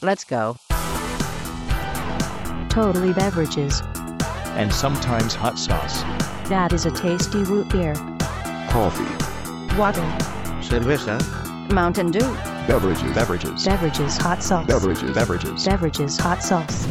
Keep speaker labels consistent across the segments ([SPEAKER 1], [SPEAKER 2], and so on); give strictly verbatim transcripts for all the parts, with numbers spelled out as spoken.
[SPEAKER 1] Let's go.
[SPEAKER 2] Totally Beverages.
[SPEAKER 3] And sometimes hot sauce.
[SPEAKER 2] That is a tasty root beer.
[SPEAKER 3] Coffee.
[SPEAKER 1] Water.
[SPEAKER 4] Cerveza.
[SPEAKER 1] Mountain Dew.
[SPEAKER 3] Beverages. Beverages.
[SPEAKER 2] Beverages hot sauce.
[SPEAKER 3] Beverages. Beverages.
[SPEAKER 2] Beverages hot sauce.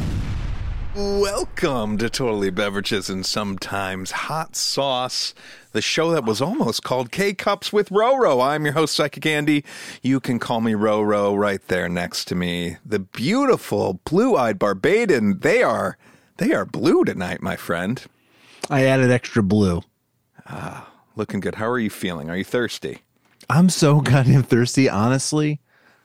[SPEAKER 5] Welcome to Totally Beverages and Sometimes Hot Sauce, the show that was almost called K-Cups with Roro. I'm your host, Psychic Andy. You can call me Roro right there next to me. The beautiful blue-eyed Barbadian. They are, they are blue tonight, my friend.
[SPEAKER 6] I added extra blue.
[SPEAKER 5] Ah, looking good. How are you feeling? Are you thirsty?
[SPEAKER 6] I'm so goddamn thirsty, honestly.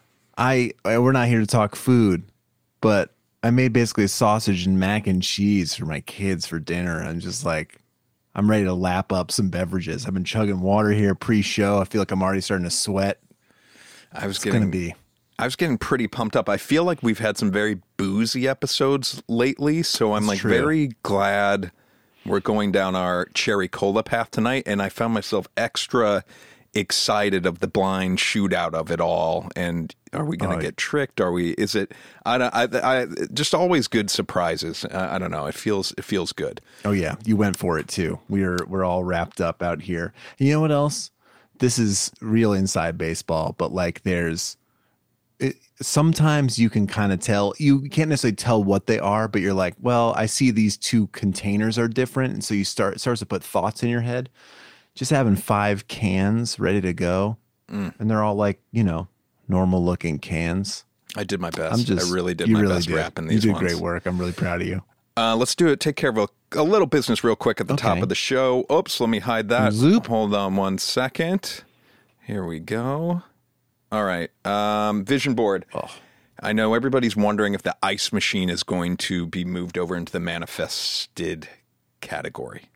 [SPEAKER 6] I, I we're not here to talk food, but I made basically a sausage and mac and cheese for my kids for dinner. I'm just like, I'm ready to lap up some beverages. I've been chugging water here pre-show. I feel like I'm already starting to sweat.
[SPEAKER 5] I was
[SPEAKER 6] It's
[SPEAKER 5] getting,
[SPEAKER 6] gonna be.
[SPEAKER 5] I was getting pretty pumped up. I feel like we've had some very boozy episodes lately, so I'm
[SPEAKER 6] That's
[SPEAKER 5] like
[SPEAKER 6] true.
[SPEAKER 5] very glad we're going down our cherry cola path tonight, and I found myself extra excited of the blind shootout of it all. And are we going to
[SPEAKER 6] Oh,
[SPEAKER 5] get tricked? Are we? Is it? I don't. I. I just always good surprises. I, I don't know. It feels. It feels good.
[SPEAKER 6] Oh yeah, you went for it too. We're we're all wrapped up out here. You know what else? This is real inside baseball, but like there's it, sometimes you can kind of tell. You can't necessarily tell what they are, but you're like, well, I see these two containers are different, and so you start it starts to put thoughts in your head. Just having five cans ready to go, mm. and they're all like, you know, normal looking cans.
[SPEAKER 5] I did my best.
[SPEAKER 6] I'm just,
[SPEAKER 5] I really did
[SPEAKER 6] you
[SPEAKER 5] my
[SPEAKER 6] really
[SPEAKER 5] best
[SPEAKER 6] did.
[SPEAKER 5] wrapping these
[SPEAKER 6] You did
[SPEAKER 5] ones.
[SPEAKER 6] great work. I'm really proud of you.
[SPEAKER 5] Uh, let's do it. Take care of a, a little business real quick at the
[SPEAKER 6] Okay.
[SPEAKER 5] top of the show. Oops, let me hide that.
[SPEAKER 6] Zoop.
[SPEAKER 5] Hold on one second. Here we go. All right. Um, vision board.
[SPEAKER 6] Oh.
[SPEAKER 5] I know everybody's wondering if the ice machine is going to be moved over into the manifested category.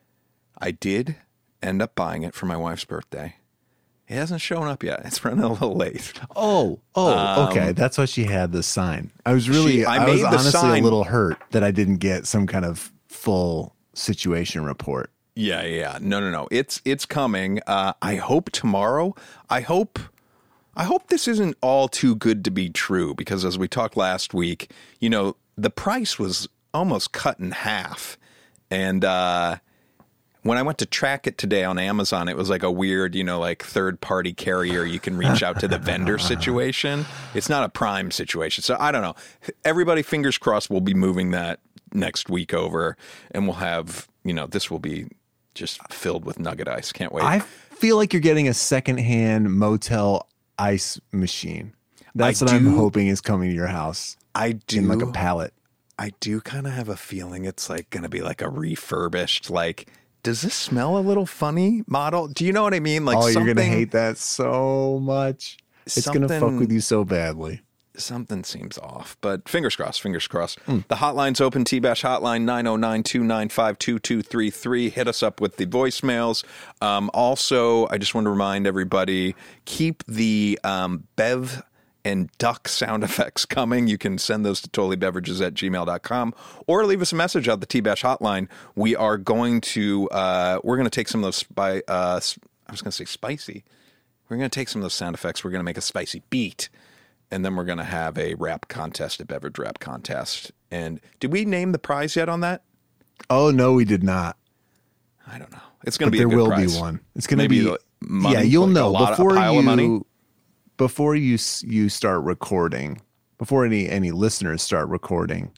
[SPEAKER 5] I did end up buying it for my wife's birthday. It hasn't shown up yet. It's running a little late.
[SPEAKER 6] Oh, oh,
[SPEAKER 5] Um,
[SPEAKER 6] okay. That's why she had the sign. I was really,
[SPEAKER 5] She- I
[SPEAKER 6] I,
[SPEAKER 5] made
[SPEAKER 6] was
[SPEAKER 5] the
[SPEAKER 6] honestly
[SPEAKER 5] sign.
[SPEAKER 6] a little hurt that I didn't get some kind of full situation report.
[SPEAKER 5] Yeah, yeah. No, no, no. It's it's coming. Uh, I hope tomorrow. I hope I hope this isn't all too good to be true, because as we talked last week, you know, the price was almost cut in half. And uh when I went to track it today on Amazon, it was like a weird, you know, like third-party carrier. You can reach out to the vendor situation. It's not a Prime situation. So I don't know. Everybody, fingers crossed, we'll be moving that next week over, and we'll have, you know, this will be just filled with nugget ice. Can't wait.
[SPEAKER 6] I feel like you're getting a secondhand motel ice machine. That's
[SPEAKER 5] I
[SPEAKER 6] what I'm
[SPEAKER 5] do-
[SPEAKER 6] hoping is coming to your house
[SPEAKER 5] I do.
[SPEAKER 6] in like a pallet.
[SPEAKER 5] I do kind of have a feeling it's like going to be like a refurbished, like, does this smell a little funny model? Do you know what I mean? Like,
[SPEAKER 6] oh, you're
[SPEAKER 5] something,
[SPEAKER 6] going to hate that so much. It's going to fuck
[SPEAKER 5] something-
[SPEAKER 6] with you so badly.
[SPEAKER 5] Something seems off, but fingers crossed, fingers crossed. Mm. The hotline's open, T-Bash hotline, nine oh nine, two nine five, two two three three. Hit us up with the voicemails. Um, also, I just want to remind everybody, keep the um, Bev and duck sound effects coming. You can send those to totallybeverages at gmail dot com or leave us a message on the T-Bash hotline. We are going to, uh, we're going to take some of those, spi- uh, I was going to say spicy. We're going to take some of those sound effects. We're going to make a spicy beat. And then we're going to have a rap contest, a beverage rap contest. And did we name the prize yet on that?
[SPEAKER 6] Oh, no, we did not.
[SPEAKER 5] I don't know. It's going to
[SPEAKER 6] But
[SPEAKER 5] be a
[SPEAKER 6] there
[SPEAKER 5] good
[SPEAKER 6] will
[SPEAKER 5] prize.
[SPEAKER 6] be one. It's going to
[SPEAKER 5] Maybe
[SPEAKER 6] be
[SPEAKER 5] like money,
[SPEAKER 6] yeah. You'll
[SPEAKER 5] like
[SPEAKER 6] know
[SPEAKER 5] a lot
[SPEAKER 6] before
[SPEAKER 5] of, a pile
[SPEAKER 6] you
[SPEAKER 5] of money.
[SPEAKER 6] before you s- you start recording. Before any any listeners start recording,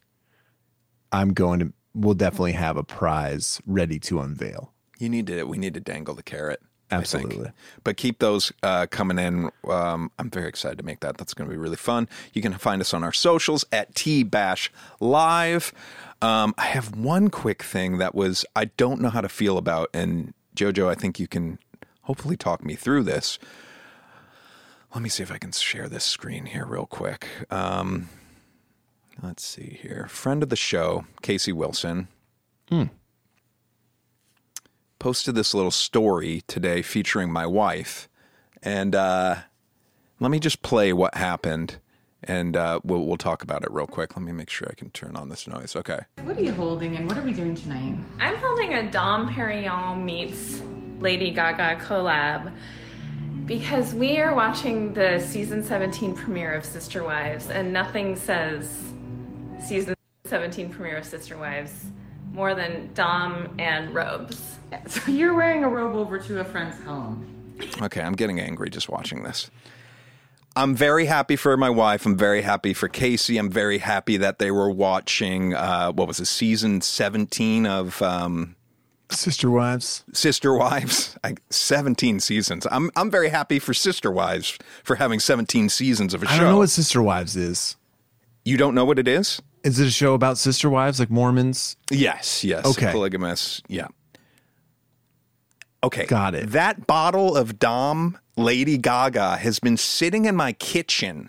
[SPEAKER 6] I'm going to. We'll definitely have a prize ready to unveil.
[SPEAKER 5] You need to. We need to dangle the carrot. I think.
[SPEAKER 6] Absolutely.
[SPEAKER 5] But keep those uh, coming in. Um, I'm very excited to make that. That's going to be really fun. You can find us on our socials at T-Bash Live. Um, I have one quick thing that was I don't know how to feel about, and JoJo, I think you can hopefully talk me through this. Let me see if I can share this screen here real quick. Um, let's see here. Friend of the show, Casey Wilson.
[SPEAKER 6] Hmm.
[SPEAKER 5] Posted this little story today featuring my wife, and uh, let me just play what happened, and uh, we'll we'll talk about it real quick. Let me make sure I can turn on this noise. Okay.
[SPEAKER 7] What are you holding and what are we doing tonight?
[SPEAKER 8] I'm holding a Dom Perignon meets Lady Gaga collab.
[SPEAKER 4] Because we are watching the season seventeen premiere of Sister Wives, and nothing says season seventeen premiere of Sister Wives more than Dom and robes.
[SPEAKER 7] So you're wearing a robe over to a friend's home.
[SPEAKER 5] Okay, I'm getting angry just watching this. I'm very happy for my wife. I'm very happy for Casey. I'm very happy that they were watching, uh, what was it, season seventeen of um,
[SPEAKER 6] Sister Wives.
[SPEAKER 5] Sister Wives. I, seventeen seasons. I'm I'm very happy for Sister Wives for having seventeen seasons of a show.
[SPEAKER 6] I don't know what Sister Wives is.
[SPEAKER 5] You don't know what it is?
[SPEAKER 6] Is it a show about sister wives, like Mormons?
[SPEAKER 5] Yes, yes.
[SPEAKER 6] Okay.
[SPEAKER 5] Polygamous, yeah. Okay.
[SPEAKER 6] Got it.
[SPEAKER 5] That bottle of Dom Lady Gaga has been sitting in my kitchen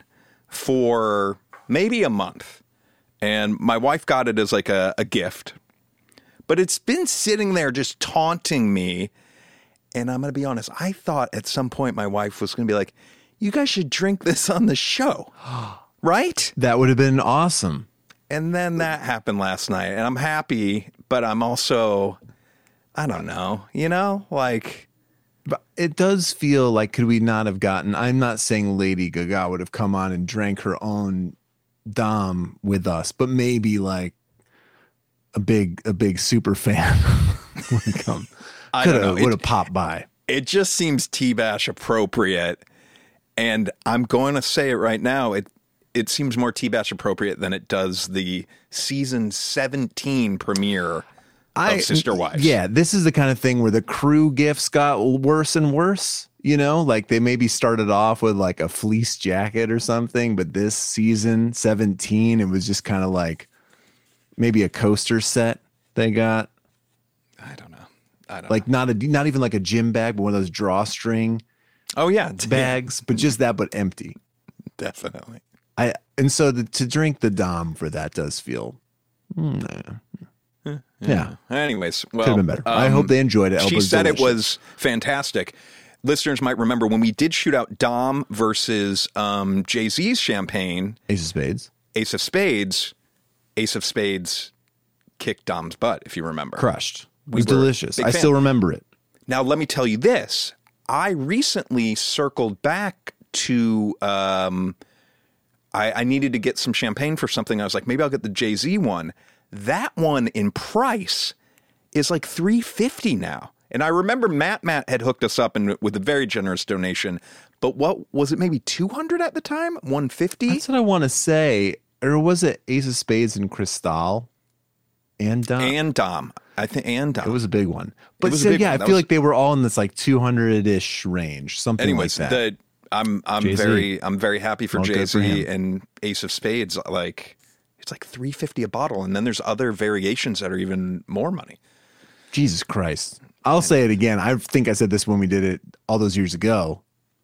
[SPEAKER 5] for maybe a month. And my wife got it as like a, a gift. But it's been sitting there just taunting me. And I'm going to be honest, I thought at some point my wife was going to be like, you guys should drink this on the show. Right?
[SPEAKER 6] That would have been awesome.
[SPEAKER 5] And then that happened last night. And I'm happy, but I'm also, I don't know, you know, like.
[SPEAKER 6] But it does feel like, could we not have gotten, I'm not saying Lady Gaga would have come on and drank her own Dom with us, but maybe like a big, a big super fan would have come.
[SPEAKER 5] I don't know.
[SPEAKER 6] Would have popped by.
[SPEAKER 5] It just seems T-Bash appropriate. And I'm going to say it right now. It it seems more T-Bash appropriate than it does the season seventeen premiere
[SPEAKER 6] I,
[SPEAKER 5] of Sister Wives.
[SPEAKER 6] Yeah, this is the kind of thing where the crew gifts got worse and worse. You know, like they maybe started off with like a fleece jacket or something, but this season seventeen, it was just kind of like maybe a coaster set they got.
[SPEAKER 5] I don't know. I don't
[SPEAKER 6] like
[SPEAKER 5] know.
[SPEAKER 6] not a not even like a gym bag, but one of those drawstring
[SPEAKER 5] oh yeah
[SPEAKER 6] bags, but just that, but empty.
[SPEAKER 5] Definitely.
[SPEAKER 6] I and so the, to drink the Dom for that does feel. Mm, yeah. yeah.
[SPEAKER 5] Anyways, well,
[SPEAKER 6] could have been better. Um, I hope they enjoyed it.
[SPEAKER 5] She
[SPEAKER 6] Elbows
[SPEAKER 5] said
[SPEAKER 6] delicious.
[SPEAKER 5] it was fantastic. Listeners might remember when we did shoot out Dom versus um, Jay-Z's champagne.
[SPEAKER 6] Ace of Spades.
[SPEAKER 5] Ace of Spades. Ace of Spades kicked Dom's butt, if you remember.
[SPEAKER 6] Crushed. It
[SPEAKER 5] We
[SPEAKER 6] was
[SPEAKER 5] were
[SPEAKER 6] delicious.
[SPEAKER 5] big
[SPEAKER 6] I
[SPEAKER 5] fan.
[SPEAKER 6] still remember it.
[SPEAKER 5] Now, let me tell you this. I recently circled back to, um, I, I needed to get some champagne for something. I was like, maybe I'll get the Jay-Z one. That one in price is like three fifty now. And I remember Matt Matt had hooked us up and with a very generous donation. But what was it? Maybe two hundred at the time? one fifty?
[SPEAKER 6] That's what I want to say. Or was it Ace of Spades and Cristal and Dom?
[SPEAKER 5] And Dom. I think and Dom.
[SPEAKER 6] It was a big one. But
[SPEAKER 5] was a
[SPEAKER 6] so,
[SPEAKER 5] big
[SPEAKER 6] yeah,
[SPEAKER 5] one.
[SPEAKER 6] I
[SPEAKER 5] That
[SPEAKER 6] feel
[SPEAKER 5] was-
[SPEAKER 6] like they were all in this like two hundred-ish range, something
[SPEAKER 5] Anyways,
[SPEAKER 6] like that.
[SPEAKER 5] the I'm I'm
[SPEAKER 6] Jay-Z.
[SPEAKER 5] very I'm very happy for
[SPEAKER 6] Well, good for
[SPEAKER 5] Jay-Z
[SPEAKER 6] him.
[SPEAKER 5] and Ace of Spades. Like it's like three fifty a bottle, and then there's other variations that are even more money.
[SPEAKER 6] Jesus Christ. I'll say it again. I think I said this when we did it all those years ago.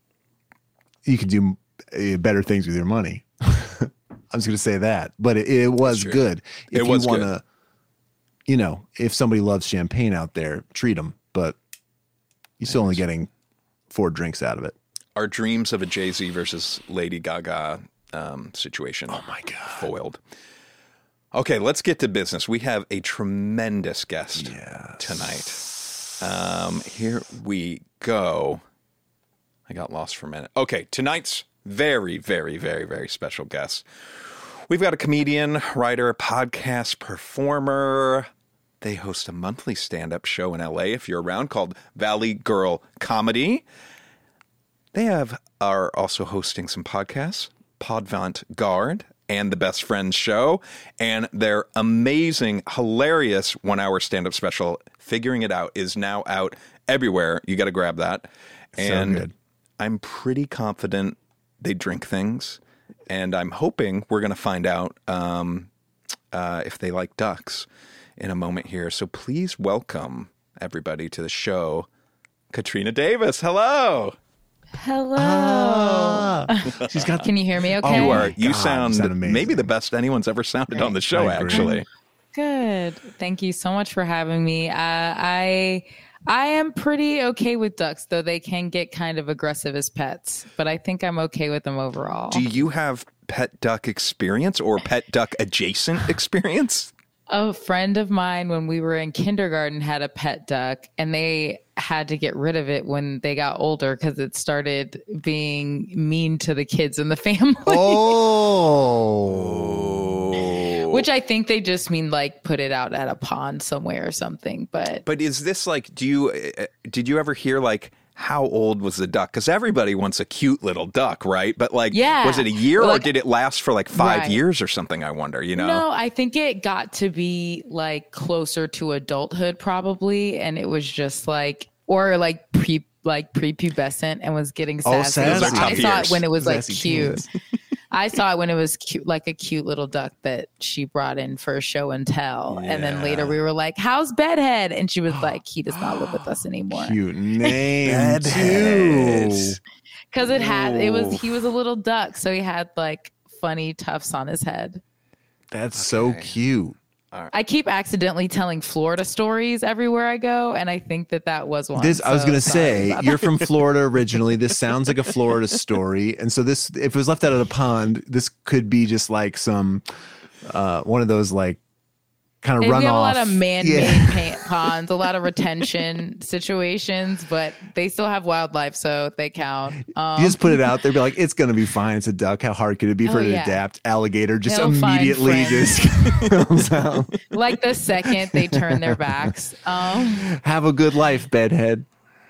[SPEAKER 6] You could do uh, better things with your money. I was going to say that, but it, it was
[SPEAKER 5] true.
[SPEAKER 6] good. If
[SPEAKER 5] It was
[SPEAKER 6] you
[SPEAKER 5] good.
[SPEAKER 6] wanna, you know, if somebody loves champagne out there, treat them, but you're still only getting four drinks out of it.
[SPEAKER 5] Our dreams of a Jay-Z versus Lady Gaga um, situation.
[SPEAKER 6] Oh my God.
[SPEAKER 5] Foiled. Okay, let's get to business. We have a tremendous guest
[SPEAKER 6] Yes.
[SPEAKER 5] tonight. Um, here we go. I got lost for a minute. Okay, tonight's very, very, very, very special guest. We've got a comedian, writer, podcast performer. They host a monthly stand-up show in L A, if you're around, called Valley Girl Comedy. They have are also hosting some podcasts, Podvant Guard and The Best Friends Show, and their amazing, hilarious one-hour stand-up special, Figuring It Out, is now out everywhere. You got to grab that.
[SPEAKER 6] So
[SPEAKER 5] And
[SPEAKER 6] good.
[SPEAKER 5] I'm pretty confident they drink things, and I'm hoping we're going to find out um, uh, if they like ducks in a moment here. So please welcome everybody to the show, Katrina Davis. Hello.
[SPEAKER 8] Hello.
[SPEAKER 6] Ah, she's got
[SPEAKER 8] Can you hear me okay?
[SPEAKER 5] You are. You
[SPEAKER 6] God,
[SPEAKER 5] sound,
[SPEAKER 6] you sound amazing.
[SPEAKER 5] maybe the best anyone's ever sounded on the show,
[SPEAKER 6] I agree.
[SPEAKER 5] actually.
[SPEAKER 8] Good. Thank you so much for having me. Uh, I I am pretty okay with ducks, though they can get kind of aggressive as pets, but I think I'm okay with them overall.
[SPEAKER 5] Do you have pet duck experience or pet duck adjacent experience?
[SPEAKER 8] A friend of mine, when we were in kindergarten, had a pet duck, and they had to get rid of it when they got older because it started being mean to the kids in the family.
[SPEAKER 6] Oh.
[SPEAKER 8] Which I think they just mean like put it out at a pond somewhere or something. But
[SPEAKER 5] But is this like, do you, uh, did you ever hear like, how old was the duck? Because everybody wants a cute little duck, right? But like,
[SPEAKER 8] Yeah.
[SPEAKER 5] was it a year
[SPEAKER 8] Like-
[SPEAKER 5] or did it last for like five
[SPEAKER 8] Right.
[SPEAKER 5] years or something? I wonder, you know?
[SPEAKER 8] no, I think it got to be like closer to adulthood probably. And it was just like, or like pre, like prepubescent and was getting
[SPEAKER 6] Oh,
[SPEAKER 8] sassy.
[SPEAKER 6] sassy. Those are
[SPEAKER 8] I
[SPEAKER 5] tough
[SPEAKER 8] saw
[SPEAKER 5] years.
[SPEAKER 8] it when it was like
[SPEAKER 6] Sassy
[SPEAKER 8] cute.
[SPEAKER 6] teens.
[SPEAKER 8] I saw it when it was cute, like a cute little duck that she brought in for show and tell. And then later we were like, how's Bedhead? And she was like, he does not live with us anymore.
[SPEAKER 6] Cute name
[SPEAKER 5] Bedhead.
[SPEAKER 6] too.
[SPEAKER 8] Because it had, it was, he was a little duck. So he had like funny tufts on his head.
[SPEAKER 6] That's so cute.
[SPEAKER 8] I keep accidentally telling Florida stories everywhere I go. And I think that that was one.
[SPEAKER 6] This I was
[SPEAKER 8] So
[SPEAKER 6] going to
[SPEAKER 8] sorry
[SPEAKER 6] say,
[SPEAKER 8] about
[SPEAKER 6] you're
[SPEAKER 8] that.
[SPEAKER 6] from Florida originally. This sounds like a Florida story. And so this, if it was left out of the pond, this could be just like some, uh, one of those like kind of
[SPEAKER 8] And
[SPEAKER 6] runoff.
[SPEAKER 8] we have a lot of man-made
[SPEAKER 6] Yeah.
[SPEAKER 8] pa- ponds, a lot of retention situations, but they still have wildlife, so they count. Um,
[SPEAKER 6] You just put it out there, be like, it's going to be fine. It's a duck. How hard could it be for
[SPEAKER 8] Oh,
[SPEAKER 6] it to
[SPEAKER 8] yeah.
[SPEAKER 6] adapt? Alligator just
[SPEAKER 8] They'll find
[SPEAKER 6] immediately
[SPEAKER 8] friends.
[SPEAKER 6] just comes out.
[SPEAKER 8] like the second they turn their backs. Um,
[SPEAKER 6] Have a good life, bedhead.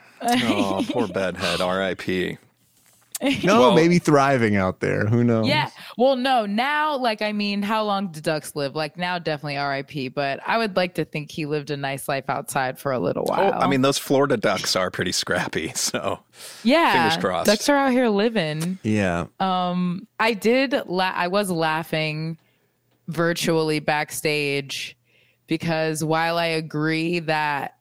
[SPEAKER 5] Oh, poor bedhead. R I P
[SPEAKER 6] No,
[SPEAKER 5] Well-
[SPEAKER 6] maybe thriving out there. Who knows?
[SPEAKER 8] yeah. Well, no, now, like, I mean, how long do ducks live? Like, now, definitely R I P, but I would like to think he lived a nice life outside for a little
[SPEAKER 5] Oh,
[SPEAKER 8] while.
[SPEAKER 5] I mean, those Florida ducks are pretty scrappy. So
[SPEAKER 8] yeah.
[SPEAKER 5] fingers crossed.
[SPEAKER 8] Ducks are out here living.
[SPEAKER 6] Yeah.
[SPEAKER 8] Um, I did. La- I was laughing virtually backstage because while I agree that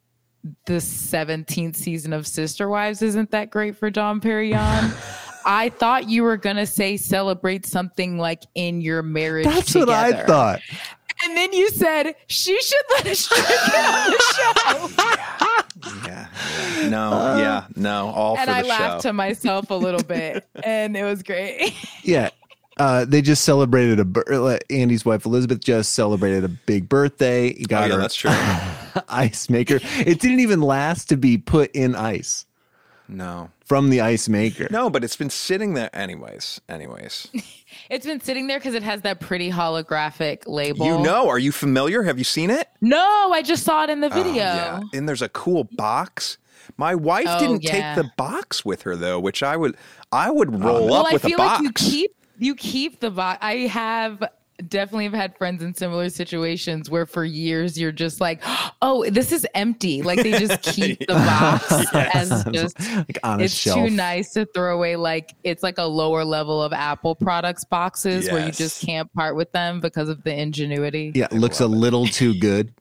[SPEAKER 8] the seventeenth season of Sister Wives isn't that great for Dom Perignon, I thought you were gonna say celebrate something like in your marriage.
[SPEAKER 6] That's what I
[SPEAKER 8] together.
[SPEAKER 6] thought.
[SPEAKER 8] And then you said she should let us drink it on the show.
[SPEAKER 5] yeah, yeah. no, yeah, no, all
[SPEAKER 8] And
[SPEAKER 5] for
[SPEAKER 8] I
[SPEAKER 5] the
[SPEAKER 8] laughed
[SPEAKER 5] show.
[SPEAKER 8] to myself a little bit, and it was great.
[SPEAKER 6] Yeah. Uh, they just celebrated a bir- Andy's wife Elizabeth just celebrated a big birthday. He
[SPEAKER 5] Oh,
[SPEAKER 6] got
[SPEAKER 5] yeah,
[SPEAKER 6] her
[SPEAKER 5] that's true.
[SPEAKER 6] ice maker. It didn't even last to be put in ice
[SPEAKER 5] No,
[SPEAKER 6] from the ice maker.
[SPEAKER 5] no, but it's been sitting there, anyways. Anyways,
[SPEAKER 8] It's been sitting there because it has that pretty holographic label.
[SPEAKER 5] you know, are you familiar? Have you seen it?
[SPEAKER 8] No, I just saw it in the
[SPEAKER 5] Oh,
[SPEAKER 8] video.
[SPEAKER 5] yeah, and there's a cool box. My wife
[SPEAKER 8] Oh,
[SPEAKER 5] didn't
[SPEAKER 8] yeah.
[SPEAKER 5] take the box with her though, which I would, I would roll
[SPEAKER 8] Well,
[SPEAKER 5] up
[SPEAKER 8] I
[SPEAKER 5] with
[SPEAKER 8] feel
[SPEAKER 5] a box.
[SPEAKER 8] like you keep you keep the box. I have definitely have had friends in similar situations where for years you're just like, oh, this is empty. Like they just keep the box as just
[SPEAKER 6] Like on a
[SPEAKER 8] it's
[SPEAKER 6] shelf.
[SPEAKER 8] too nice to throw away. Like it's like a lower level of Apple products boxes where you
[SPEAKER 5] Yes.
[SPEAKER 8] just can't part with them because of the ingenuity.
[SPEAKER 6] Yeah, it looks a little too good.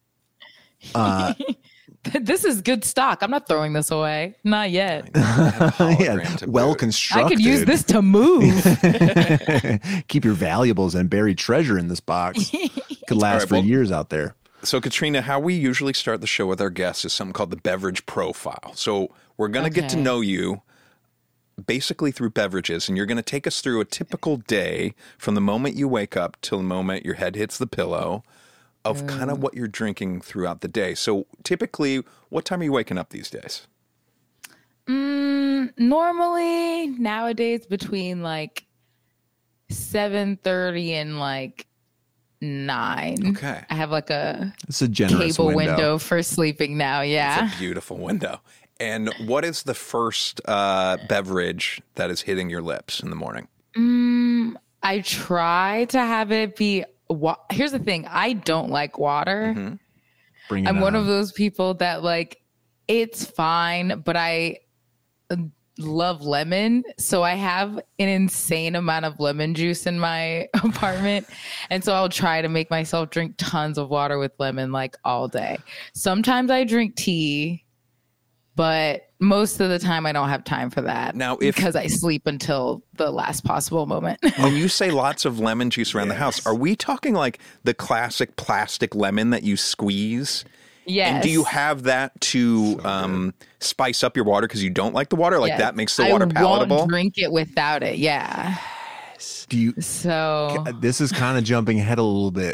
[SPEAKER 6] Uh,
[SPEAKER 8] This is good stock. I'm not throwing this away. Not yet.
[SPEAKER 6] yeah,
[SPEAKER 5] Hologram to
[SPEAKER 6] well
[SPEAKER 5] boot.
[SPEAKER 6] constructed.
[SPEAKER 8] I could use this to move.
[SPEAKER 6] Keep your valuables and buried treasure in this box. Could last
[SPEAKER 5] right,
[SPEAKER 6] for
[SPEAKER 5] well-
[SPEAKER 6] years out there.
[SPEAKER 5] So, Katrina, how we usually start the show with our guests is something called the beverage profile. So, we're going to get to
[SPEAKER 8] Okay.
[SPEAKER 5] know you basically through beverages, and you're going to take us through a typical day from the moment you wake up till the moment your head hits the pillow of kind of what you're drinking throughout the day. So, typically, what time are you waking up these days?
[SPEAKER 8] Mm, normally nowadays between like seven thirty and like nine.
[SPEAKER 5] Okay.
[SPEAKER 8] I have like a
[SPEAKER 6] It's a generous
[SPEAKER 8] cable
[SPEAKER 6] window.
[SPEAKER 8] window. for sleeping now. Yeah.
[SPEAKER 5] It's a beautiful window. And what is the first uh, beverage that is hitting your lips in the morning?
[SPEAKER 8] Mm, I try to have it be. Wa- Here's the thing. I don't like water.
[SPEAKER 5] Mm-hmm.
[SPEAKER 6] Bring it
[SPEAKER 8] I'm one
[SPEAKER 6] on.
[SPEAKER 8] of those people that like it's fine, but I uh, love lemon. So I have an insane amount of lemon juice in my apartment. And so I'll try to make myself drink tons of water with lemon like all day. Sometimes I drink tea, but most of the time I don't have time for that.
[SPEAKER 5] Now, if-
[SPEAKER 8] because I sleep until the last possible moment.
[SPEAKER 5] When you say lots of lemon juice around the house, are we talking like the classic plastic lemon that you squeeze?
[SPEAKER 8] Yes.
[SPEAKER 5] And do you have that to um, spice up your water because you don't like the water? Like
[SPEAKER 8] Yes.
[SPEAKER 5] that makes the water
[SPEAKER 8] I
[SPEAKER 5] palatable?
[SPEAKER 8] won't drink it without it. Yeah.
[SPEAKER 6] Do you?
[SPEAKER 8] So
[SPEAKER 6] This is kind of jumping ahead a little bit.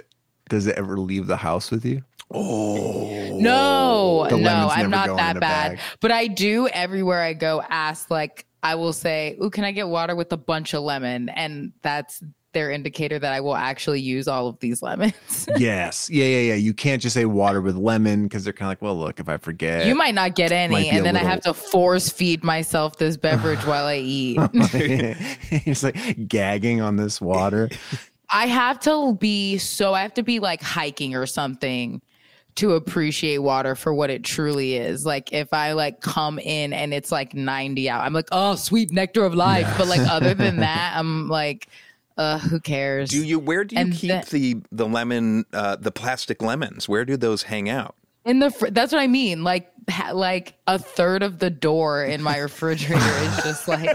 [SPEAKER 6] Does it ever leave the house with you?
[SPEAKER 5] Oh.
[SPEAKER 8] No,
[SPEAKER 6] The
[SPEAKER 8] no,
[SPEAKER 6] lemon's
[SPEAKER 8] I'm
[SPEAKER 6] never
[SPEAKER 8] not
[SPEAKER 6] going
[SPEAKER 8] that
[SPEAKER 6] in a
[SPEAKER 8] bad.
[SPEAKER 6] bag.
[SPEAKER 8] But I do everywhere I go ask, like, I will say, ooh, can I get water with a bunch of lemon? And that's their indicator that I will actually use all of these lemons.
[SPEAKER 6] Yes. Yeah, yeah, yeah. You can't just say water with lemon because they're kind of like, well, look, if I forget.
[SPEAKER 8] You might not get
[SPEAKER 6] might
[SPEAKER 8] any,
[SPEAKER 6] be
[SPEAKER 8] and
[SPEAKER 6] a
[SPEAKER 8] then I
[SPEAKER 6] little-
[SPEAKER 8] have to force feed myself this beverage while I eat.
[SPEAKER 6] He's like gagging on this water.
[SPEAKER 8] I have to be so I have to be like hiking or something to appreciate water for what it truly is. Like if I like come in and it's like ninety out, I'm like, oh, sweet nectar of life. But like other than that, I'm like, uh, who cares?
[SPEAKER 5] Do you? Where do you
[SPEAKER 8] And
[SPEAKER 5] keep the the lemon, uh, the plastic lemons? Where do those hang out?
[SPEAKER 8] In the fr- that's what I mean. Like ha- like a third of the door in my refrigerator is just like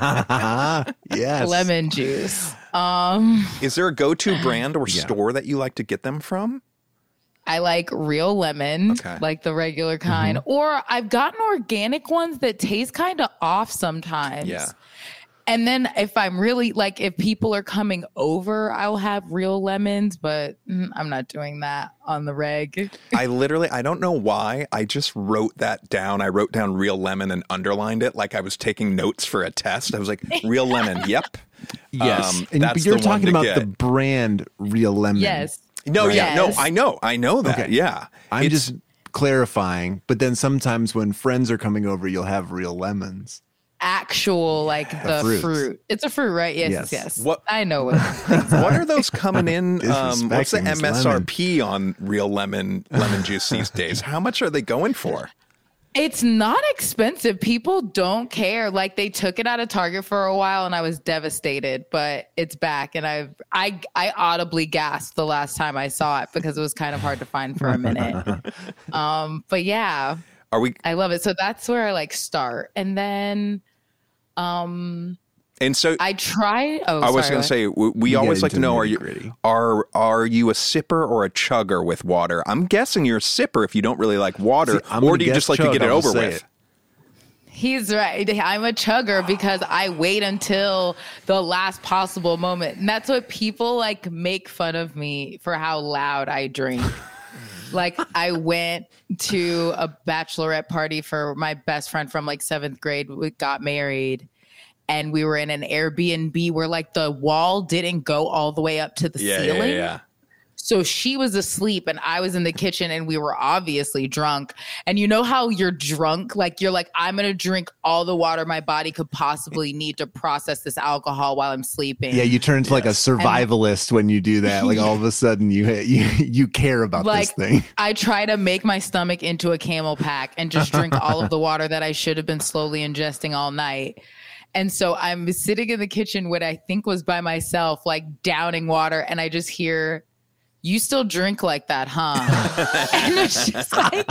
[SPEAKER 6] Yes.
[SPEAKER 8] lemon juice. Um,
[SPEAKER 5] Is there a go-to brand or store that you like to get them from?
[SPEAKER 8] I like real lemon,
[SPEAKER 5] Okay.
[SPEAKER 8] like the regular kind, or I've gotten organic ones that taste kind of off sometimes.
[SPEAKER 5] Yeah.
[SPEAKER 8] And then if I'm really like, if people are coming over, I'll have real lemons, but mm, I'm not doing that on the reg.
[SPEAKER 5] I literally, I don't know why. I just wrote that down. I wrote down real lemon and underlined it like I was taking notes for a test. I was like, real lemon. Yep.
[SPEAKER 6] Yes.
[SPEAKER 5] Um,
[SPEAKER 6] and
[SPEAKER 5] that's
[SPEAKER 6] but you're
[SPEAKER 5] the one
[SPEAKER 6] talking
[SPEAKER 5] to
[SPEAKER 6] about
[SPEAKER 5] get.
[SPEAKER 6] the brand Real Lemon.
[SPEAKER 8] Yes.
[SPEAKER 5] No, yeah, no,
[SPEAKER 8] Yes.
[SPEAKER 5] I know. I know that.
[SPEAKER 6] Okay.
[SPEAKER 5] Yeah.
[SPEAKER 6] I'm
[SPEAKER 5] It's-
[SPEAKER 6] just clarifying. But then sometimes when friends are coming over, you'll have real lemons.
[SPEAKER 8] Actual, like the
[SPEAKER 6] fruits.
[SPEAKER 8] fruit. It's a fruit, right? Yes, yes.
[SPEAKER 6] Yes.
[SPEAKER 8] yes.
[SPEAKER 5] What-
[SPEAKER 8] I know what.
[SPEAKER 5] What are those coming in? Um, what's the
[SPEAKER 6] Disrespecting this
[SPEAKER 5] M S R P on real lemon lemon juice these days? How much are they going for?
[SPEAKER 8] It's not expensive. People don't care. Like they took it out of Target for a while and I was devastated, but it's back and I've I I audibly gasped the last time I saw it because it was kind of hard to find for a minute. um, but yeah,
[SPEAKER 5] Are we?
[SPEAKER 8] I love it. So that's where I like start. And then um
[SPEAKER 5] And so
[SPEAKER 8] I try oh
[SPEAKER 5] I was
[SPEAKER 8] sorry,
[SPEAKER 5] going to say we, we
[SPEAKER 6] You
[SPEAKER 5] always
[SPEAKER 6] get
[SPEAKER 5] like to
[SPEAKER 6] into the
[SPEAKER 5] know are you
[SPEAKER 6] nitty-gritty.
[SPEAKER 5] are are you a sipper or a chugger with water? I'm guessing you're a sipper if you don't really like water,
[SPEAKER 6] See, I'm
[SPEAKER 5] or
[SPEAKER 6] gonna
[SPEAKER 5] do you
[SPEAKER 6] guess
[SPEAKER 5] just like to
[SPEAKER 6] chug,
[SPEAKER 5] get it
[SPEAKER 6] I'll
[SPEAKER 5] over
[SPEAKER 6] say
[SPEAKER 5] with?
[SPEAKER 6] it.
[SPEAKER 8] He's right. I'm a chugger because I wait until the last possible moment. And that's what people like make fun of me for how loud I drink. Like I went to a bachelorette party for my best friend from like seventh grade. We got married and we were in an Airbnb where like the wall didn't go all the way up to the
[SPEAKER 5] Yeah,
[SPEAKER 8] ceiling.
[SPEAKER 5] yeah, yeah.
[SPEAKER 8] So she was asleep and I was in the kitchen and we were obviously drunk. And you know how you're drunk? Like you're like, I'm going to drink all the water my body could possibly need to process this alcohol while I'm sleeping.
[SPEAKER 6] Yeah, you turn into like a survivalist when you do that. Like all of a sudden you you you care about
[SPEAKER 8] Like
[SPEAKER 6] this thing.
[SPEAKER 8] I try to make my stomach into a camel pack and just drink all of the water that I should have been slowly ingesting all night. And so I'm sitting in the kitchen when I think was by myself, like downing water. And I just hear, you still drink like that, huh? And it's just like,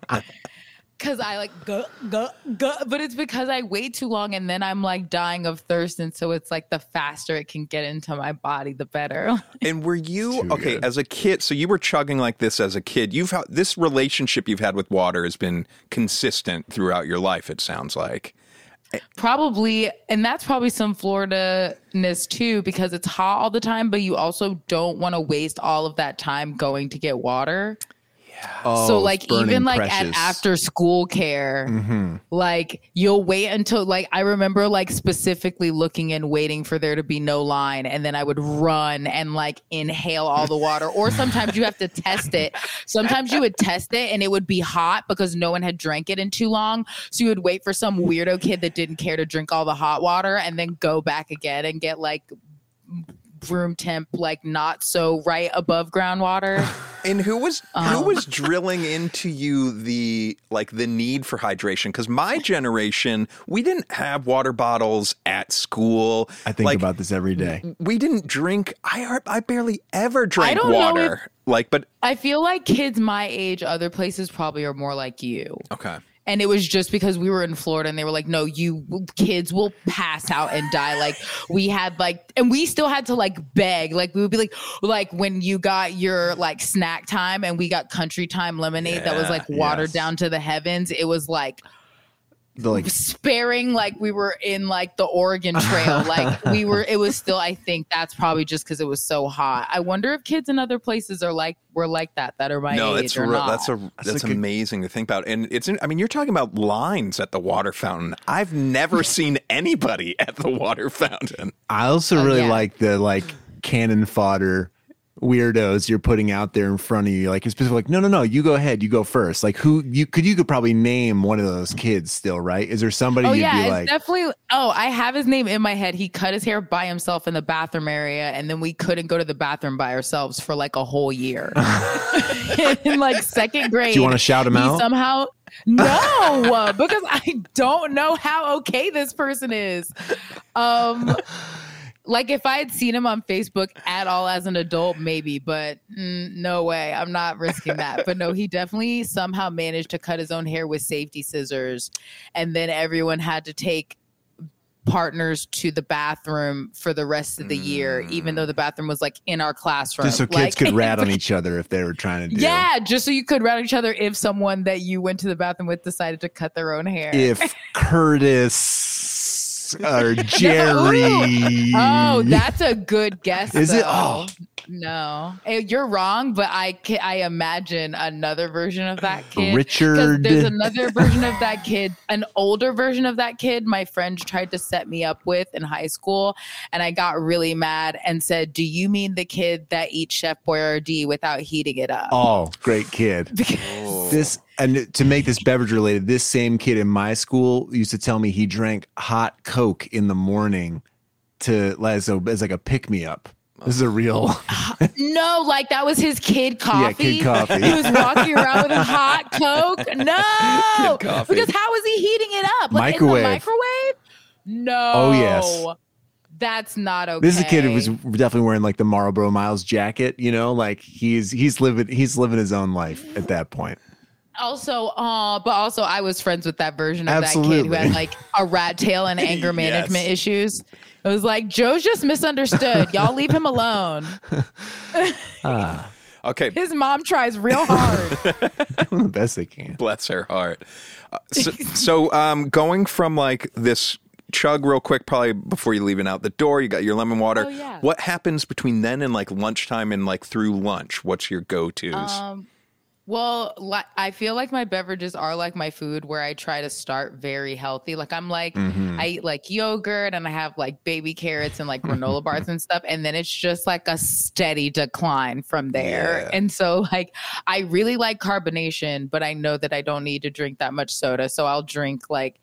[SPEAKER 8] because I like, go, go, go. But it's because I wait too long and then I'm like dying of thirst. And so it's like the faster it can get into my body, the better.
[SPEAKER 5] And were you
[SPEAKER 6] Too
[SPEAKER 5] okay
[SPEAKER 6] good.
[SPEAKER 5] as a kid? So you were chugging like this as a kid. You've had this relationship you've had with water has been consistent throughout your life. It sounds like.
[SPEAKER 8] Probably, and that's probably some Florida-ness too, because it's hot all the time, but you also don't want to waste all of that time going to get water.
[SPEAKER 6] Oh,
[SPEAKER 8] so like
[SPEAKER 6] burning
[SPEAKER 8] even like
[SPEAKER 6] precious.
[SPEAKER 8] at after school care,
[SPEAKER 6] Mm-hmm.
[SPEAKER 8] like you'll wait until like I remember like specifically looking and waiting for there to be no line, and then I would run and like inhale all the water. Or sometimes you have to test it. Sometimes you would test it and it would be hot because no one had drank it in too long. So you would wait for some weirdo kid that didn't care to drink all the hot water and then go back again and get like room temp, like not so right above groundwater.
[SPEAKER 5] And who was who
[SPEAKER 8] Um.
[SPEAKER 5] was drilling into you the like the need for hydration? Because my generation, we didn't have water bottles at school.
[SPEAKER 6] I think
[SPEAKER 5] like,
[SPEAKER 6] about this every day.
[SPEAKER 5] we didn't drink. I I barely ever drank
[SPEAKER 8] don't know
[SPEAKER 5] water. Like, but
[SPEAKER 8] I feel like kids my age, other places probably are more like you.
[SPEAKER 5] okay.
[SPEAKER 8] And it was just because we were in Florida and they were like, no, you kids will pass out and die. Like we had like, and we still had to like beg. Like we would be like, like when you got your like snack time and we got country time lemonade that was
[SPEAKER 5] Yeah,
[SPEAKER 8] like watered
[SPEAKER 6] yes.
[SPEAKER 8] down to the heavens. It was like,
[SPEAKER 6] the like
[SPEAKER 8] sparing like we were in like the Oregon Trail. Like we were, it was still, I think that's probably just because it was so hot. I wonder if kids in other places are like, were like that, that are my
[SPEAKER 5] no,
[SPEAKER 8] age
[SPEAKER 5] that's
[SPEAKER 8] or
[SPEAKER 5] real,
[SPEAKER 8] not.
[SPEAKER 5] that's a
[SPEAKER 6] That's
[SPEAKER 5] that's
[SPEAKER 6] like a-
[SPEAKER 5] amazing to think about. And it's, I mean, you're talking about lines at the water fountain. I've never seen anybody at the water fountain.
[SPEAKER 6] I also
[SPEAKER 8] Oh,
[SPEAKER 6] really
[SPEAKER 8] yeah.
[SPEAKER 6] like the like cannon fodder weirdos you're putting out there in front of you. Like it's specific, like, no, no, no, you go ahead, you go first. Like who you could you could probably name one of those kids still, right? Is there somebody
[SPEAKER 8] Oh
[SPEAKER 6] you'd
[SPEAKER 8] yeah,
[SPEAKER 6] be
[SPEAKER 8] it's
[SPEAKER 6] like,
[SPEAKER 8] definitely. Oh, I have his name in my head. He cut his hair by himself in the bathroom area, and then we couldn't go to the bathroom by ourselves for like a whole year. In like second grade,
[SPEAKER 6] do you want to shout him
[SPEAKER 8] he
[SPEAKER 6] out?
[SPEAKER 8] somehow no, because I don't know how okay this person is. Um, like if I had seen him on Facebook at all as an adult, maybe, but mm, no way. I'm not risking that. But no, he definitely somehow managed to cut his own hair with safety scissors, and then everyone had to take partners to the bathroom for the rest of the year, even though the bathroom was like in our classroom.
[SPEAKER 6] Just so kids
[SPEAKER 8] like,
[SPEAKER 6] could rat on each other if they were trying to do.
[SPEAKER 8] Yeah, just so you could rat on each other if someone that you went to the bathroom with decided to cut their own hair.
[SPEAKER 6] If Curtis or Jerry.
[SPEAKER 8] Oh, that's a good guess.
[SPEAKER 6] Is it?
[SPEAKER 8] though.
[SPEAKER 6] Oh.
[SPEAKER 8] No, Eh, you're wrong. But I ca- I imagine another version of that kid. 'Cause
[SPEAKER 6] Richard.
[SPEAKER 8] There's another version of that kid, an older version of that kid. My friend tried to set me up with in high school, and I got really mad and said, "Do you mean the kid that eats Chef Boyardee without heating it up?"
[SPEAKER 6] Oh, great kid. This and to make this beverage related, this same kid in my school used to tell me he drank hot Coke in the morning to as, a, as like a pick me up. This is a real
[SPEAKER 8] No, like that was his kid coffee.
[SPEAKER 6] Yeah, kid coffee.
[SPEAKER 8] He was walking around with a hot Coke. No,
[SPEAKER 5] Kid coffee.
[SPEAKER 8] because how was he heating it up? Like
[SPEAKER 6] Microwave.
[SPEAKER 8] in the microwave? No.
[SPEAKER 6] Oh, yes.
[SPEAKER 8] That's not okay.
[SPEAKER 6] This is a kid who was definitely wearing like the Marlboro Miles jacket, you know, like he's he's living he's living his own life at that point.
[SPEAKER 8] Also, uh, but also I was friends with that version of that kid
[SPEAKER 6] Absolutely.
[SPEAKER 8] who had like a rat tail and anger management
[SPEAKER 5] Yes.
[SPEAKER 8] issues. It was like, Joe's just misunderstood. Y'all leave him alone.
[SPEAKER 5] Okay,
[SPEAKER 8] His mom tries real hard.
[SPEAKER 6] Doing the best they can.
[SPEAKER 5] bless her heart. Uh, so, so um, going from like this chug real quick, probably before you leaving out the door, you got your lemon water.
[SPEAKER 8] Oh, yeah.
[SPEAKER 5] What happens between then and like lunchtime and like through lunch? What's your go-tos?
[SPEAKER 8] Um, Well, li- I feel like my beverages are like my food, where I try to start very healthy. Like I'm like,
[SPEAKER 6] Mm-hmm.
[SPEAKER 8] I eat like yogurt and I have like baby carrots and like granola bars and stuff. And then it's just like a steady decline from there.
[SPEAKER 5] Yeah.
[SPEAKER 8] And so like, I really like carbonation, but I know that I don't need to drink that much soda. So I'll drink like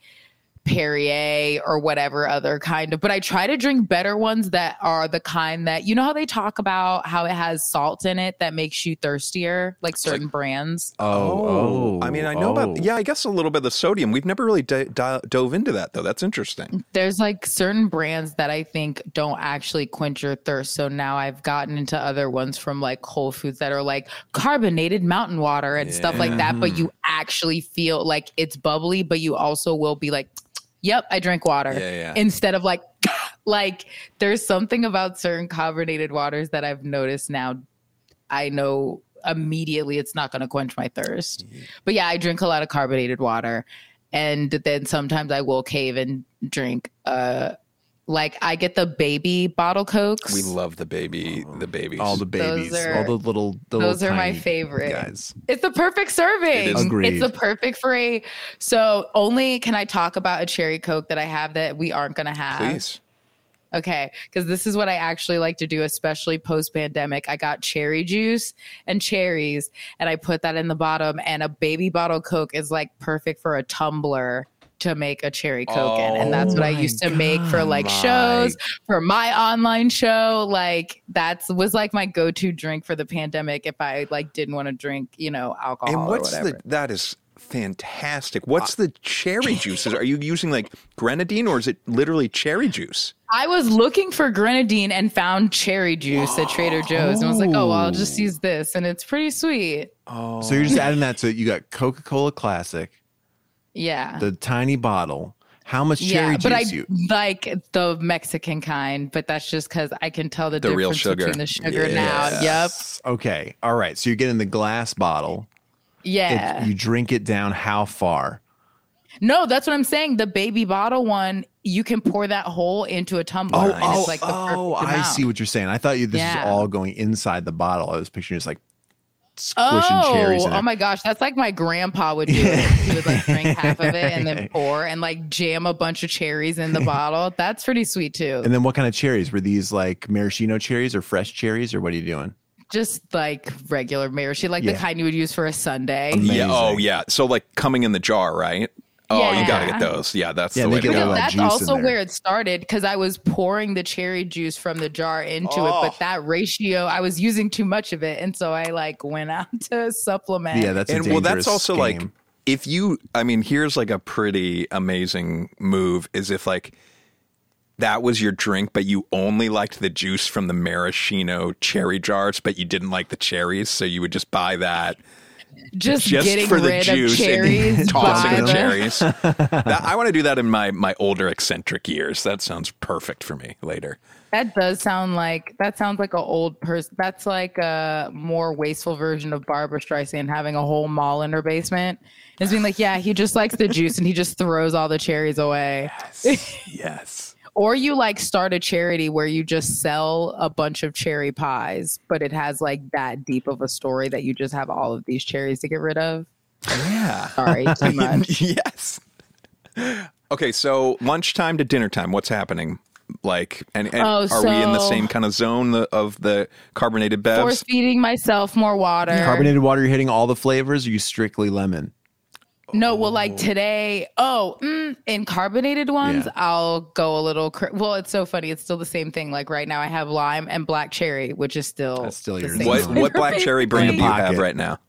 [SPEAKER 8] Perrier or whatever other kind of, but I try to drink better ones that are the kind that, you know how they talk about how it has salt in it that makes you thirstier, like certain brands.
[SPEAKER 6] Oh,
[SPEAKER 5] I mean, I know
[SPEAKER 6] oh.
[SPEAKER 5] about, yeah, I guess a little bit of the sodium. We've never really di- di- dove into that, though. That's interesting.
[SPEAKER 8] There's like certain brands that I think don't actually quench your thirst. So now I've gotten into other ones from like Whole Foods that are like carbonated mountain water and stuff like that. But you actually feel like it's bubbly, but you also will be like, yep, I drank water.
[SPEAKER 5] Yeah, yeah.
[SPEAKER 8] Instead of like, like there's something about certain carbonated waters that I've noticed now. I know immediately it's not going to quench my thirst. But yeah, I drink a lot of carbonated water. And then sometimes I will cave and drink, uh, like I get the baby bottle Cokes.
[SPEAKER 5] We love the baby, the babies.
[SPEAKER 6] all the babies,
[SPEAKER 8] Those are-
[SPEAKER 6] all the little, the
[SPEAKER 8] those
[SPEAKER 6] little
[SPEAKER 8] are my
[SPEAKER 6] tiny
[SPEAKER 8] favorite.
[SPEAKER 6] guys.
[SPEAKER 8] It's the perfect serving.
[SPEAKER 5] It is.
[SPEAKER 6] Agreed.
[SPEAKER 8] It's the perfect for a. So only can I talk about a cherry Coke that I have that we aren't going to have.
[SPEAKER 5] Please.
[SPEAKER 8] Okay, because this is what I actually like to do, especially post-pandemic. I got cherry juice and cherries, and I put that in the bottom. And a baby bottle Coke is like perfect for a tumbler to make a cherry Coke in, and that's what I
[SPEAKER 6] my
[SPEAKER 8] used to make for like
[SPEAKER 5] my-
[SPEAKER 8] shows, for my online show. Like that's was like my go-to drink for the pandemic if I like didn't want to drink, you know, alcohol
[SPEAKER 5] And what's
[SPEAKER 8] or whatever.
[SPEAKER 5] the, that is fantastic. What's the cherry juices? Are you using like grenadine or is it literally cherry juice?
[SPEAKER 8] I was looking for grenadine and found cherry juice at Trader Joe's and was like, oh, well, I'll just use this. And it's pretty sweet.
[SPEAKER 5] Oh,
[SPEAKER 6] So you're just adding that to you got Coca-Cola Classic,
[SPEAKER 8] Yeah.
[SPEAKER 6] the tiny bottle. How much cherry
[SPEAKER 8] yeah,
[SPEAKER 6] juice
[SPEAKER 8] but I
[SPEAKER 6] you?
[SPEAKER 8] like the Mexican kind, but that's just because I can tell the,
[SPEAKER 5] The real
[SPEAKER 8] difference
[SPEAKER 5] sugar.
[SPEAKER 8] between the sugar
[SPEAKER 5] Yes.
[SPEAKER 8] now. Yep.
[SPEAKER 6] Okay, all right. So you're getting the glass bottle.
[SPEAKER 8] Yeah.
[SPEAKER 6] It, you drink it down how far?
[SPEAKER 8] No, that's what I'm saying. The baby bottle one, you can pour that whole into a tumbler.
[SPEAKER 6] Oh,
[SPEAKER 8] and
[SPEAKER 6] oh,
[SPEAKER 8] it's like the
[SPEAKER 6] oh!
[SPEAKER 8] perfect
[SPEAKER 6] I
[SPEAKER 8] amount.
[SPEAKER 6] see what you're saying. I thought you this
[SPEAKER 8] Yeah.
[SPEAKER 6] is all going inside the bottle. I was picturing just like squishing
[SPEAKER 8] Oh,
[SPEAKER 6] cherries in
[SPEAKER 8] oh
[SPEAKER 6] it.
[SPEAKER 8] my gosh, that's like my grandpa would do it. He would like drink half of it and then pour and like jam a bunch of cherries in the bottle. That's pretty sweet too.
[SPEAKER 6] And then what kind of cherries? Were these like maraschino cherries or fresh cherries, or what are you doing?
[SPEAKER 8] Just like regular maraschino, like
[SPEAKER 6] Yeah.
[SPEAKER 8] the kind you would use for a sundae.
[SPEAKER 5] Yeah. Oh,
[SPEAKER 6] Amazing.
[SPEAKER 5] yeah. So like coming in the jar, right? Oh, you got to
[SPEAKER 8] Yeah.
[SPEAKER 5] get those. Yeah, that's
[SPEAKER 6] Yeah,
[SPEAKER 5] the
[SPEAKER 6] they
[SPEAKER 5] way to
[SPEAKER 6] get
[SPEAKER 5] go.
[SPEAKER 6] all that
[SPEAKER 8] That's
[SPEAKER 6] juice in
[SPEAKER 8] also
[SPEAKER 6] there.
[SPEAKER 8] where it started because I was pouring the cherry juice from the jar into it, but that ratio, I was using too much of it. And so I like went out to supplement.
[SPEAKER 6] Yeah, that's a
[SPEAKER 5] And well, that's
[SPEAKER 6] dangerous
[SPEAKER 5] also like
[SPEAKER 6] game.
[SPEAKER 5] if you, I mean, here's like a pretty amazing move is if like that was your drink, but you only liked the juice from the maraschino cherry jars, but you didn't like the cherries. So you would just buy that
[SPEAKER 8] just,
[SPEAKER 5] just
[SPEAKER 8] getting
[SPEAKER 5] for the
[SPEAKER 8] rid
[SPEAKER 5] juice
[SPEAKER 8] of cherries,
[SPEAKER 5] and tossing
[SPEAKER 8] by
[SPEAKER 5] the
[SPEAKER 8] the-
[SPEAKER 5] cherries. That, I want to do that in my, my older eccentric years. That sounds perfect for me later.
[SPEAKER 8] That does sound like that sounds like an old person. That's like a more wasteful version of Barbara Streisand having a whole mall in her basement. It's being like, yeah, he just likes the juice and he just throws all the cherries away.
[SPEAKER 5] Yes.
[SPEAKER 8] Or you like start a charity where you just sell a bunch of cherry pies, but it has like that deep of a story that you just have all of these cherries to get rid of.
[SPEAKER 5] Yeah.
[SPEAKER 8] Sorry, too much.
[SPEAKER 5] Yes. Okay, so lunchtime to dinner time, what's happening? Like, and, and
[SPEAKER 8] Oh,
[SPEAKER 5] are we in the
[SPEAKER 8] so-
[SPEAKER 5] same kind of zone the- of the carbonated bevs?
[SPEAKER 8] Force feeding myself more water.
[SPEAKER 6] Carbonated water, you're hitting all the flavors, or you strictly lemon?
[SPEAKER 8] No, well, like today, oh, mm, in carbonated ones,
[SPEAKER 6] Yeah.
[SPEAKER 8] I'll go a little. Cr- well, it's so funny. It's still the same thing. Like right now, I have lime and black cherry, which is still
[SPEAKER 6] That's still
[SPEAKER 8] the
[SPEAKER 6] your
[SPEAKER 8] same
[SPEAKER 5] What
[SPEAKER 6] Basically.
[SPEAKER 5] what black cherry brand do
[SPEAKER 6] In
[SPEAKER 5] you
[SPEAKER 6] the
[SPEAKER 5] have
[SPEAKER 6] pocket.
[SPEAKER 5] right now?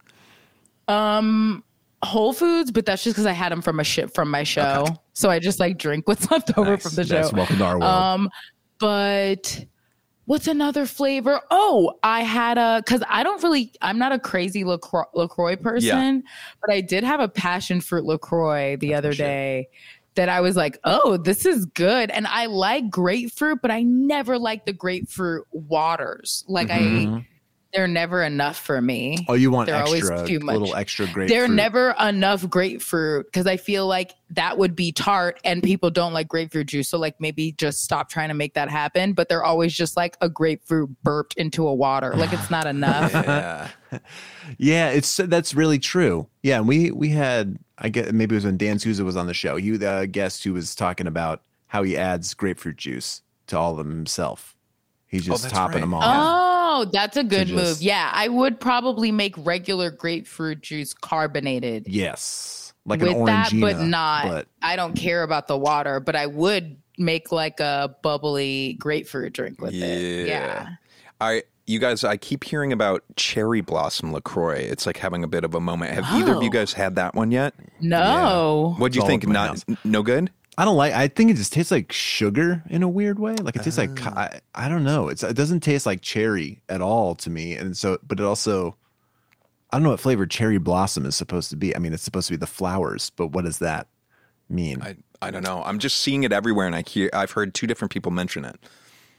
[SPEAKER 8] Whole Foods, but that's just because I had them from a ship from my show.
[SPEAKER 5] Okay.
[SPEAKER 8] So I just like drink what's left over
[SPEAKER 5] Nice.
[SPEAKER 8] from the
[SPEAKER 6] That's
[SPEAKER 8] show.
[SPEAKER 6] welcome to our world.
[SPEAKER 8] Um, but what's another flavor? Oh, I had a because I don't really, I'm not a crazy LaCroix, LaCroix person, but I did have a passion fruit LaCroix the other day that I was like, oh, this is good. And I like grapefruit, but I never like the grapefruit waters. Like I, they're never enough for me.
[SPEAKER 6] Oh, you want
[SPEAKER 8] They're always
[SPEAKER 6] extra,
[SPEAKER 8] too much.
[SPEAKER 6] little extra grapefruit.
[SPEAKER 8] They're never enough grapefruit because I feel like that would be tart and people don't like grapefruit juice. So like maybe just stop trying to make that happen. But they're always just like a grapefruit burped into a water. Like it's not enough.
[SPEAKER 5] Yeah.
[SPEAKER 6] Yeah, it's that's really true. Yeah, and we we had I get maybe it was when Dan Souza was on the show. He the guest who was talking about how he adds grapefruit juice to all of them himself. He's just
[SPEAKER 5] that's
[SPEAKER 6] topping
[SPEAKER 5] right.
[SPEAKER 6] them all.
[SPEAKER 8] Oh, that's a good
[SPEAKER 6] just-
[SPEAKER 8] move. Yeah, I would probably make regular grapefruit juice carbonated
[SPEAKER 6] Yes, like
[SPEAKER 8] with
[SPEAKER 6] an
[SPEAKER 8] that,
[SPEAKER 6] orangina,
[SPEAKER 8] but not.
[SPEAKER 6] but-
[SPEAKER 8] I don't care about the water, but I would make like a bubbly grapefruit drink with it. Yeah.
[SPEAKER 5] I you guys, I keep hearing about cherry blossom LaCroix. It's like having a bit of a moment. Have either of you
[SPEAKER 8] Oh.
[SPEAKER 5] guys had that one yet?
[SPEAKER 8] No.
[SPEAKER 5] What'd you
[SPEAKER 6] It's all
[SPEAKER 5] think?
[SPEAKER 6] over my
[SPEAKER 5] Not
[SPEAKER 6] house.
[SPEAKER 5] no good?
[SPEAKER 6] I don't like. I think it just tastes like sugar in a weird way. Like it tastes like
[SPEAKER 5] Ah.
[SPEAKER 6] I, I don't know. It's it doesn't taste like cherry at all to me. And so, but it also, I don't know what flavor cherry blossom is supposed to be. I mean, it's supposed to be the flowers, but what does that mean?
[SPEAKER 5] I I don't know. I'm just seeing it everywhere, and I hear I've heard two different people mention it.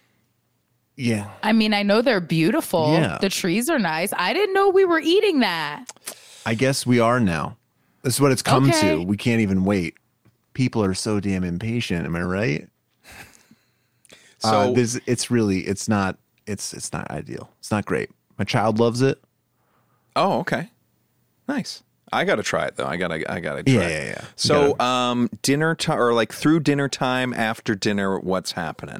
[SPEAKER 6] yeah,
[SPEAKER 8] I mean, I know they're beautiful.
[SPEAKER 6] Yeah.
[SPEAKER 8] The trees are nice. I didn't know we were eating that.
[SPEAKER 6] I guess we are now. This is what it's come
[SPEAKER 8] Okay.
[SPEAKER 6] to. We can't even wait. People are so damn impatient. Am I right?
[SPEAKER 5] So
[SPEAKER 6] uh, this, it's really, it's not, it's, it's not ideal. It's not great. My child loves it.
[SPEAKER 5] oh, okay, nice. I gotta try it though. I gotta I gotta try.
[SPEAKER 6] Yeah,
[SPEAKER 5] it.
[SPEAKER 6] yeah, yeah. You
[SPEAKER 5] So,
[SPEAKER 6] gotta-
[SPEAKER 5] um, dinner time or like through dinner time, after dinner, what's happening?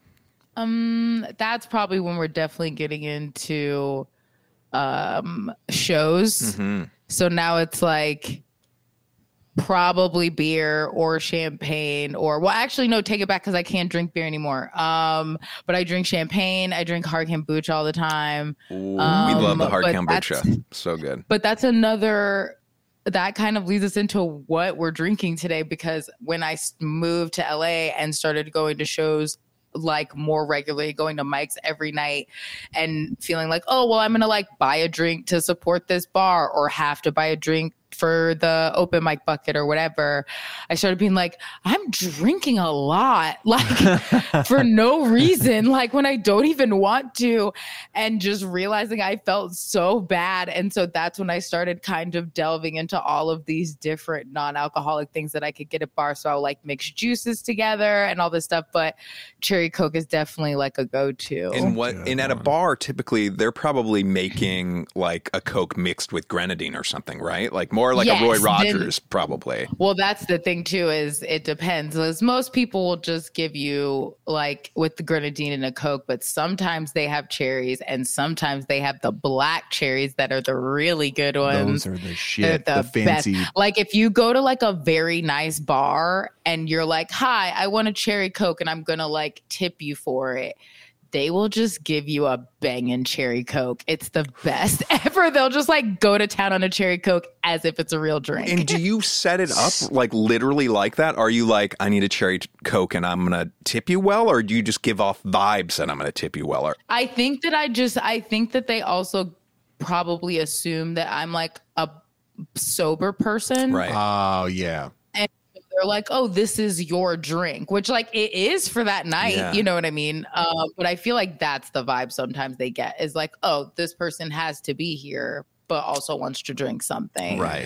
[SPEAKER 8] That's probably when we're definitely getting into um, shows. So now it's like probably beer or champagne or well, actually no, take it back because I can't drink beer anymore. Um, but I drink champagne. I drink hard kombucha all the time.
[SPEAKER 5] Ooh, we love the
[SPEAKER 8] Um,
[SPEAKER 5] hard
[SPEAKER 8] but
[SPEAKER 5] kombucha. So good.
[SPEAKER 8] But that's another that kind of leads us into what we're drinking today because when I s- moved to L A and started going to shows like more regularly, going to Mike's every night and feeling like, oh, well, I'm going to like buy a drink to support this bar or have to buy a drink for the open mic bucket or whatever, I started being like, I'm drinking a lot, like for no reason, like when I don't even want to, and just realizing I felt so bad. And so that's when I started kind of delving into all of these different non-alcoholic things that I could get at bar. So I'll like mix juices together and all this stuff, but cherry Coke is definitely like a go-to.
[SPEAKER 5] And what and at a bar, typically they're probably making like a Coke mixed with grenadine or something, right? Like more like
[SPEAKER 8] Yes,
[SPEAKER 5] a Roy
[SPEAKER 8] then-
[SPEAKER 5] Rogers, probably.
[SPEAKER 8] Well, that's the thing too, is it depends. As most people will just give you like with the grenadine and a Coke, but sometimes they have cherries and sometimes they have the black cherries that are the really good ones.
[SPEAKER 6] Those are the
[SPEAKER 8] They're
[SPEAKER 6] shit.
[SPEAKER 8] the,
[SPEAKER 6] The, fancy.
[SPEAKER 8] best. Like if you go to like a very nice bar and you're like, hi, I want a cherry Coke and I'm going to like tip you for it. They will just give you a banging cherry Coke. It's the best ever. They'll just like go to town on a cherry Coke as if it's a real drink.
[SPEAKER 5] And do you set it up like literally like that? Are you like, I need a cherry Coke and I'm going to tip you well? Or do you just give off vibes and I'm going to tip you well? Or
[SPEAKER 8] I think that I just, I think that they also probably assume that I'm like a sober person.
[SPEAKER 5] right.
[SPEAKER 6] Oh, yeah.
[SPEAKER 8] They're like, oh, this is your drink, which like it is for that night.
[SPEAKER 5] Yeah.
[SPEAKER 8] You know what I mean? Um, but I feel like that's the vibe sometimes they get is like, oh, this person has to be here, but also wants to drink something.
[SPEAKER 5] right.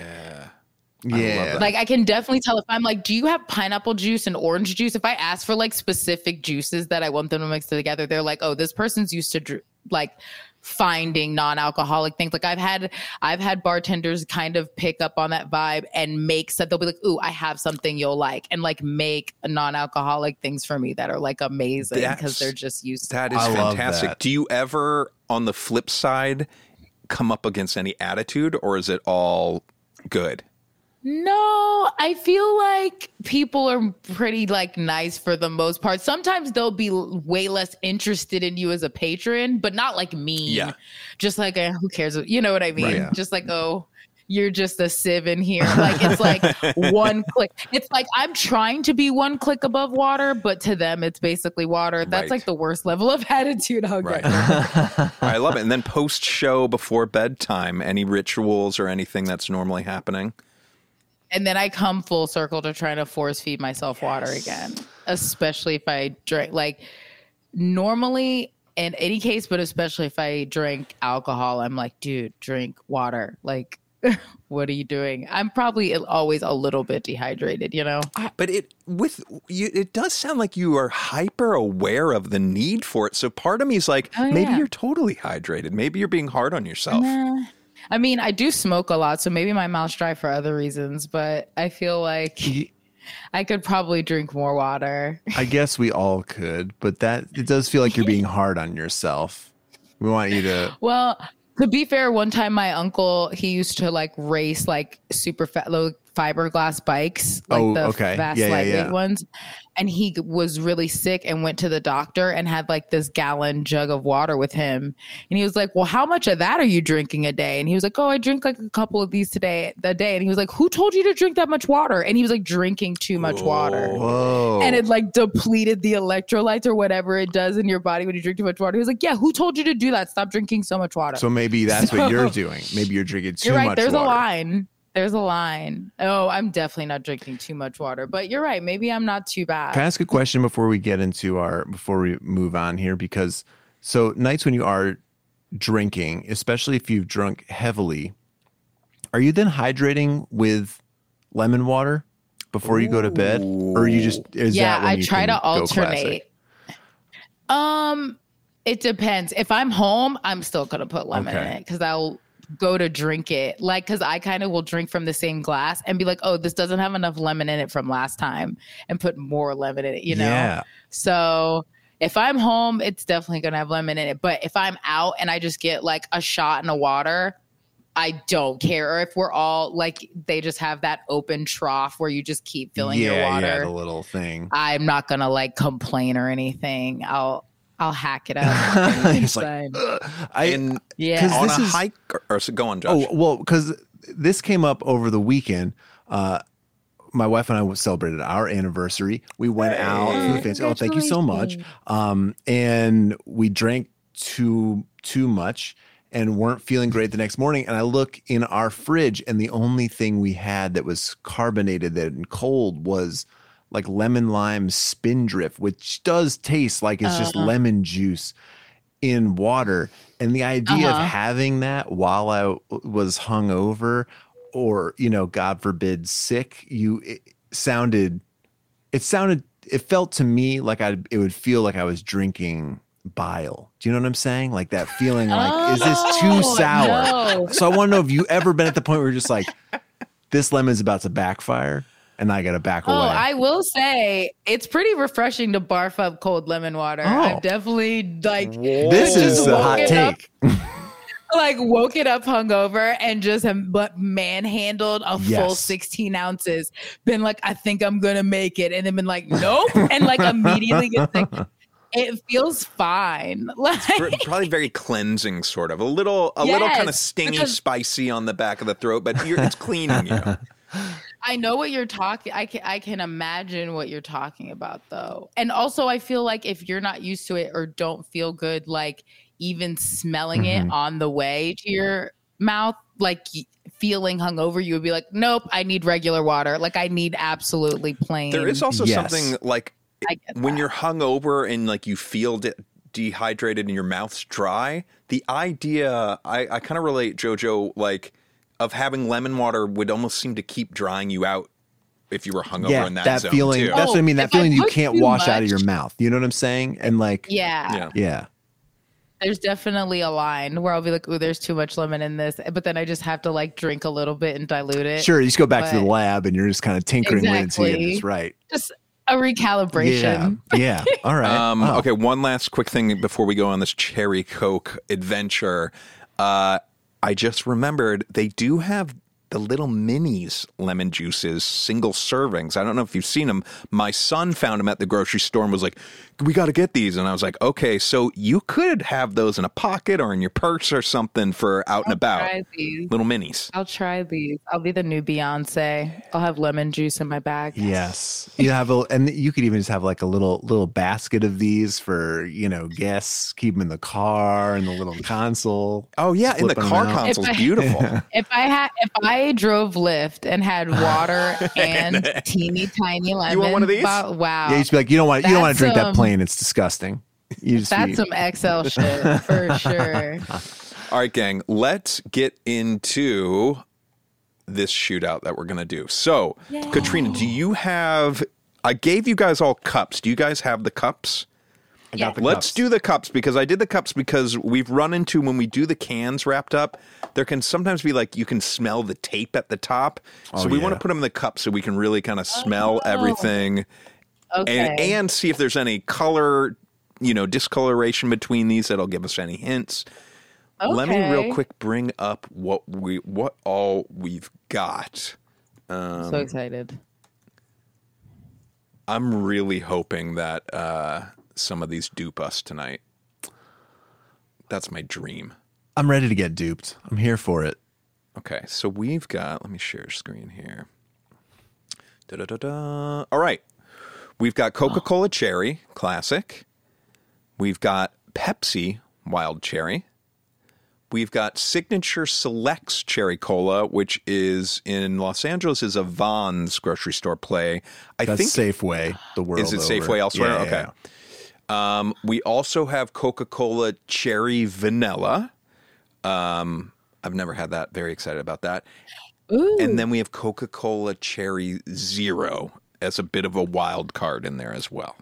[SPEAKER 6] Yeah.
[SPEAKER 8] Like I can definitely tell if I'm like, do you have pineapple juice and orange juice? If I ask for like specific juices that I want them to mix together, they're like, oh, this person's used to dr- like finding non-alcoholic things. Like I've had, I've had bartenders kind of pick up on that vibe and make so they'll be like, ooh, I have something you'll like, and like make non-alcoholic things for me that are like amazing
[SPEAKER 5] That's-
[SPEAKER 8] because they're just used to
[SPEAKER 5] That is
[SPEAKER 6] I love
[SPEAKER 5] fantastic.
[SPEAKER 6] that.
[SPEAKER 5] Do you ever, on the flip side, come up against any attitude or is it all good?
[SPEAKER 8] No, I feel like people are pretty like nice for the most part. Sometimes they'll be l- way less interested in you as a patron, but not like mean.
[SPEAKER 5] Yeah.
[SPEAKER 8] Just like, eh, who cares? You know what I mean?
[SPEAKER 6] Right, yeah.
[SPEAKER 8] Just like, oh, you're just a sieve in here. Like it's like one click. It's like I'm trying to be one click above water, but to them it's basically water. That's
[SPEAKER 5] Right.
[SPEAKER 8] like the worst level of attitude I'll
[SPEAKER 5] Right.
[SPEAKER 8] get.
[SPEAKER 5] I love it. And then post show before bedtime, any rituals or anything that's normally happening?
[SPEAKER 8] And then I come full circle to trying to force feed myself water again, especially if I drink. Like normally in any case, but especially if I drink alcohol, I'm like, dude, drink water. Like, what are you doing? I'm probably always a little bit dehydrated, you know?
[SPEAKER 5] But it with you, it does sound like you are hyper aware of the need for it. So part of me is like,
[SPEAKER 8] Oh,
[SPEAKER 5] maybe
[SPEAKER 8] yeah.
[SPEAKER 5] you're totally hydrated. Maybe you're being hard on yourself.
[SPEAKER 8] Nah. I mean, I do smoke a lot, so maybe my mouth's dry for other reasons, but I feel like I could probably drink more water.
[SPEAKER 6] I guess we all could, but that it does feel like you're being hard on yourself. We want you to.
[SPEAKER 8] Well, to be fair, one time my uncle, he used to like race like super fat, low fiberglass bikes, like
[SPEAKER 6] Oh,
[SPEAKER 8] the
[SPEAKER 6] okay.
[SPEAKER 8] fast
[SPEAKER 6] Yeah, yeah,
[SPEAKER 8] lightweight
[SPEAKER 6] yeah.
[SPEAKER 8] ones. And he was really sick and went to the doctor and had like this gallon jug of water with him. And he was like, well, how much of that are you drinking a day? And he was like, oh, I drink like a couple of these today, a day. And he was like, who told you to drink that much water? And he was like drinking too much water.
[SPEAKER 6] Whoa.
[SPEAKER 8] And it like depleted the electrolytes or whatever it does in your body when you drink too much water. He was like, yeah, who told you to do that? Stop drinking so much water.
[SPEAKER 6] So maybe that's what you're
[SPEAKER 8] So-
[SPEAKER 6] doing. Maybe you're drinking too
[SPEAKER 8] You're right.
[SPEAKER 6] much
[SPEAKER 8] There's
[SPEAKER 6] water.
[SPEAKER 8] a line. There's a line. Oh, I'm definitely not drinking too much water, but you're right. Maybe I'm not too bad.
[SPEAKER 6] Can I ask a question before we get into our before we move on here? Because so nights when you are drinking, especially if you've drunk heavily, are you then hydrating with lemon water before you go to bed, or are you just is
[SPEAKER 8] yeah,
[SPEAKER 6] that when
[SPEAKER 8] I
[SPEAKER 6] you
[SPEAKER 8] try
[SPEAKER 6] can
[SPEAKER 8] to
[SPEAKER 6] go
[SPEAKER 8] alternate.
[SPEAKER 6] classic?
[SPEAKER 8] Um, it depends. If I'm home, I'm still gonna put lemon
[SPEAKER 6] Okay.
[SPEAKER 8] in it because I'll go to drink it. Like, because I kind of will drink from the same glass and be like, oh, this doesn't have enough lemon in it from last time, and put more lemon in it. You know.
[SPEAKER 6] Yeah.
[SPEAKER 8] So if I'm home, it's definitely gonna have lemon in it. But if I'm out and I just get like a shot in a water, I don't care. Or if we're all like, they just have that open trough where you just keep filling
[SPEAKER 6] yeah,
[SPEAKER 8] your water.
[SPEAKER 6] yeah, the little thing.
[SPEAKER 8] I'm not gonna like complain or anything. I'll I'll hack it up.
[SPEAKER 6] It's like,
[SPEAKER 8] Fine.
[SPEAKER 6] I
[SPEAKER 5] And
[SPEAKER 8] Yeah.
[SPEAKER 6] 'cause
[SPEAKER 5] on
[SPEAKER 6] this
[SPEAKER 5] a
[SPEAKER 6] is-
[SPEAKER 5] hike, or, or so go on, Josh.
[SPEAKER 6] Oh, well, because this came up over the weekend. Uh, my wife and I celebrated our anniversary. We went out for the fancy. Oh, thank you so much. Um, and we drank too too much. and weren't feeling great the next morning. And I look in our fridge, and the only thing we had that was carbonated and cold was like lemon lime Spindrift, which does taste like it's just lemon juice in water. And the idea
[SPEAKER 8] Uh-huh.
[SPEAKER 6] of having that while I w- was hungover or, you know, God forbid, sick, you it sounded, it sounded, it felt to me like I, it would feel like I was drinking bile. Do you know what I'm saying? Like that feeling like, is this too
[SPEAKER 8] Oh,
[SPEAKER 6] sour?
[SPEAKER 8] no.
[SPEAKER 6] So I want to know if you ever been at the point where you're just like, this lemon's about to backfire and I got to back
[SPEAKER 8] Oh,
[SPEAKER 6] away.
[SPEAKER 8] I will say it's pretty refreshing to barf up cold lemon water.
[SPEAKER 6] Oh.
[SPEAKER 8] I've definitely like
[SPEAKER 6] this
[SPEAKER 8] just
[SPEAKER 6] is a
[SPEAKER 8] woke
[SPEAKER 6] hot
[SPEAKER 8] it up-
[SPEAKER 6] take.
[SPEAKER 8] like woke it up hungover and just um, but manhandled a full
[SPEAKER 6] Yes.
[SPEAKER 8] sixteen ounces. Been like, I think I'm gonna make it, and then been like, nope, and like immediately get sick. It feels fine. Like
[SPEAKER 5] Pr- Probably very cleansing, sort of. A little, a little kind of
[SPEAKER 8] Yes,
[SPEAKER 5] stingy,
[SPEAKER 8] because-
[SPEAKER 5] spicy on the back of the throat, but you're, it's cleaning you.
[SPEAKER 8] I know what you're talking. I can I can imagine what you're talking about though. And also I feel like if you're not used to it or don't feel good, like even smelling
[SPEAKER 6] Mhm.
[SPEAKER 8] it on the way to your mouth, like y- feeling hungover, you would be like, nope, I need regular water. Like I need absolutely plain.
[SPEAKER 5] There is also
[SPEAKER 6] Yes.
[SPEAKER 5] something like
[SPEAKER 8] I get
[SPEAKER 5] when
[SPEAKER 8] that.
[SPEAKER 5] you're hungover and like you feel de- dehydrated and your mouth's dry. The idea, I, I kind of relate, JoJo, like of having lemon water would almost seem to keep drying you out if you were hungover
[SPEAKER 6] Yeah,
[SPEAKER 5] in that,
[SPEAKER 6] that
[SPEAKER 5] zone
[SPEAKER 6] feeling.
[SPEAKER 5] too.
[SPEAKER 6] That's what I mean. That
[SPEAKER 8] if I
[SPEAKER 6] feeling you
[SPEAKER 8] put
[SPEAKER 6] can't
[SPEAKER 8] too
[SPEAKER 6] wash out of
[SPEAKER 8] much-
[SPEAKER 6] your mouth. You know what I'm saying? And like,
[SPEAKER 8] yeah.
[SPEAKER 5] yeah.
[SPEAKER 6] yeah.
[SPEAKER 8] There's definitely a line where I'll be like, oh, there's too much lemon in this. But then I just have to like drink a little bit and dilute it.
[SPEAKER 6] Sure, you just go back to the
[SPEAKER 8] But-
[SPEAKER 6] lab and you're just kind of tinkering with it until you get
[SPEAKER 8] Exactly.
[SPEAKER 6] this right.
[SPEAKER 8] Just a recalibration.
[SPEAKER 6] Yeah. Yeah. All right.
[SPEAKER 5] Um,
[SPEAKER 6] Oh.
[SPEAKER 5] Okay, one last quick thing before we go on this cherry Coke adventure. Uh, I just remembered they do have the little minis lemon juices, single servings. I don't know if you've seen them. My son found them at the grocery store and was like, we got to get these. And I was like, okay, so you could have those in a pocket or in your purse or something for out and about.
[SPEAKER 8] Try these.
[SPEAKER 5] Little minis.
[SPEAKER 8] I'll try these. I'll be the new Beyonce. I'll have lemon juice in my bag.
[SPEAKER 6] Yes. You have a, and you could even just have like a little little basket of these for, you know, guests, keep them in the car and the little console.
[SPEAKER 5] Oh, yeah, in the
[SPEAKER 6] Flip 'em
[SPEAKER 5] car
[SPEAKER 6] out.
[SPEAKER 5] console's
[SPEAKER 8] If I-
[SPEAKER 5] beautiful.
[SPEAKER 8] If I had, if I drove Lyft and had water and teeny tiny lemon,
[SPEAKER 5] want one of these?
[SPEAKER 8] bo- wow,
[SPEAKER 6] Yeah, you should be like, you don't want you don't want to
[SPEAKER 8] That's,
[SPEAKER 6] drink that
[SPEAKER 8] um,
[SPEAKER 6] plain. It's disgusting. You just
[SPEAKER 8] that's
[SPEAKER 6] be-
[SPEAKER 8] some X L shit for sure.
[SPEAKER 5] All right, gang, let's get into this shootout that we're going to do. So, Katrina, do you have, I gave you guys all cups. Do you guys have the cups?
[SPEAKER 6] I got the
[SPEAKER 5] Let's
[SPEAKER 6] cups.
[SPEAKER 5] do the cups because I did the cups because we've run into when we do the cans wrapped up, there can sometimes be like you can smell the tape at the top. So
[SPEAKER 6] Oh,
[SPEAKER 5] we
[SPEAKER 6] yeah.
[SPEAKER 5] want to put them in the cups so we can really kind of smell
[SPEAKER 8] Oh.
[SPEAKER 5] everything
[SPEAKER 8] Okay.
[SPEAKER 5] and and see if there's any color, you know, discoloration between these that'll give us any hints. Let me real
[SPEAKER 8] Okay.
[SPEAKER 5] quick bring up what we what all we've got. Um,
[SPEAKER 8] so excited.
[SPEAKER 5] I'm really hoping that uh, some of these dupe us tonight. That's my dream.
[SPEAKER 6] I'm ready to get duped. I'm here for it.
[SPEAKER 5] Okay, so we've got, let me share screen here. Da-da-da-da. All right. We've got Coca-Cola Cherry Classic. We've got Pepsi Wild Cherry. We've got Signature Selects Cherry Cola, which is in Los Angeles is a Vons grocery store play. I
[SPEAKER 6] That's
[SPEAKER 5] think
[SPEAKER 6] Safeway, the world
[SPEAKER 5] Is it
[SPEAKER 6] over.
[SPEAKER 5] Safeway elsewhere?
[SPEAKER 6] Yeah, yeah,
[SPEAKER 5] Okay.
[SPEAKER 6] yeah.
[SPEAKER 5] Um, we also have Coca-Cola Cherry Vanilla. Um, I've never had that. Very excited about that.
[SPEAKER 8] Ooh.
[SPEAKER 5] And then we have Coca-Cola Cherry Zero as a bit of a wild card in there as well.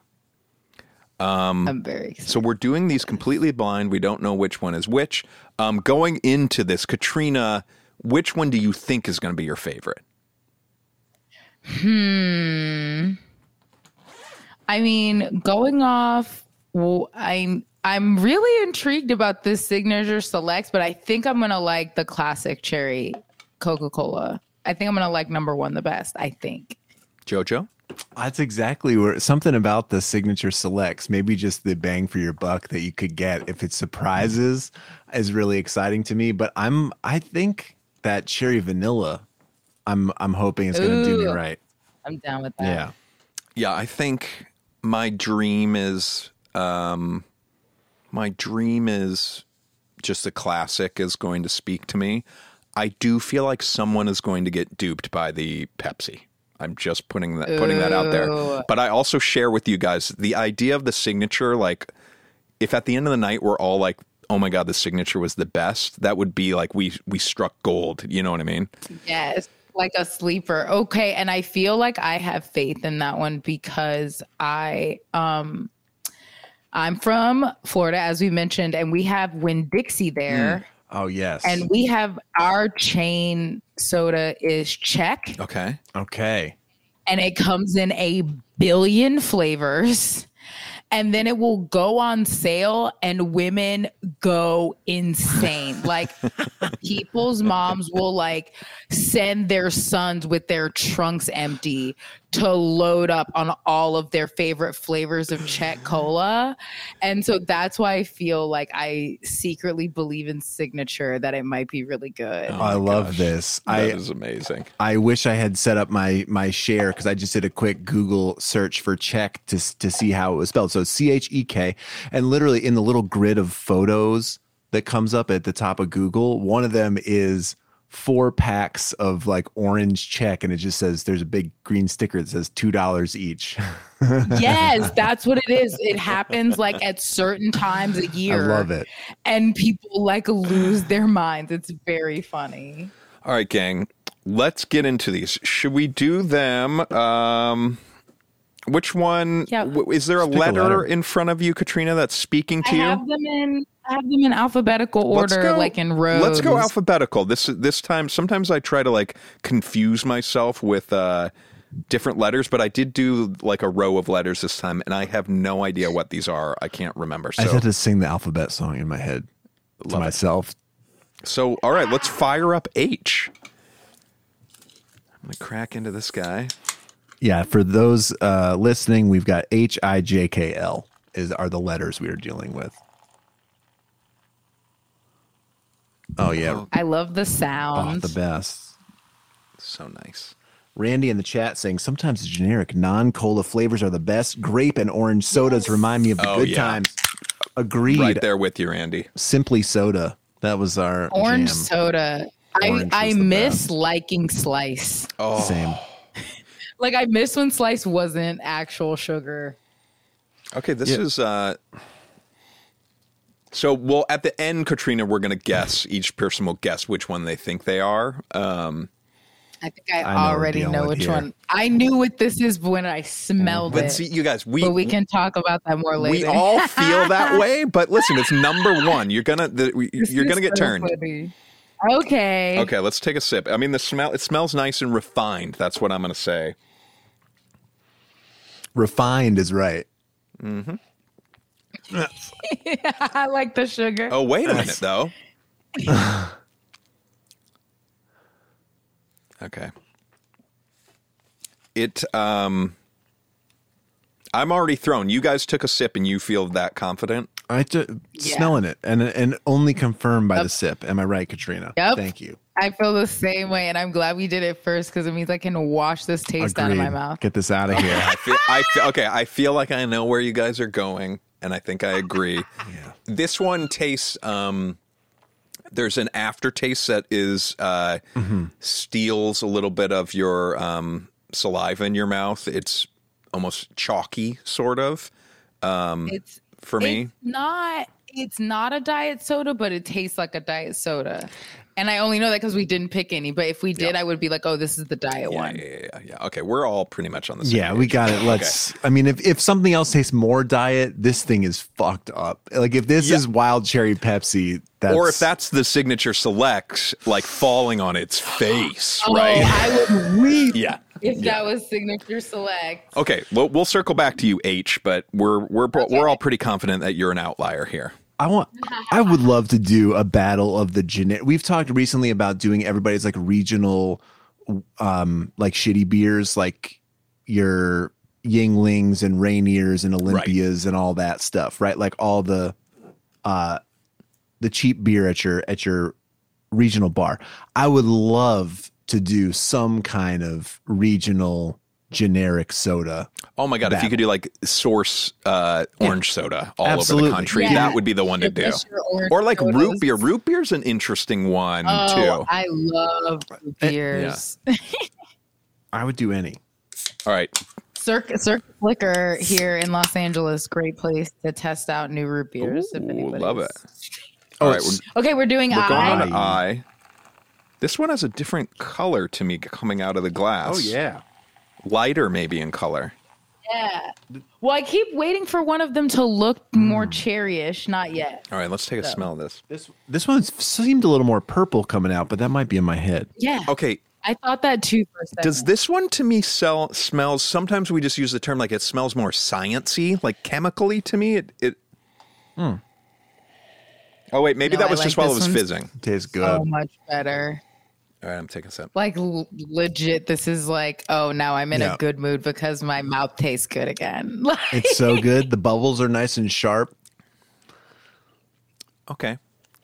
[SPEAKER 8] I'm very excited.
[SPEAKER 5] So we're doing these completely blind. We don't know which one is which. Um, going into this, Katrina, which one do you think is going to be your favorite?
[SPEAKER 8] Hmm. I mean, going off, well, I'm I'm really intrigued about this Signature Selects, but I think I'm gonna like the classic cherry Coca-Cola. I think I'm gonna like number one the best. I think.
[SPEAKER 5] JoJo?
[SPEAKER 6] That's exactly where something about the Signature Selects, maybe just the bang for your buck that you could get if it surprises is really exciting to me. But I'm I think that cherry vanilla, I'm I'm hoping it's gonna do me
[SPEAKER 8] Ooh.
[SPEAKER 6] right.
[SPEAKER 8] I'm down with that.
[SPEAKER 6] Yeah.
[SPEAKER 5] Yeah, I think my dream is um, my dream is just a classic is going to speak to me. I do feel like someone is going to get duped by the Pepsi. I'm just putting that putting that out there.
[SPEAKER 8] Ooh.
[SPEAKER 5] But I also share with you guys the idea of the signature. Like, if at the end of the night we're all like, "Oh my god, the signature was the best," that would be like we we struck gold. You know what I mean?
[SPEAKER 8] Yes, like a sleeper. Okay, and I feel like I have faith in that one because I um I'm from Florida, as we mentioned, and we have Winn-Dixie there.
[SPEAKER 6] Oh, yes.
[SPEAKER 8] And we have our chain soda is Czech,
[SPEAKER 5] Okay.
[SPEAKER 6] Okay.
[SPEAKER 8] and it comes in a billion flavors. And then it will go on sale and women go insane. Like people's moms will like send their sons with their trunks empty to load up on all of their favorite flavors of Czech Cola. And so that's why I feel like I secretly believe in Signature, that it might be really good.
[SPEAKER 5] Oh
[SPEAKER 6] I
[SPEAKER 5] my
[SPEAKER 6] love
[SPEAKER 5] gosh.
[SPEAKER 6] this.
[SPEAKER 5] That
[SPEAKER 6] I
[SPEAKER 5] is amazing.
[SPEAKER 6] I wish I had set up my my share because I just did a quick Google search for Czech to to see how it was spelled. So C H E K, and literally in the little grid of photos that comes up at the top of Google, one of them is four packs of like orange Czech, and it just says there's a big green sticker that says two dollars each.
[SPEAKER 8] Yes, that's what it is. It happens like at certain times a
[SPEAKER 6] I
[SPEAKER 8] year.
[SPEAKER 6] love it.
[SPEAKER 8] And people like lose their minds. It's very funny.
[SPEAKER 5] All right, gang. Let's get into these. Should we do them? Um, which one?
[SPEAKER 8] Yeah.
[SPEAKER 5] w- Is there a
[SPEAKER 6] Just pick a
[SPEAKER 5] letter,
[SPEAKER 6] letter.
[SPEAKER 5] in front of you, Katrina, that's speaking to
[SPEAKER 8] I
[SPEAKER 5] you?
[SPEAKER 8] have them in I have them in alphabetical
[SPEAKER 5] Let's
[SPEAKER 8] order,
[SPEAKER 5] go-
[SPEAKER 8] like in rows.
[SPEAKER 5] Let's go alphabetical. This this time, sometimes I try to like confuse myself with uh, different letters, but I did do like a row of letters this time, and I have no idea what these are. I can't remember.
[SPEAKER 6] I
[SPEAKER 5] So,
[SPEAKER 6] just had to sing the alphabet song in my head to
[SPEAKER 5] Love it.
[SPEAKER 6] myself.
[SPEAKER 5] so all right, let's fire up H. I'm gonna crack into this guy.
[SPEAKER 6] Yeah, for those uh, listening, we've got H I J K L is are the letters we are dealing with. Oh yeah,
[SPEAKER 8] I love the
[SPEAKER 6] oh,
[SPEAKER 8] sound.
[SPEAKER 6] the best.
[SPEAKER 5] So nice.
[SPEAKER 6] Randy in the chat saying sometimes the generic non-cola flavors are the best. Grape and orange sodas remind me of the
[SPEAKER 5] Oh,
[SPEAKER 6] good
[SPEAKER 5] yeah.
[SPEAKER 6] times. Agreed.
[SPEAKER 5] Right there with you, Randy.
[SPEAKER 6] Simply Soda. That was our
[SPEAKER 8] Orange
[SPEAKER 6] jam.
[SPEAKER 8] soda.
[SPEAKER 6] Orange
[SPEAKER 8] I, I
[SPEAKER 6] was the
[SPEAKER 8] miss
[SPEAKER 6] best.
[SPEAKER 8] liking Slice.
[SPEAKER 5] Oh,
[SPEAKER 6] Same.
[SPEAKER 8] Like I miss when Slice wasn't actual sugar.
[SPEAKER 5] okay. This
[SPEAKER 6] Yeah.
[SPEAKER 5] is uh. So, well, at the end, Katrina, we're gonna guess. Each person will guess which one they think they are. Um,
[SPEAKER 8] I think I,
[SPEAKER 6] I know what we're
[SPEAKER 8] already
[SPEAKER 6] dealing
[SPEAKER 8] know
[SPEAKER 6] with
[SPEAKER 8] which
[SPEAKER 6] here.
[SPEAKER 8] one. I knew what this is when I smelled
[SPEAKER 5] but
[SPEAKER 8] it.
[SPEAKER 5] see, you guys, we
[SPEAKER 8] but we can talk about that more later.
[SPEAKER 5] we all feel that way. But listen, it's number one. You're gonna the,
[SPEAKER 8] This
[SPEAKER 5] you're
[SPEAKER 8] is
[SPEAKER 5] gonna get
[SPEAKER 8] so
[SPEAKER 5] turned.
[SPEAKER 8] funny. Okay.
[SPEAKER 5] Okay, let's take a sip. I mean, the smell it smells nice and refined. That's what I'm gonna say.
[SPEAKER 6] Refined is right.
[SPEAKER 8] I like the sugar.
[SPEAKER 5] Oh, wait a minute, though. Okay. It, um, I'm already thrown. You guys took a sip and you feel that confident?
[SPEAKER 6] I t-
[SPEAKER 8] Yeah.
[SPEAKER 6] smelling it and and only confirmed by
[SPEAKER 8] Yep.
[SPEAKER 6] the sip. Am I right, Katrina?
[SPEAKER 8] Yep.
[SPEAKER 6] Thank you.
[SPEAKER 8] I feel the same way, and I'm glad we did it first because it means I can wash this taste out of my
[SPEAKER 6] Agreed.
[SPEAKER 8] mouth.
[SPEAKER 6] Get this out of here.
[SPEAKER 5] I feel, I feel, okay, I feel like I know where you guys are going, and I think I agree.
[SPEAKER 6] Yeah.
[SPEAKER 5] This one tastes, um, there's an aftertaste that is, uh, steals a little bit of your um, saliva in your mouth. It's almost chalky, sort of, um,
[SPEAKER 8] It's
[SPEAKER 5] for me.
[SPEAKER 8] It's not. It's not a diet soda, but it tastes like a diet soda. And I only know that because we didn't pick any. But if we did, I would be like, "Oh, this is the diet
[SPEAKER 5] Yeah,
[SPEAKER 8] one."
[SPEAKER 5] yeah, yeah, yeah, yeah. Okay, we're all pretty much on the same
[SPEAKER 6] Yeah, we
[SPEAKER 5] page.
[SPEAKER 6] got it. Let's. I mean, if, if something else tastes more diet, this thing is fucked up. Like if this
[SPEAKER 5] Yeah.
[SPEAKER 6] is wild cherry Pepsi, that's
[SPEAKER 5] Or if that's the signature select, like falling on its face,
[SPEAKER 8] Oh,
[SPEAKER 5] right?
[SPEAKER 8] I would weep
[SPEAKER 5] Yeah.
[SPEAKER 8] if
[SPEAKER 5] Yeah.
[SPEAKER 8] that was signature select.
[SPEAKER 5] Okay, we'll, we'll circle back to you, H, but we're we're
[SPEAKER 8] Okay.
[SPEAKER 5] we're all pretty confident that you're an outlier here.
[SPEAKER 6] I want. I would love to do a battle of the generic. We've talked recently about doing everybody's like regional, um, like shitty beers, like your Yinglings and Rainiers and Olympias and all that stuff, right? Like all the, uh, the cheap beer at your at your regional bar. I would love to do some kind of regional generic soda.
[SPEAKER 5] Oh my god!
[SPEAKER 6] That
[SPEAKER 5] if you could do like source uh, orange soda all
[SPEAKER 6] Absolutely.
[SPEAKER 5] over the country,
[SPEAKER 8] Yeah.
[SPEAKER 5] that would be the one to do.
[SPEAKER 8] Just your orange
[SPEAKER 5] Or like root
[SPEAKER 8] sodas.
[SPEAKER 5] beer. Root beer's an interesting one
[SPEAKER 8] Oh,
[SPEAKER 5] too.
[SPEAKER 8] I love root beers.
[SPEAKER 6] I would do any.
[SPEAKER 5] All right,
[SPEAKER 8] Circus Circus Liquor here in Los Angeles, great place to test out new root beers. if
[SPEAKER 5] Ooh,
[SPEAKER 8] anybody's-
[SPEAKER 5] love it.
[SPEAKER 6] Oh,
[SPEAKER 5] All right,
[SPEAKER 6] it's-
[SPEAKER 5] we're,
[SPEAKER 8] Okay, we're doing
[SPEAKER 5] we're going on
[SPEAKER 8] eye.
[SPEAKER 5] to eye. This one has a different color to me coming out of the glass.
[SPEAKER 6] Oh yeah.
[SPEAKER 5] Lighter maybe in color.
[SPEAKER 8] Yeah. Well, I keep waiting for one of them to look more cherryish. Not yet.
[SPEAKER 5] All right, let's take a smell of this.
[SPEAKER 6] This this one seemed a little more purple coming out, but that might be in my head.
[SPEAKER 8] Yeah.
[SPEAKER 5] Okay,
[SPEAKER 8] I thought that too for a second.
[SPEAKER 5] does this one to me sell smells? Sometimes we just use the term like it smells more science-y, like chemically to me. It. it Oh wait, maybe
[SPEAKER 8] No,
[SPEAKER 5] that
[SPEAKER 8] I
[SPEAKER 5] was
[SPEAKER 8] like
[SPEAKER 5] just while it
[SPEAKER 8] this
[SPEAKER 5] was
[SPEAKER 8] one's-
[SPEAKER 5] fizzing.
[SPEAKER 6] Tastes good.
[SPEAKER 8] so much better?
[SPEAKER 5] All right, I'm taking a sip.
[SPEAKER 8] Like l- legit, this is like, oh, now I'm in
[SPEAKER 6] Yeah.
[SPEAKER 8] a good mood because my mouth tastes good again. Like,
[SPEAKER 6] It's so good. The bubbles are nice and sharp.
[SPEAKER 5] Okay.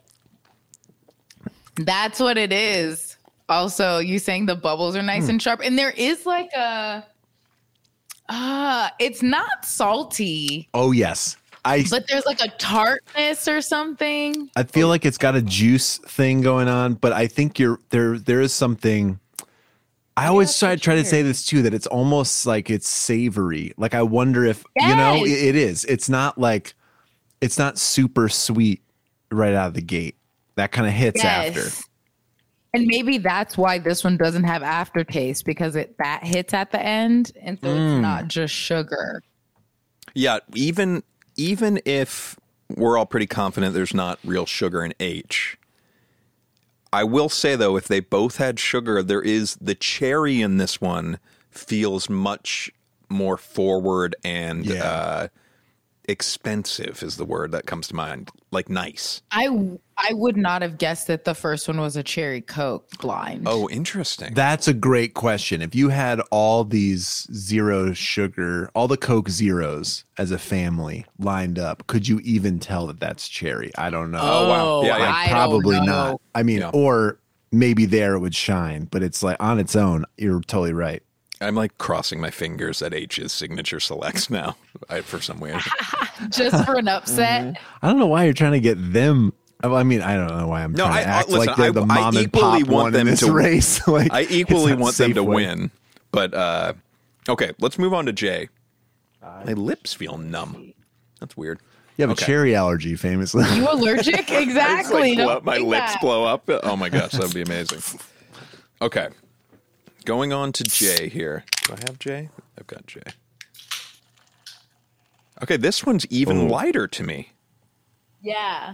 [SPEAKER 8] that's what it is. Also, you saying the bubbles are nice and sharp, and there is like a, uh, it's not salty,
[SPEAKER 6] Oh yes. I
[SPEAKER 8] but there's like a tartness or something.
[SPEAKER 6] I feel like it's got a juice thing going on, but I think you're there. There is something. I always
[SPEAKER 8] that's
[SPEAKER 6] try
[SPEAKER 8] for
[SPEAKER 6] try to
[SPEAKER 8] sure.
[SPEAKER 6] say this too, that it's almost like it's savory. Like I wonder if you know
[SPEAKER 8] Yes.
[SPEAKER 6] it, it is. It's not like it's not super sweet right out of the gate. That kind of hits after.
[SPEAKER 8] And maybe that's why this one doesn't have aftertaste because it that hits at the end, and so
[SPEAKER 6] Mm.
[SPEAKER 8] it's not just sugar.
[SPEAKER 5] Yeah, even even if we're all pretty confident there's not real sugar in H, I will say though, if they both had sugar, there is the cherry in this one feels much more forward and
[SPEAKER 6] Yeah.
[SPEAKER 5] uh, expensive is the word that comes to mind. Like nice.
[SPEAKER 8] I I would not have guessed that the first one was a cherry Coke blind.
[SPEAKER 5] Oh, interesting.
[SPEAKER 6] That's a great question. If you had all these zero sugar, all the Coke zeros as a family lined up, could you even tell that that's cherry? I don't know.
[SPEAKER 5] Oh, wow. Yeah, yeah.
[SPEAKER 8] I
[SPEAKER 6] Probably
[SPEAKER 8] don't know.
[SPEAKER 6] not. I mean,
[SPEAKER 5] Yeah.
[SPEAKER 6] or maybe there it would shine, but it's like on its own, you're totally right.
[SPEAKER 5] I'm like crossing my fingers that H's signature selects now I, for some weird.
[SPEAKER 8] Just for an upset.
[SPEAKER 6] I don't know why you're trying to get them. oh, I mean, I don't know why I'm
[SPEAKER 5] No,
[SPEAKER 6] trying
[SPEAKER 5] I-
[SPEAKER 6] to
[SPEAKER 5] I-
[SPEAKER 6] act
[SPEAKER 5] listen,
[SPEAKER 6] like they're
[SPEAKER 5] I-
[SPEAKER 6] the
[SPEAKER 5] I
[SPEAKER 6] mom and
[SPEAKER 5] equally
[SPEAKER 6] pop
[SPEAKER 5] want
[SPEAKER 6] one
[SPEAKER 5] them
[SPEAKER 6] in this
[SPEAKER 5] to-
[SPEAKER 6] race. Like,
[SPEAKER 5] I
[SPEAKER 6] it's
[SPEAKER 5] equally
[SPEAKER 6] not
[SPEAKER 5] want them to
[SPEAKER 6] Safeway.
[SPEAKER 5] win, but uh, okay, let's move on to J. My lips feel numb. That's weird.
[SPEAKER 6] You have
[SPEAKER 5] Okay.
[SPEAKER 6] a cherry allergy, famously.
[SPEAKER 8] You allergic?
[SPEAKER 5] It's
[SPEAKER 8] Exactly.
[SPEAKER 5] like blow-
[SPEAKER 8] Don't
[SPEAKER 5] my
[SPEAKER 8] think
[SPEAKER 5] lips
[SPEAKER 8] that.
[SPEAKER 5] blow up. Oh my gosh, that would be amazing. Okay, going on to J here. Do I have J? I've got J. Okay, this one's even
[SPEAKER 6] Oh.
[SPEAKER 5] lighter to me.
[SPEAKER 8] Yeah.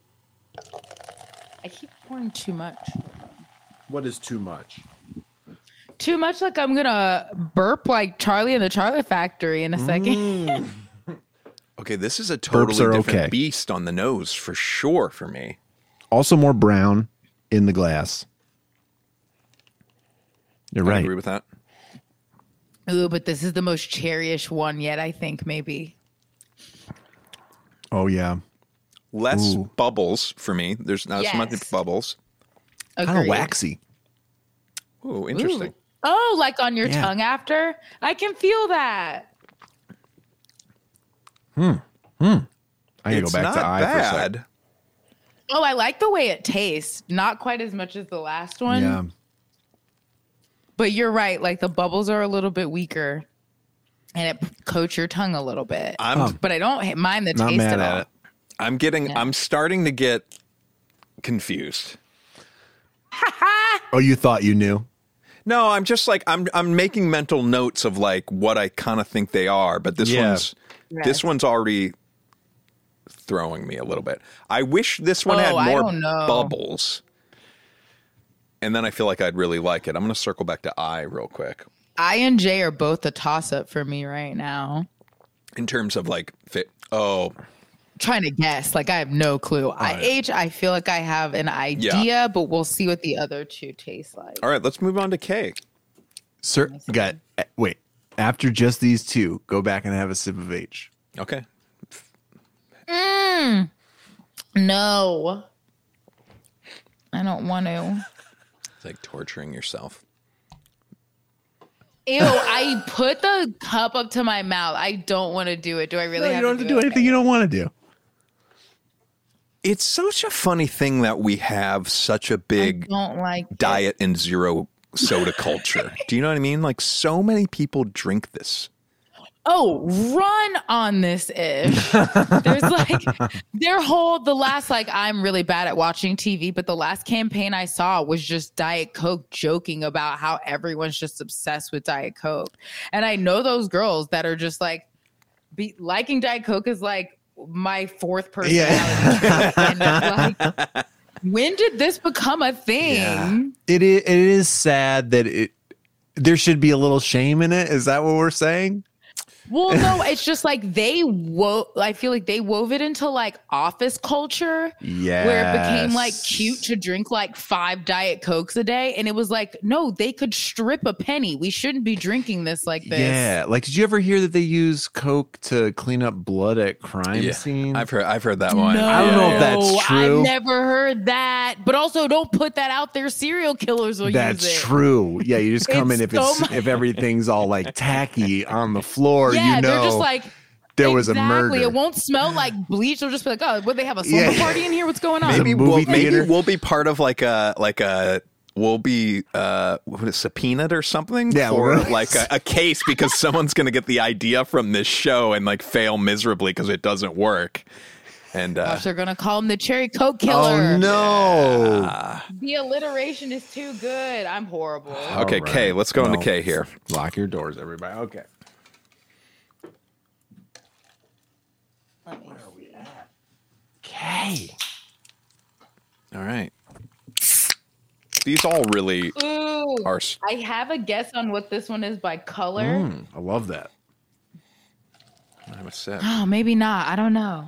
[SPEAKER 8] I keep pouring too much.
[SPEAKER 6] What is too much?
[SPEAKER 8] Too much like I'm gonna burp like Charlie in the Charlie Factory in a second.
[SPEAKER 5] Okay, this is a totally
[SPEAKER 6] are
[SPEAKER 5] different
[SPEAKER 6] okay.
[SPEAKER 5] beast on the nose for sure for me.
[SPEAKER 6] Also, more brown in the glass. You're
[SPEAKER 5] I
[SPEAKER 6] right.
[SPEAKER 5] agree with that.
[SPEAKER 8] Ooh, but this is the most cherryish one yet, I think, maybe.
[SPEAKER 6] Oh yeah,
[SPEAKER 5] Less
[SPEAKER 6] Ooh.
[SPEAKER 5] bubbles for me. There's not so much
[SPEAKER 8] Yes.
[SPEAKER 5] bubbles.
[SPEAKER 6] kind of
[SPEAKER 8] Agreed.
[SPEAKER 6] waxy.
[SPEAKER 5] Ooh, interesting.
[SPEAKER 8] Ooh. Oh, like on your
[SPEAKER 6] Yeah.
[SPEAKER 8] tongue after? I can feel that.
[SPEAKER 6] I can
[SPEAKER 5] It's
[SPEAKER 6] go back
[SPEAKER 5] not
[SPEAKER 6] to eye for a sec.
[SPEAKER 5] bad.
[SPEAKER 8] Oh, I like the way it tastes. Not quite as much as the last one.
[SPEAKER 6] Yeah,
[SPEAKER 8] But you're right. Like the bubbles are a little bit weaker and it coats your tongue a little bit.
[SPEAKER 5] I'm
[SPEAKER 8] but I don't mind the
[SPEAKER 6] not
[SPEAKER 8] taste
[SPEAKER 6] mad
[SPEAKER 8] at
[SPEAKER 6] at
[SPEAKER 8] all.
[SPEAKER 6] it.
[SPEAKER 5] I'm getting
[SPEAKER 8] Yeah.
[SPEAKER 5] I'm starting to get confused.
[SPEAKER 6] Oh, you thought you knew?
[SPEAKER 5] No, I'm just like I'm I'm making mental notes of like what I kind of think they are, but this
[SPEAKER 6] Yeah.
[SPEAKER 5] one's this
[SPEAKER 8] Yes.
[SPEAKER 5] one's already throwing me a little bit. I wish this one
[SPEAKER 8] Oh,
[SPEAKER 5] had
[SPEAKER 8] I
[SPEAKER 5] more
[SPEAKER 8] don't know.
[SPEAKER 5] bubbles. And then I feel like I'd really like it. I'm going to circle back to I real quick
[SPEAKER 8] I and J are both a toss up for me right now.
[SPEAKER 5] in terms of like fit. Oh,
[SPEAKER 8] Trying to guess. Like I have no clue. I H, I feel like I have an idea, but we'll see what the other two taste like.
[SPEAKER 5] all right. Let's move on to K.
[SPEAKER 6] Sir, got eh, wait. After just these two, go back and have a sip of H.
[SPEAKER 5] Okay.
[SPEAKER 8] No. I don't want to.
[SPEAKER 5] It's like torturing yourself.
[SPEAKER 8] Ew, I put the cup up to my mouth. I don't want to do it. Do I really
[SPEAKER 6] No,
[SPEAKER 8] have
[SPEAKER 6] you don't
[SPEAKER 8] to
[SPEAKER 6] have to
[SPEAKER 8] do,
[SPEAKER 6] do
[SPEAKER 8] it?
[SPEAKER 6] anything you don't want to do.
[SPEAKER 5] It's such a funny thing that we have such a
[SPEAKER 8] I
[SPEAKER 5] big
[SPEAKER 8] don't like it.
[SPEAKER 5] diet and zero soda culture. Do you know what I mean? Like so many people drink this.
[SPEAKER 8] Oh, run on this ish. There's like their whole the last like I'm really bad at watching T V, but the last campaign I saw was just Diet Coke joking about how everyone's just obsessed with Diet Coke. And I know those girls that are just like be, liking Diet Coke is like my fourth personality.
[SPEAKER 6] Yeah.
[SPEAKER 8] And it's like, when did this become a thing?
[SPEAKER 5] Yeah.
[SPEAKER 6] It is, it is sad that it there should be a little shame in it. Is that what we're saying?
[SPEAKER 8] Well, no, it's just like they wove. I feel like they wove it into like office culture,
[SPEAKER 6] Yeah,
[SPEAKER 8] where it became like cute to drink like five Diet Cokes a day, and it was like, no, they could strip a penny. We shouldn't be drinking this like this.
[SPEAKER 6] Yeah, like did you ever hear that they use Coke to clean up blood at crime
[SPEAKER 5] Yeah,
[SPEAKER 6] scenes?
[SPEAKER 5] I've heard I've heard that one.
[SPEAKER 8] No,
[SPEAKER 6] I don't know if that's true.
[SPEAKER 8] I've never heard that. But also, don't put that out there. Serial killers will
[SPEAKER 6] That's
[SPEAKER 8] use it.
[SPEAKER 6] true. Yeah, you just come
[SPEAKER 8] It's
[SPEAKER 6] in if
[SPEAKER 8] so
[SPEAKER 6] it's
[SPEAKER 8] much-
[SPEAKER 6] if everything's all like tacky on the floor.
[SPEAKER 8] Yeah,
[SPEAKER 6] you know,
[SPEAKER 8] they're just like.
[SPEAKER 6] there was a
[SPEAKER 8] Exactly.
[SPEAKER 6] murder.
[SPEAKER 8] It won't smell like bleach. They'll just be like, oh, would they have a slumber
[SPEAKER 6] Yeah.
[SPEAKER 8] party in here? What's going on?
[SPEAKER 5] Maybe
[SPEAKER 6] a movie
[SPEAKER 5] we'll, maybe
[SPEAKER 6] theater.
[SPEAKER 5] we'll be part of like a like a we'll be uh what is it, subpoenaed or something
[SPEAKER 6] Yeah,
[SPEAKER 5] for
[SPEAKER 6] we're-
[SPEAKER 5] like a, a case because someone's going to get the idea from this show and like fail miserably because it doesn't work. And uh,
[SPEAKER 8] Gosh, they're gonna call him the Cherry Coke Killer.
[SPEAKER 6] Oh no!
[SPEAKER 8] The alliteration is too good. I'm horrible.
[SPEAKER 5] okay,
[SPEAKER 6] All right.
[SPEAKER 5] K, let's go into
[SPEAKER 6] Well,
[SPEAKER 5] K here.
[SPEAKER 6] Lock your doors, everybody. Okay.
[SPEAKER 8] Let me-
[SPEAKER 6] K.
[SPEAKER 5] All right. These all really
[SPEAKER 8] Ooh,
[SPEAKER 5] are. s-
[SPEAKER 8] I have a guess on what this one is by color.
[SPEAKER 6] Mm, I love that.
[SPEAKER 5] I'm a sip.
[SPEAKER 8] Oh, maybe not. I don't know.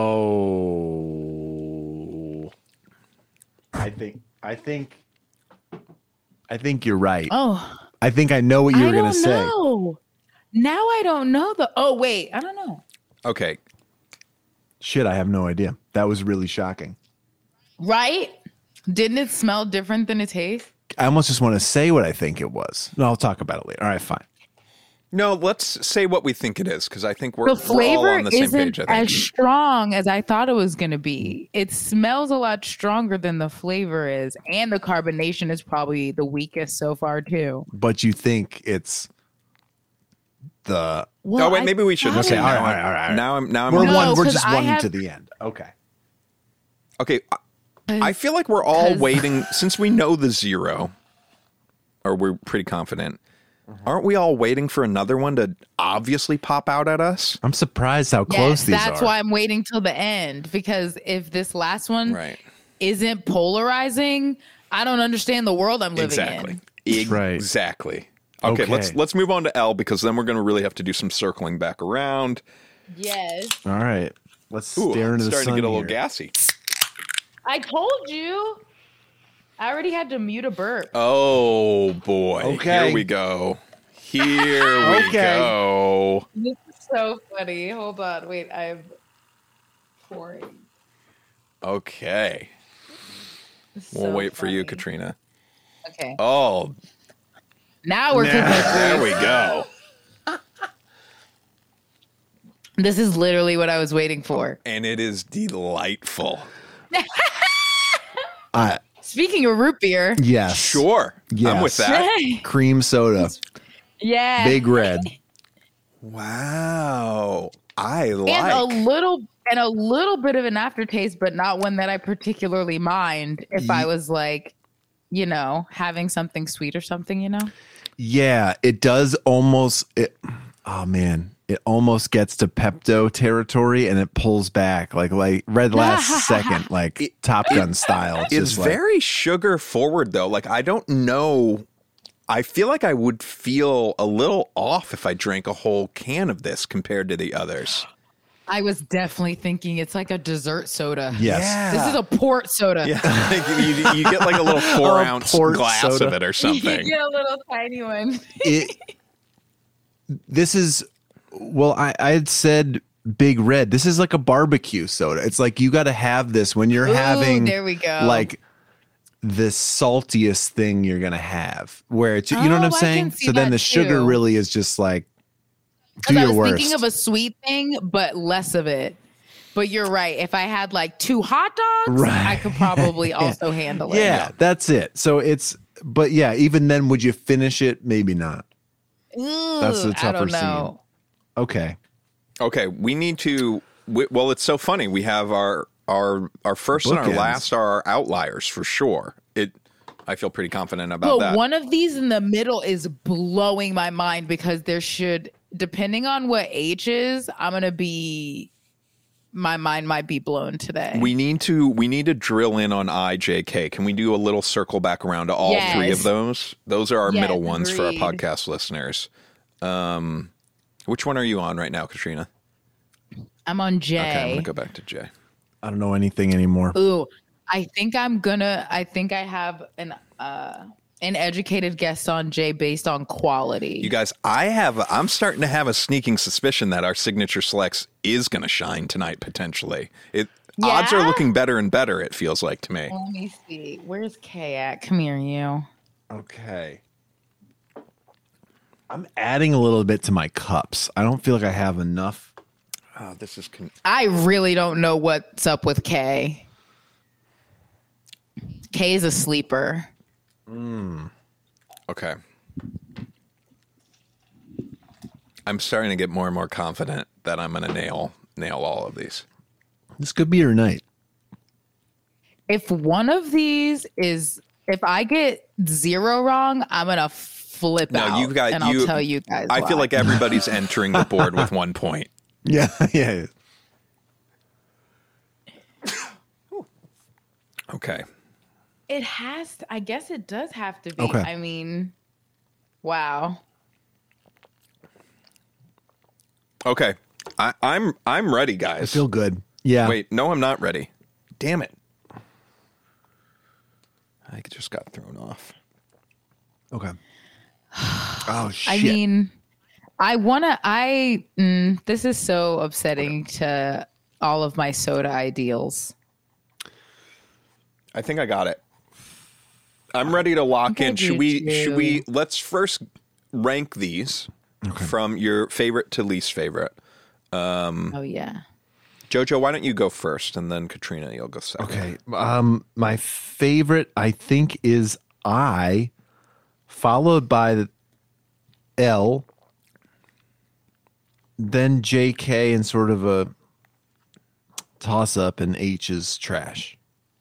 [SPEAKER 6] Oh, I think I think I think you're right.
[SPEAKER 8] Oh,
[SPEAKER 6] I think I know what you
[SPEAKER 8] I
[SPEAKER 6] were
[SPEAKER 8] don't
[SPEAKER 6] gonna say.
[SPEAKER 8] know. Now I don't know the. Oh wait, I don't know.
[SPEAKER 5] Okay.
[SPEAKER 6] Shit, I have no idea. That was really shocking.
[SPEAKER 8] Right? Didn't it smell different than it tastes?
[SPEAKER 6] I almost just want to say what I think it was. No, I'll talk about it later. All right, fine.
[SPEAKER 5] No, let's say what we think it is because I think we're,
[SPEAKER 8] The
[SPEAKER 5] we're all
[SPEAKER 8] flavor
[SPEAKER 5] on the same
[SPEAKER 8] isn't
[SPEAKER 5] page. I
[SPEAKER 8] as
[SPEAKER 5] think.
[SPEAKER 8] strong as I thought it was going to be. It smells a lot stronger than the flavor is, and the carbonation is probably the weakest so far too.
[SPEAKER 6] But you think it's the
[SPEAKER 8] Well,
[SPEAKER 5] oh wait,
[SPEAKER 8] I
[SPEAKER 5] maybe we should.
[SPEAKER 8] thought
[SPEAKER 5] Okay,
[SPEAKER 8] it-
[SPEAKER 6] all right,
[SPEAKER 5] now,
[SPEAKER 6] all
[SPEAKER 5] I'm-
[SPEAKER 6] right, all right.
[SPEAKER 5] now I'm now I'm
[SPEAKER 6] we're
[SPEAKER 8] No,
[SPEAKER 6] one. We're
[SPEAKER 8] 'cause
[SPEAKER 6] just
[SPEAKER 8] I
[SPEAKER 6] one
[SPEAKER 8] have-
[SPEAKER 6] to the end. Okay.
[SPEAKER 5] Okay, I- I feel like we're all
[SPEAKER 8] 'Cause-
[SPEAKER 5] waiting since we know the zero, or we're pretty confident. Aren't we all waiting for another one to obviously pop out at us?
[SPEAKER 6] I'm surprised how close
[SPEAKER 8] Yes,
[SPEAKER 6] these
[SPEAKER 8] that's
[SPEAKER 6] are.
[SPEAKER 8] why I'm waiting till the end, because if this last one
[SPEAKER 5] Right.
[SPEAKER 8] isn't polarizing, I don't understand the world I'm living
[SPEAKER 5] Exactly.
[SPEAKER 8] in.
[SPEAKER 6] Right.
[SPEAKER 5] Exactly. Okay,
[SPEAKER 6] Okay.
[SPEAKER 5] let's let's move on to L because then we're going to really have to do some circling back around.
[SPEAKER 8] Yes.
[SPEAKER 6] All right. Let's
[SPEAKER 5] Ooh,
[SPEAKER 6] stare into the
[SPEAKER 5] starting
[SPEAKER 6] sun
[SPEAKER 5] to get a little
[SPEAKER 6] here.
[SPEAKER 5] gassy.
[SPEAKER 8] I told you. I already had to mute a burp.
[SPEAKER 5] Oh boy.
[SPEAKER 6] Okay.
[SPEAKER 5] Here we go. Here we
[SPEAKER 6] Okay.
[SPEAKER 5] go.
[SPEAKER 8] This is so funny. Hold on. Wait, I'm pouring.
[SPEAKER 5] Okay.
[SPEAKER 8] This is
[SPEAKER 5] We'll
[SPEAKER 8] so
[SPEAKER 5] wait for you,
[SPEAKER 8] funny.
[SPEAKER 5] Katrina.
[SPEAKER 8] Okay.
[SPEAKER 5] Oh,
[SPEAKER 8] Now we're cooking.
[SPEAKER 5] there we go.
[SPEAKER 8] This is literally what I was waiting for.
[SPEAKER 5] And it is delightful.
[SPEAKER 6] Uh,
[SPEAKER 8] Speaking of root beer,
[SPEAKER 6] yes.
[SPEAKER 5] Sure. I'm with
[SPEAKER 6] Yes.
[SPEAKER 5] that.
[SPEAKER 6] Cream soda.
[SPEAKER 8] yeah,
[SPEAKER 6] Big red.
[SPEAKER 5] Wow. I like.
[SPEAKER 8] and a little and a little bit of an aftertaste, but not one that I particularly mind. If I was like, you know, having something sweet or something, you know.
[SPEAKER 6] Yeah, it does almost it oh man. It almost gets to Pepto territory and it pulls back like like red last second, like Top Gun style.
[SPEAKER 5] It's
[SPEAKER 6] just like-
[SPEAKER 5] very sugar forward though. Like I don't know. I feel like I would feel a little off if I drank a whole can of this compared to the others.
[SPEAKER 8] I was definitely thinking it's like a dessert soda.
[SPEAKER 6] yes.
[SPEAKER 8] This is a port soda.
[SPEAKER 5] Yeah, like you, you get like a little four
[SPEAKER 6] A
[SPEAKER 5] ounce
[SPEAKER 6] port
[SPEAKER 5] glass
[SPEAKER 6] soda.
[SPEAKER 5] of it or
[SPEAKER 8] You
[SPEAKER 5] something.
[SPEAKER 8] get a little tiny one.
[SPEAKER 6] It this is well, I, I had said Big Red. This is like a barbecue soda. It's like you got to have this when you're
[SPEAKER 8] Ooh,
[SPEAKER 6] having
[SPEAKER 8] there we go.
[SPEAKER 6] like the saltiest thing you're gonna have. Where it's, you know what I'm
[SPEAKER 8] Oh, I
[SPEAKER 6] saying?
[SPEAKER 8] can see
[SPEAKER 6] So then
[SPEAKER 8] that
[SPEAKER 6] the sugar
[SPEAKER 8] too.
[SPEAKER 6] really is just like do
[SPEAKER 8] 'Cause I
[SPEAKER 6] your
[SPEAKER 8] was
[SPEAKER 6] worst.
[SPEAKER 8] thinking of a sweet thing, but less of it. But you're right. If I had like two hot dogs,
[SPEAKER 6] Right.
[SPEAKER 8] I could probably also handle it.
[SPEAKER 6] yeah, that's it. So it's, but yeah, even then, would you finish it? Maybe not.
[SPEAKER 8] Ugh,
[SPEAKER 6] That's the
[SPEAKER 8] I
[SPEAKER 6] tougher
[SPEAKER 8] don't
[SPEAKER 6] scene.
[SPEAKER 8] know.
[SPEAKER 6] Okay.
[SPEAKER 5] Okay, we need to. We, well, it's so funny. We have our our our first and our
[SPEAKER 6] Bookends.
[SPEAKER 5] last are our outliers for sure. It. I feel pretty confident about
[SPEAKER 8] But
[SPEAKER 5] that.
[SPEAKER 8] one of these in the middle is blowing my mind because there should, depending on what age is, I'm gonna be. My mind might be blown today.
[SPEAKER 5] We need to we need to drill in on I J K. Can we do a little circle back around to all
[SPEAKER 8] Yes.
[SPEAKER 5] three of those? Those are our
[SPEAKER 8] Yes,
[SPEAKER 5] middle ones for our
[SPEAKER 8] agreed.
[SPEAKER 5] podcast listeners. Um, which one are you on right now, Katrina?
[SPEAKER 8] I'm on J.
[SPEAKER 5] Okay, I'm gonna go back to J.
[SPEAKER 6] I don't know anything anymore.
[SPEAKER 8] Ooh, I think I'm gonna. I think I have an uh, an educated guess on J based on quality.
[SPEAKER 5] You guys, I have I'm starting to have a sneaking suspicion that our signature selects is gonna shine tonight potentially. It odds are
[SPEAKER 8] Yeah?
[SPEAKER 5] looking better and better. It feels like to me.
[SPEAKER 8] Let me see. Where's K at? Come here, you.
[SPEAKER 6] Okay. I'm adding a little bit to my cups. I don't feel like I have enough.
[SPEAKER 5] Oh, this is con-
[SPEAKER 8] I really don't know what's up with K. K is a sleeper.
[SPEAKER 5] okay. I'm starting to get more and more confident that I'm gonna nail nail all of these.
[SPEAKER 6] This could be your night.
[SPEAKER 8] If one of these is, if I get zero wrong, I'm gonna flip
[SPEAKER 5] No,
[SPEAKER 8] out.
[SPEAKER 5] you've got
[SPEAKER 8] and
[SPEAKER 5] you.
[SPEAKER 8] I'll tell you guys.
[SPEAKER 5] I feel
[SPEAKER 8] why.
[SPEAKER 5] like everybody's entering the board with one point.
[SPEAKER 6] Yeah, yeah.
[SPEAKER 5] Okay.
[SPEAKER 8] It has to, I guess it does have to be.
[SPEAKER 6] Okay.
[SPEAKER 8] I mean, wow.
[SPEAKER 5] Okay. I, I'm I'm ready,
[SPEAKER 6] I
[SPEAKER 5] guys.
[SPEAKER 6] feel good. Yeah.
[SPEAKER 5] Wait, no, I'm not ready. Damn it. I just got thrown off.
[SPEAKER 6] Okay. Oh shit.
[SPEAKER 8] I mean, I want to, I, mm, this is so upsetting to all of my soda ideals.
[SPEAKER 5] I think I got it. I'm ready to lock
[SPEAKER 8] I
[SPEAKER 5] in. Should
[SPEAKER 8] do
[SPEAKER 5] we
[SPEAKER 8] too.
[SPEAKER 5] should we let's first rank these from your favorite to least favorite.
[SPEAKER 8] Oh, yeah.
[SPEAKER 5] Jojo, why don't you go first and then Katrina, you'll go second.
[SPEAKER 6] Okay. Um, my favorite, I think, is I, followed by the L, then J K, and sort of a toss up, and H is trash.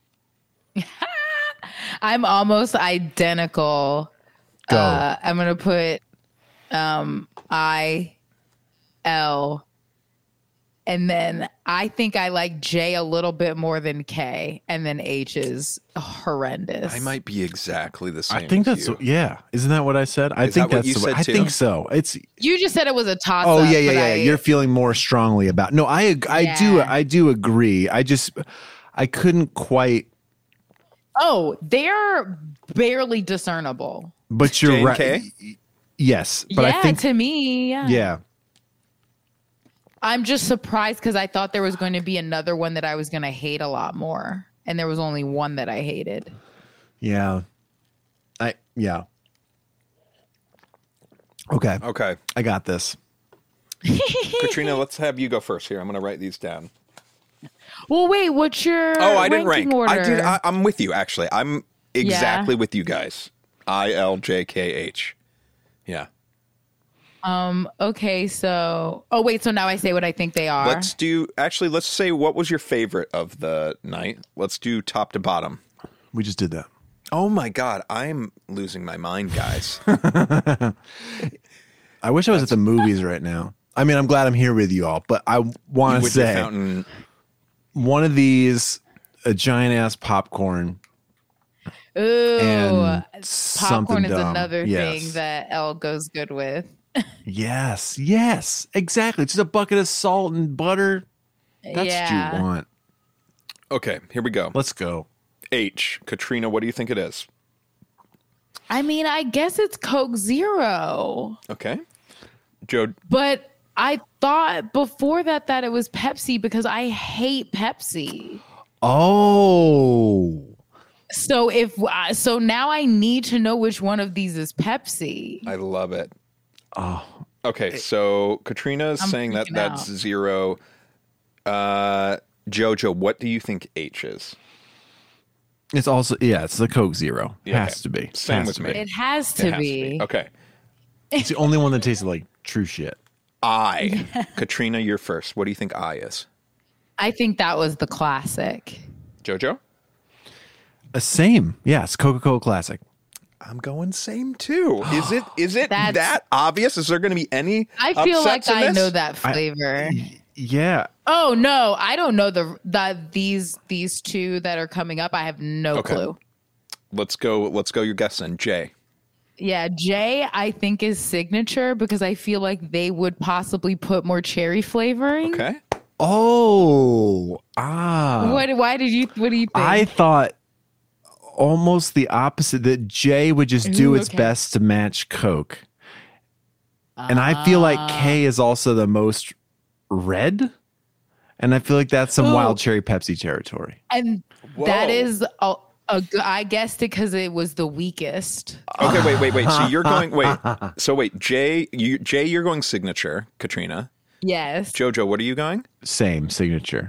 [SPEAKER 8] I'm almost identical.
[SPEAKER 6] Go.
[SPEAKER 8] Uh, I'm going to put um, I, L, and then I think I like J a little bit more than K, and then H is horrendous.
[SPEAKER 5] I might be exactly the same.
[SPEAKER 6] I think
[SPEAKER 5] as
[SPEAKER 6] that's
[SPEAKER 5] you.
[SPEAKER 6] yeah. Isn't that what I said? I
[SPEAKER 5] Is
[SPEAKER 6] think
[SPEAKER 5] that what
[SPEAKER 6] that's
[SPEAKER 5] you
[SPEAKER 6] the way-
[SPEAKER 5] said
[SPEAKER 6] I
[SPEAKER 5] too?
[SPEAKER 6] think so. It's
[SPEAKER 8] You just said it was a toss
[SPEAKER 6] oh
[SPEAKER 8] up.
[SPEAKER 6] yeah yeah
[SPEAKER 8] but
[SPEAKER 6] yeah.
[SPEAKER 8] I,
[SPEAKER 6] You're feeling more strongly about. No, I ag- I do
[SPEAKER 8] Yeah.
[SPEAKER 6] I do agree. I just I couldn't quite.
[SPEAKER 8] Oh, they're barely discernible.
[SPEAKER 6] But you're
[SPEAKER 5] J and
[SPEAKER 6] right.
[SPEAKER 5] K?
[SPEAKER 6] Yes, but
[SPEAKER 8] yeah,
[SPEAKER 6] I think
[SPEAKER 8] to me, yeah.
[SPEAKER 6] yeah.
[SPEAKER 8] I'm just surprised because I thought there was going to be another one that I was going to hate a lot more, and there was only one that I hated.
[SPEAKER 6] Yeah. I yeah. Okay.
[SPEAKER 5] Okay.
[SPEAKER 6] I got this.
[SPEAKER 5] Katrina, let's have you go first here. I'm going to write these down.
[SPEAKER 8] Well, wait, what's your
[SPEAKER 5] Oh, I didn't rank.
[SPEAKER 8] ranking order?
[SPEAKER 5] I did. I, I'm with you, actually. I'm exactly with you guys. I, L, J, K, H. Yeah.
[SPEAKER 8] um. Okay, so oh wait, so now I say what I think they are.
[SPEAKER 5] Let's do, actually, let's say what was your favorite of the night? Let's do top to bottom.
[SPEAKER 6] We just did that.
[SPEAKER 5] Oh my God. I'm losing my mind, guys.
[SPEAKER 6] I wish I was at the movies right now. I mean, I'm glad I'm here with you all, but I want to
[SPEAKER 5] With your
[SPEAKER 6] say
[SPEAKER 5] fountain.
[SPEAKER 6] one of these, a giant ass popcorn,
[SPEAKER 8] Ooh,
[SPEAKER 6] and
[SPEAKER 8] popcorn
[SPEAKER 6] something
[SPEAKER 8] is
[SPEAKER 6] dumb.
[SPEAKER 8] another
[SPEAKER 6] Yes.
[SPEAKER 8] thing that L goes good with.
[SPEAKER 6] Yes, yes, exactly. Just a bucket of salt and butter. That's
[SPEAKER 8] yeah.
[SPEAKER 6] what you want.
[SPEAKER 5] Okay, here we go.
[SPEAKER 6] Let's go.
[SPEAKER 5] H. Katrina, what do you think it is?
[SPEAKER 8] I mean, I guess it's Coke Zero,
[SPEAKER 5] Okay. Joe,
[SPEAKER 8] but I thought before that that it was Pepsi because I hate Pepsi.
[SPEAKER 6] Oh,
[SPEAKER 8] So if uh, so now I need to know which one of these is Pepsi.
[SPEAKER 5] I love it.
[SPEAKER 6] Oh,
[SPEAKER 5] Okay, so Katrina is
[SPEAKER 8] I'm
[SPEAKER 5] saying that
[SPEAKER 8] freaking
[SPEAKER 5] that's
[SPEAKER 8] out.
[SPEAKER 5] zero. Uh, Jojo, what do you think H is?
[SPEAKER 6] it's also yeah, it's the Coke Zero.
[SPEAKER 5] Yeah,
[SPEAKER 6] Has
[SPEAKER 5] okay.
[SPEAKER 6] to be.
[SPEAKER 5] Same
[SPEAKER 6] Has
[SPEAKER 5] with
[SPEAKER 6] to
[SPEAKER 5] me.
[SPEAKER 6] be.
[SPEAKER 8] It has
[SPEAKER 5] It
[SPEAKER 8] to
[SPEAKER 5] has
[SPEAKER 8] be.
[SPEAKER 5] Okay.
[SPEAKER 6] It's the only one that tasted like true shit.
[SPEAKER 5] I. Katrina, you're first. What do you think I is?
[SPEAKER 8] I think that was the classic.
[SPEAKER 5] Jojo?
[SPEAKER 6] Uh, same. Yes, Coca-Cola Classic.
[SPEAKER 5] I'm going same too. Is it is it
[SPEAKER 8] That's-
[SPEAKER 5] that obvious? Is there going to be any
[SPEAKER 8] I feel like
[SPEAKER 5] upsets in
[SPEAKER 8] I
[SPEAKER 5] this?
[SPEAKER 8] know that flavor.
[SPEAKER 6] Yeah.
[SPEAKER 8] Oh no, I don't know the the these these two that are coming up. I have no
[SPEAKER 5] Okay.
[SPEAKER 8] clue.
[SPEAKER 5] Let's go. Let's go. Your guess then, Jay.
[SPEAKER 8] Yeah, Jay, I think is signature because I feel like they would possibly put more cherry flavoring.
[SPEAKER 5] Okay.
[SPEAKER 6] Oh. Ah.
[SPEAKER 8] What? Why did you? What do you think?
[SPEAKER 6] I thought almost the opposite, that J would just do
[SPEAKER 8] Ooh,
[SPEAKER 6] its
[SPEAKER 8] okay.
[SPEAKER 6] best to match Coke. And I feel like
[SPEAKER 8] Ah.
[SPEAKER 6] K is also the most red. And I feel like that's some
[SPEAKER 8] Ooh.
[SPEAKER 6] wild cherry Pepsi territory.
[SPEAKER 8] and that
[SPEAKER 5] Whoa.
[SPEAKER 8] is a, a g- I guessed it because it was the weakest.
[SPEAKER 5] Okay. Wait. Wait. Wait. So you're going. Wait. So wait, Jay. You Jay. You're going signature. Katrina.
[SPEAKER 8] Yes,
[SPEAKER 5] Jojo. What are you going?
[SPEAKER 6] Same signature.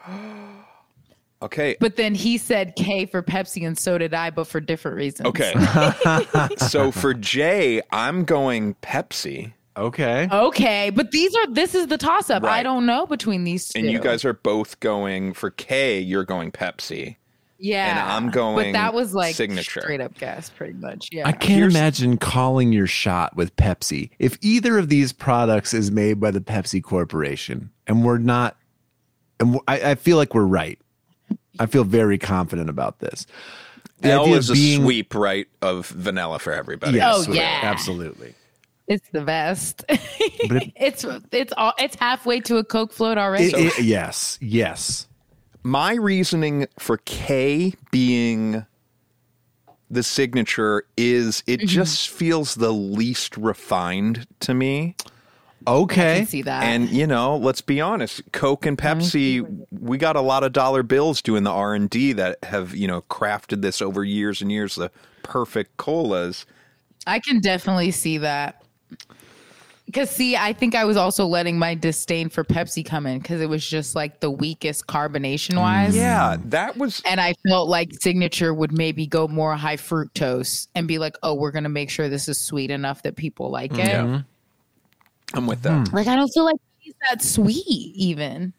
[SPEAKER 5] Okay.
[SPEAKER 8] but then he said K for Pepsi, and so did I, but for different reasons.
[SPEAKER 5] Okay. So for Jay, I'm going Pepsi,
[SPEAKER 6] Okay.
[SPEAKER 8] Okay, but these are this is the toss up.
[SPEAKER 5] Right.
[SPEAKER 8] I don't know between these two.
[SPEAKER 5] and you guys are both going for K. You're going Pepsi.
[SPEAKER 8] yeah,
[SPEAKER 5] and I'm going
[SPEAKER 8] But that was like
[SPEAKER 5] signature.
[SPEAKER 8] straight up guess, pretty much. Yeah,
[SPEAKER 6] I can't
[SPEAKER 5] Here's-
[SPEAKER 6] imagine calling your shot with Pepsi. If either of these products is made by the Pepsi Corporation and we're not, and w- I, I feel like we're right. I feel very confident about this. The
[SPEAKER 5] L
[SPEAKER 6] idea of
[SPEAKER 5] is a
[SPEAKER 6] being-
[SPEAKER 5] sweep, right, of vanilla for everybody.
[SPEAKER 6] Yes,
[SPEAKER 8] Oh,
[SPEAKER 6] right,
[SPEAKER 8] yeah.
[SPEAKER 6] absolutely.
[SPEAKER 8] it's the best.
[SPEAKER 6] But if-
[SPEAKER 8] it's it's all it's halfway to a Coke float already.
[SPEAKER 6] It- it- yes, yes.
[SPEAKER 5] My reasoning for K being the signature is it just feels the least refined to me.
[SPEAKER 8] I
[SPEAKER 6] Okay.
[SPEAKER 8] can see that.
[SPEAKER 5] And you know, let's be honest, Coke and Pepsi, we got a lot of dollar bills doing the R and D that have, you know, crafted this over years and years, the perfect colas.
[SPEAKER 8] I can definitely see that. Because, see, I think I was also letting my disdain for Pepsi come in because it was just like the weakest carbonation wise.
[SPEAKER 5] Yeah, that was
[SPEAKER 8] And I felt like Signature would maybe go more high fructose and be like, oh, we're going to make sure this is sweet enough that people like it.
[SPEAKER 5] Yeah. I'm with that.
[SPEAKER 8] Like, I don't feel like it's that sweet even.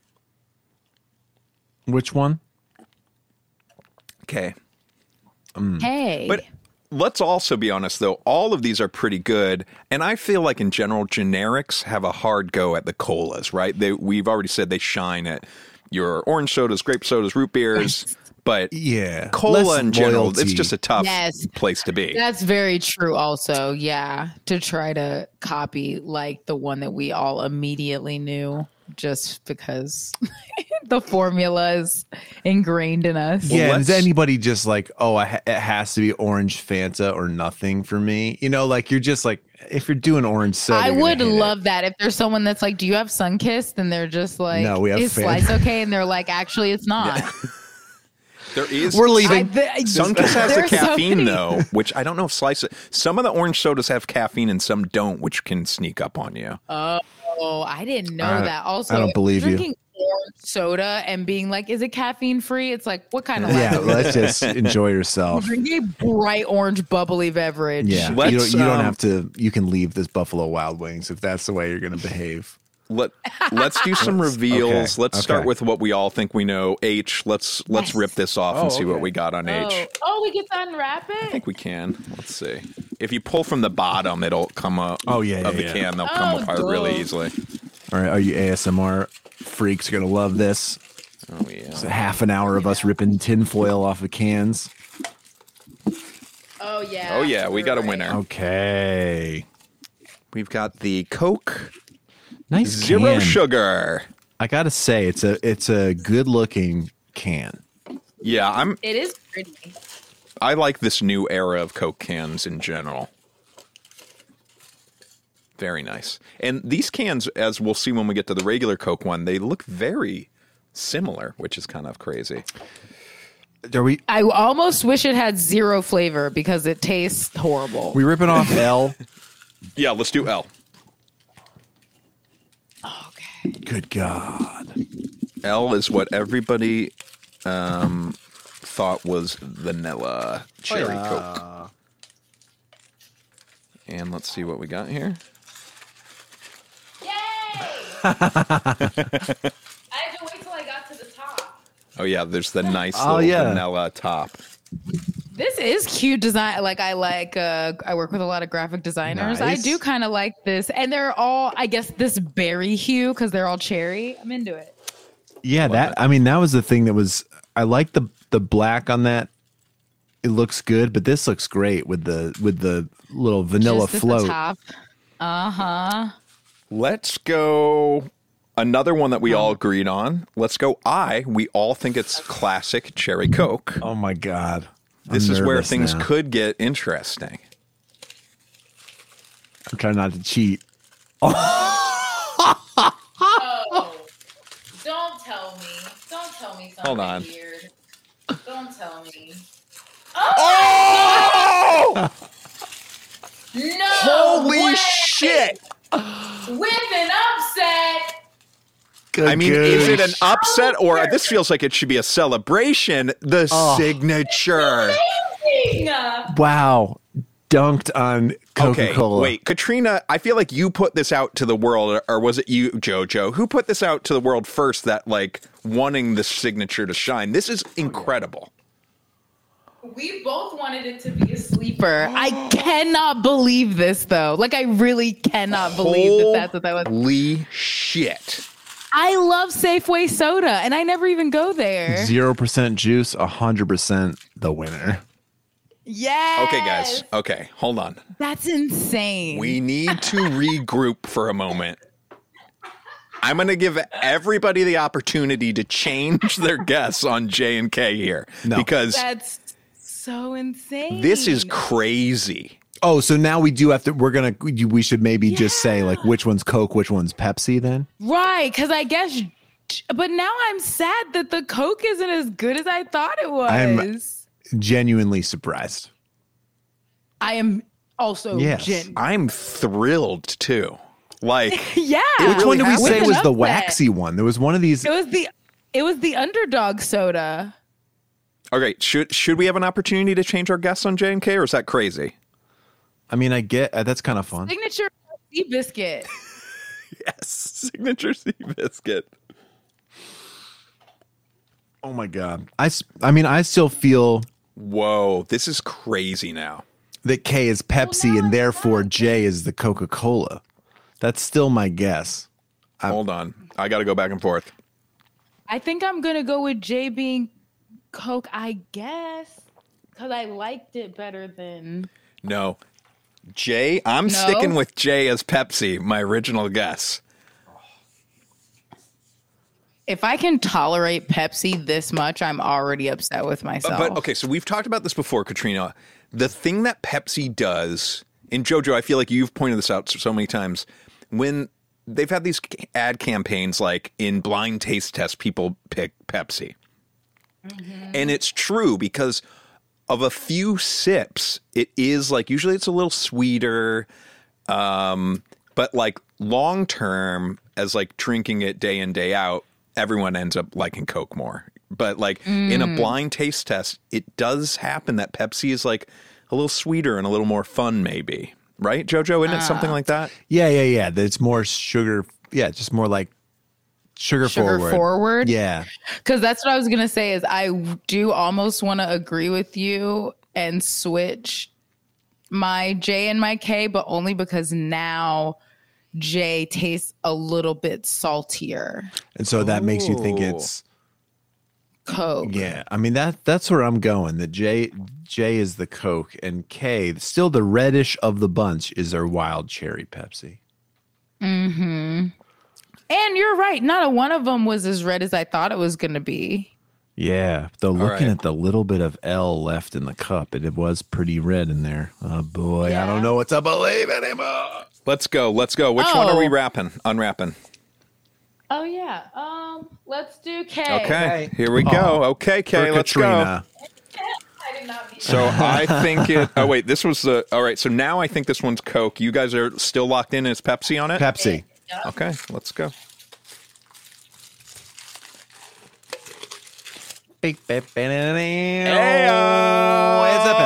[SPEAKER 6] Which one?
[SPEAKER 5] Okay.
[SPEAKER 8] Hey.
[SPEAKER 5] But let's also be honest, though, all of these are pretty good. And I feel like in general, generics have a hard go at the colas, right? They, we've already said they shine at your orange sodas, grape sodas, root beers. But
[SPEAKER 6] Yeah.
[SPEAKER 5] cola
[SPEAKER 6] Less
[SPEAKER 5] in general, it's
[SPEAKER 6] loyalty.
[SPEAKER 5] just a tough
[SPEAKER 8] Yes.
[SPEAKER 5] place to be.
[SPEAKER 8] That's very true also. Yeah. To try to copy like the one that we all immediately knew just because the formula is ingrained in us.
[SPEAKER 6] Yeah,
[SPEAKER 5] Well,
[SPEAKER 6] is
[SPEAKER 5] let's-
[SPEAKER 6] anybody just like, oh, I ha- it has to be orange Fanta or nothing for me? You know, like you're just like, if you're doing orange soda,
[SPEAKER 8] I
[SPEAKER 6] you're gonna
[SPEAKER 8] would
[SPEAKER 6] hate it.
[SPEAKER 8] love that if there's someone that's like, do you have Sunkist? And they're just like,
[SPEAKER 6] No, we have
[SPEAKER 8] is
[SPEAKER 6] Fanta.
[SPEAKER 8] Slice okay? And they're like, actually, it's not.
[SPEAKER 5] There is
[SPEAKER 6] We're
[SPEAKER 8] I,
[SPEAKER 6] leaving.
[SPEAKER 8] th-
[SPEAKER 5] Sunkist has the
[SPEAKER 8] there's so
[SPEAKER 5] caffeine
[SPEAKER 8] many-
[SPEAKER 5] though, which I don't know if Slice. Some of the orange sodas have caffeine and some don't, which can sneak up on you.
[SPEAKER 8] Oh, I didn't know
[SPEAKER 6] I-
[SPEAKER 8] that. Also,
[SPEAKER 6] I don't believe you.
[SPEAKER 8] drinking orange soda and being like, is it caffeine free? It's like, what kind of
[SPEAKER 6] Yeah,
[SPEAKER 8] lactose?
[SPEAKER 6] let's just enjoy yourself.
[SPEAKER 8] Drinking a bright orange bubbly beverage.
[SPEAKER 6] Yeah, you
[SPEAKER 5] Let's,
[SPEAKER 6] don't, you don't
[SPEAKER 5] um,
[SPEAKER 6] have to. You can leave this Buffalo Wild Wings if that's the way you're going to behave.
[SPEAKER 5] Let Let's do some reveals.
[SPEAKER 6] okay,
[SPEAKER 5] Let's start
[SPEAKER 6] okay.
[SPEAKER 5] with what we all think we know. H. Let's let's
[SPEAKER 8] Yes.
[SPEAKER 5] rip this off and
[SPEAKER 6] Oh,
[SPEAKER 5] see what
[SPEAKER 6] okay.
[SPEAKER 5] we got on
[SPEAKER 8] Oh.
[SPEAKER 5] H.
[SPEAKER 8] oh, we get to unwrap
[SPEAKER 5] I
[SPEAKER 8] it?
[SPEAKER 5] think we can. Let's see. If you pull from the bottom, it'll come up.
[SPEAKER 6] Oh, yeah,
[SPEAKER 5] of
[SPEAKER 6] yeah,
[SPEAKER 5] the
[SPEAKER 6] yeah.
[SPEAKER 5] can, they'll come
[SPEAKER 8] Oh,
[SPEAKER 5] apart really
[SPEAKER 8] duh.
[SPEAKER 5] easily.
[SPEAKER 6] All right, are you A S M R freaks going to love this?
[SPEAKER 5] Oh
[SPEAKER 6] It's a
[SPEAKER 5] yeah.
[SPEAKER 6] half an hour of us ripping tinfoil off of cans.
[SPEAKER 8] Oh, yeah.
[SPEAKER 5] Oh yeah, we got a
[SPEAKER 8] Right.
[SPEAKER 5] winner.
[SPEAKER 6] Okay,
[SPEAKER 5] We've got the Coke
[SPEAKER 6] nice
[SPEAKER 5] Zero
[SPEAKER 6] can.
[SPEAKER 5] Sugar.
[SPEAKER 6] I gotta say, it's a it's a good looking can.
[SPEAKER 5] Yeah, I'm.
[SPEAKER 8] It is pretty.
[SPEAKER 5] I like this new era of Coke cans in general. Very nice. And these cans, as we'll see when we get to the regular Coke one, they look very similar, which is kind of crazy.
[SPEAKER 6] Are we
[SPEAKER 8] I almost wish it had zero flavor because it tastes horrible.
[SPEAKER 6] we ripping off L?
[SPEAKER 5] Yeah, let's do L.
[SPEAKER 8] Okay.
[SPEAKER 6] Good God.
[SPEAKER 5] L is what everybody um, thought was vanilla cherry Coke. And let's see what we got here.
[SPEAKER 8] Yay! I had to wait till I got to the top.
[SPEAKER 5] Oh yeah, there's the nice
[SPEAKER 6] Oh,
[SPEAKER 5] little
[SPEAKER 6] yeah.
[SPEAKER 5] vanilla top.
[SPEAKER 8] This is cute design. Like I like, uh, I work with a lot of graphic designers.
[SPEAKER 6] Nice.
[SPEAKER 8] I do kind of like this. And they're all, I guess, this berry hue because they're all cherry. I'm into it.
[SPEAKER 6] Yeah,
[SPEAKER 5] Love
[SPEAKER 6] that
[SPEAKER 5] it.
[SPEAKER 6] I mean that was the thing that was I like the the black on that. It looks good, but this looks great with the with the little vanilla
[SPEAKER 8] Just at
[SPEAKER 6] float.
[SPEAKER 8] the top. Uh-huh.
[SPEAKER 5] Let's go another one that we all agreed on. Let's go I. We all think it's classic cherry Coke.
[SPEAKER 6] Oh my God. I'm
[SPEAKER 5] This is where
[SPEAKER 6] nervous
[SPEAKER 5] things
[SPEAKER 6] now.
[SPEAKER 5] could get interesting.
[SPEAKER 6] I'm trying not to cheat.
[SPEAKER 8] Oh, don't tell me. Don't tell me something
[SPEAKER 5] Hold on.
[SPEAKER 8] weird. Don't tell me.
[SPEAKER 5] Oh!
[SPEAKER 8] No!
[SPEAKER 5] Holy
[SPEAKER 8] way!
[SPEAKER 5] shit!
[SPEAKER 8] With an upset!
[SPEAKER 6] Good
[SPEAKER 5] I mean, is it an
[SPEAKER 6] goose.
[SPEAKER 5] upset or this feels like it should be a celebration? The
[SPEAKER 6] Oh.
[SPEAKER 5] signature.
[SPEAKER 8] Amazing!
[SPEAKER 6] Wow. Dunked on Coca-Cola.
[SPEAKER 5] Okay, wait, Katrina, I feel like you put this out to the world, or was it you, JoJo? Who put this out to the world first that, like, wanting the signature to shine? This is incredible.
[SPEAKER 8] We both wanted it to be a sleeper. I cannot believe this, though. Like, I really cannot believe that that's what that was.
[SPEAKER 5] Holy shit.
[SPEAKER 8] I love Safeway soda, and I never even go there.
[SPEAKER 6] Zero percent juice, a hundred percent the winner.
[SPEAKER 8] Yes.
[SPEAKER 5] Okay, guys. Okay, hold on.
[SPEAKER 8] That's insane.
[SPEAKER 5] We need to regroup for a moment. I'm going to give everybody the opportunity to change their guess on J and K here.
[SPEAKER 6] No.
[SPEAKER 5] Because
[SPEAKER 8] That's so insane.
[SPEAKER 5] this is crazy.
[SPEAKER 6] Oh, so now we do have to. We're gonna. We should maybe just say like which one's Coke, which one's Pepsi. Then
[SPEAKER 8] right, because I guess. But now I'm sad that the Coke isn't as good as I thought it was.
[SPEAKER 6] I'm- genuinely surprised.
[SPEAKER 8] I am also
[SPEAKER 6] Yes.
[SPEAKER 8] gen-
[SPEAKER 5] I'm thrilled too. Like,
[SPEAKER 8] yeah.
[SPEAKER 6] Which
[SPEAKER 5] really
[SPEAKER 6] one did we
[SPEAKER 5] happened.
[SPEAKER 6] say
[SPEAKER 8] With
[SPEAKER 6] was
[SPEAKER 8] an
[SPEAKER 6] the
[SPEAKER 8] upset.
[SPEAKER 6] waxy one? There was one of these.
[SPEAKER 8] It was the it was the underdog soda.
[SPEAKER 5] okay, should should we have an opportunity to change our guess on J and K, or is that crazy?
[SPEAKER 6] I mean, I get uh, that's kind of fun.
[SPEAKER 8] Signature sea biscuit.
[SPEAKER 5] Yes, signature sea biscuit.
[SPEAKER 6] Oh my God. I. s- I mean, I still feel
[SPEAKER 5] Whoa, this is crazy now.
[SPEAKER 6] that K is Pepsi
[SPEAKER 8] now
[SPEAKER 6] and
[SPEAKER 8] it's
[SPEAKER 6] therefore
[SPEAKER 8] not.
[SPEAKER 6] J is the Coca-Cola. That's still my guess.
[SPEAKER 5] Hold on, I got to go back and forth.
[SPEAKER 8] I think I'm gonna go with J being Coke, I guess. Because I liked it better than
[SPEAKER 5] No, J. I'm
[SPEAKER 8] No?
[SPEAKER 5] sticking with J as Pepsi. My original guess.
[SPEAKER 8] if I can tolerate Pepsi this much, I'm already upset with myself.
[SPEAKER 5] But okay, so we've talked about this before, Katrina. The thing that Pepsi does, and JoJo, I feel like you've pointed this out so many times, when they've had these ad campaigns like in blind taste test, people pick Pepsi. And it's true because of a few sips, it is like, usually it's a little sweeter, um, but like long term, as like drinking it day in, day out, everyone ends up liking Coke more. But like in a blind taste test, it does happen that Pepsi is like a little sweeter and a little more fun, maybe. Right, JoJo? Isn't it something like that?
[SPEAKER 6] Yeah, yeah, yeah. That's more sugar. Yeah, just more like sugar,
[SPEAKER 8] Sugar
[SPEAKER 6] forward.
[SPEAKER 8] forward?
[SPEAKER 6] Yeah.
[SPEAKER 8] Because that's what I was gonna say is I do almost want to agree with you and switch my J and my K, but only because now J tastes a little bit saltier.
[SPEAKER 6] And so that makes you think
[SPEAKER 5] Ooh.
[SPEAKER 6] it's
[SPEAKER 8] Coke.
[SPEAKER 6] yeah. I mean that that's where I'm going. The J J is the Coke and K, still the reddish of the bunch, is our wild cherry Pepsi.
[SPEAKER 8] Mm-hmm. And you're right. Not a one of them was as red as I thought it was gonna be.
[SPEAKER 6] Yeah, though looking
[SPEAKER 5] right.
[SPEAKER 6] at the little bit of L left in the cup, it, it was pretty red in there. Oh boy, I
[SPEAKER 8] Yeah.
[SPEAKER 6] don't know what to believe anymore.
[SPEAKER 5] Let's go. Let's go. Which one are
[SPEAKER 8] Oh.
[SPEAKER 5] we wrapping? Unwrapping.
[SPEAKER 8] Oh yeah. Um. Let's do K.
[SPEAKER 5] Okay. Here we go. Okay, Kay,
[SPEAKER 6] For
[SPEAKER 5] let's go.
[SPEAKER 6] Katrina.
[SPEAKER 5] So I think it. Oh wait, this was the. All right, so now I think this one's Coke. You guys are still locked in. Is Pepsi on it?
[SPEAKER 6] Pepsi.
[SPEAKER 5] Okay, let's go.
[SPEAKER 6] Big Pepsi.
[SPEAKER 5] Hey-o!
[SPEAKER 6] It's a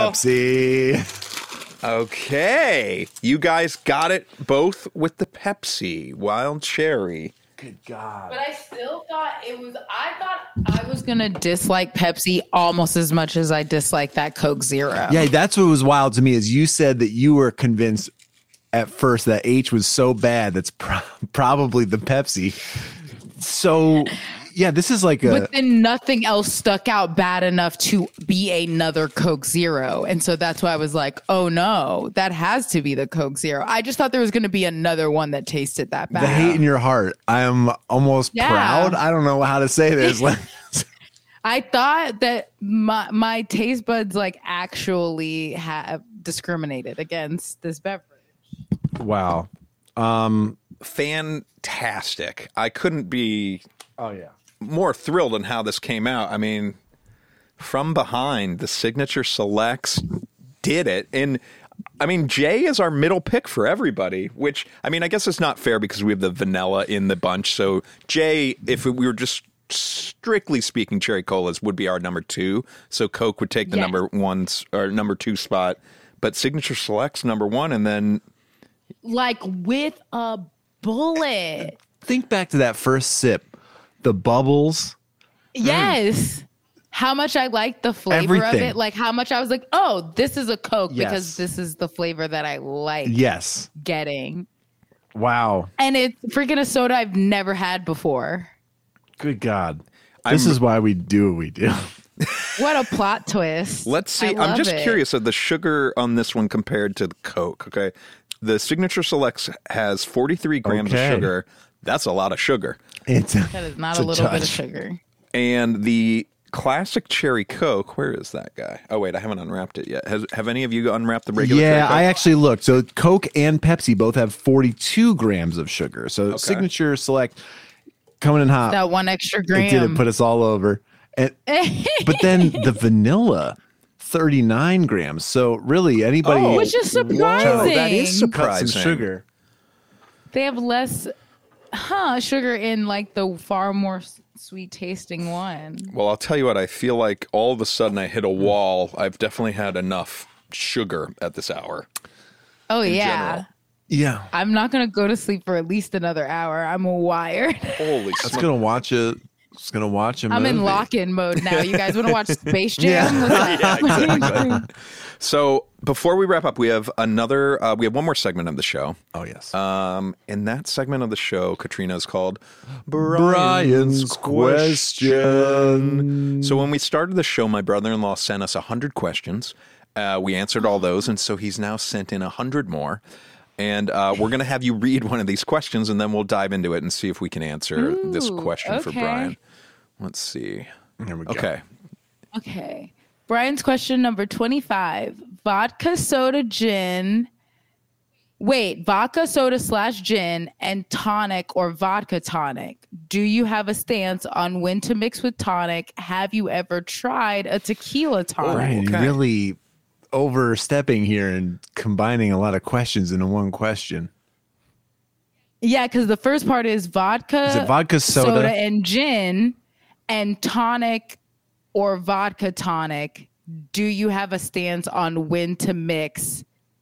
[SPEAKER 6] Pepsi.
[SPEAKER 5] Okay, you guys got it both with the Pepsi Wild Cherry.
[SPEAKER 6] Good God.
[SPEAKER 8] But I still thought it was, I thought I was going to dislike Pepsi almost as much as I dislike that Coke Zero.
[SPEAKER 6] Yeah, that's what was wild to me is you said that you were convinced at first that H was so bad that's pro- probably the Pepsi. So, yeah, this is like a...
[SPEAKER 8] But then nothing else stuck out bad enough to be another Coke Zero. And so that's why I was like, oh no, that has to be the Coke Zero. I just thought there was going to be another one that tasted that bad.
[SPEAKER 6] The hate in your heart. I'm almost
[SPEAKER 8] Yeah.
[SPEAKER 6] proud. I don't know how to say this. Like,
[SPEAKER 8] I thought that my my taste buds like actually have discriminated against this beverage.
[SPEAKER 6] wow. Um,
[SPEAKER 5] Fantastic. I couldn't be
[SPEAKER 6] oh, yeah.
[SPEAKER 5] more thrilled in how this came out. I mean, from behind, the Signature Selects did it. And I mean, Jay is our middle pick for everybody, which, I mean, I guess it's not fair because we have the vanilla in the bunch. So Jay, if we were just strictly speaking, Cherry Colas would be our number two. So Coke would take the
[SPEAKER 8] Yeah.
[SPEAKER 5] number one s- or number two spot. But Signature Selects number one, and then
[SPEAKER 8] Like with a bullet.
[SPEAKER 6] Think back to that first sip. The bubbles.
[SPEAKER 8] Yes. How much I liked the flavor of
[SPEAKER 6] Everything.
[SPEAKER 8] it. Like how much I was like, oh, this is a Coke
[SPEAKER 6] Yes.
[SPEAKER 8] because this is the flavor that I like
[SPEAKER 6] Yes.
[SPEAKER 8] getting.
[SPEAKER 6] Wow.
[SPEAKER 8] And it's freaking a soda I've never had before.
[SPEAKER 6] Good God.
[SPEAKER 5] I'm-
[SPEAKER 6] This is why we do what we do.
[SPEAKER 8] What a plot twist.
[SPEAKER 5] let's see.
[SPEAKER 8] I
[SPEAKER 5] I'm
[SPEAKER 8] love
[SPEAKER 5] just
[SPEAKER 8] it.
[SPEAKER 5] curious of the sugar on this one compared to the Coke. Okay. The Signature Selects has forty-three grams
[SPEAKER 6] Okay.
[SPEAKER 5] of sugar. That's a lot of sugar.
[SPEAKER 6] It's
[SPEAKER 8] That is not
[SPEAKER 6] it's
[SPEAKER 8] a little bit of
[SPEAKER 6] touch.
[SPEAKER 8] sugar.
[SPEAKER 5] And the classic cherry Coke, where is that guy? Oh, wait, I haven't unwrapped it yet. Has, have any of you unwrapped the regular
[SPEAKER 6] Yeah,
[SPEAKER 5] cherry Coke?
[SPEAKER 6] I actually looked. So Coke and Pepsi both have forty-two grams of sugar. So Signature Select coming in hot.
[SPEAKER 8] That one extra
[SPEAKER 6] It didn't
[SPEAKER 8] gram.
[SPEAKER 6] put us all over. And, but then the vanilla, thirty-nine grams. So really, anybody
[SPEAKER 5] Oh,
[SPEAKER 8] Which is surprising.
[SPEAKER 5] Whoa, that is
[SPEAKER 6] cut
[SPEAKER 5] surprising.
[SPEAKER 6] some sugar.
[SPEAKER 8] They have less huh, sugar in like the far more s- sweet tasting one.
[SPEAKER 5] Well, I'll tell you what, I feel like all of a sudden I hit a wall. I've definitely had enough sugar at this hour.
[SPEAKER 8] Oh yeah.
[SPEAKER 5] general.
[SPEAKER 6] Yeah,
[SPEAKER 8] I'm not gonna go to sleep for at least another hour. I'm wired.
[SPEAKER 5] Holy
[SPEAKER 6] that's
[SPEAKER 5] smokes.
[SPEAKER 6] gonna watch it. It's gonna watch a
[SPEAKER 8] I'm in
[SPEAKER 6] movie.
[SPEAKER 8] lock-in mode now. You guys want to watch Space Jam? What's up?
[SPEAKER 5] Yeah, exactly. So before we wrap up, we have another, uh, we have one more segment of the show.
[SPEAKER 6] Oh yes.
[SPEAKER 5] Um, in that segment of the show, Katrina is called
[SPEAKER 6] Brian's question.
[SPEAKER 5] So when we started the show, my brother-in-law sent us a hundred questions. Uh, we answered all those, and so he's now sent in a hundred more. And uh, we're going to have you read one of these questions, and then we'll dive into it and see if we can answer this
[SPEAKER 8] Ooh,
[SPEAKER 5] question for
[SPEAKER 8] okay.
[SPEAKER 5] Brian. Let's see.
[SPEAKER 6] Here we go.
[SPEAKER 5] Okay.
[SPEAKER 8] Okay. Brian's question number twenty-five. Vodka, soda, gin. Wait, vodka, soda slash gin and tonic or vodka tonic. Do you have a stance on when to mix with tonic? Have you ever tried a tequila tonic?
[SPEAKER 6] Brian,
[SPEAKER 5] okay.
[SPEAKER 6] you're really overstepping here and combining a lot of questions into one question.
[SPEAKER 8] Yeah, because the first part is vodka,
[SPEAKER 6] Is it vodka, soda?
[SPEAKER 8] and gin and tonic or vodka tonic. Do you have a stance on when to mix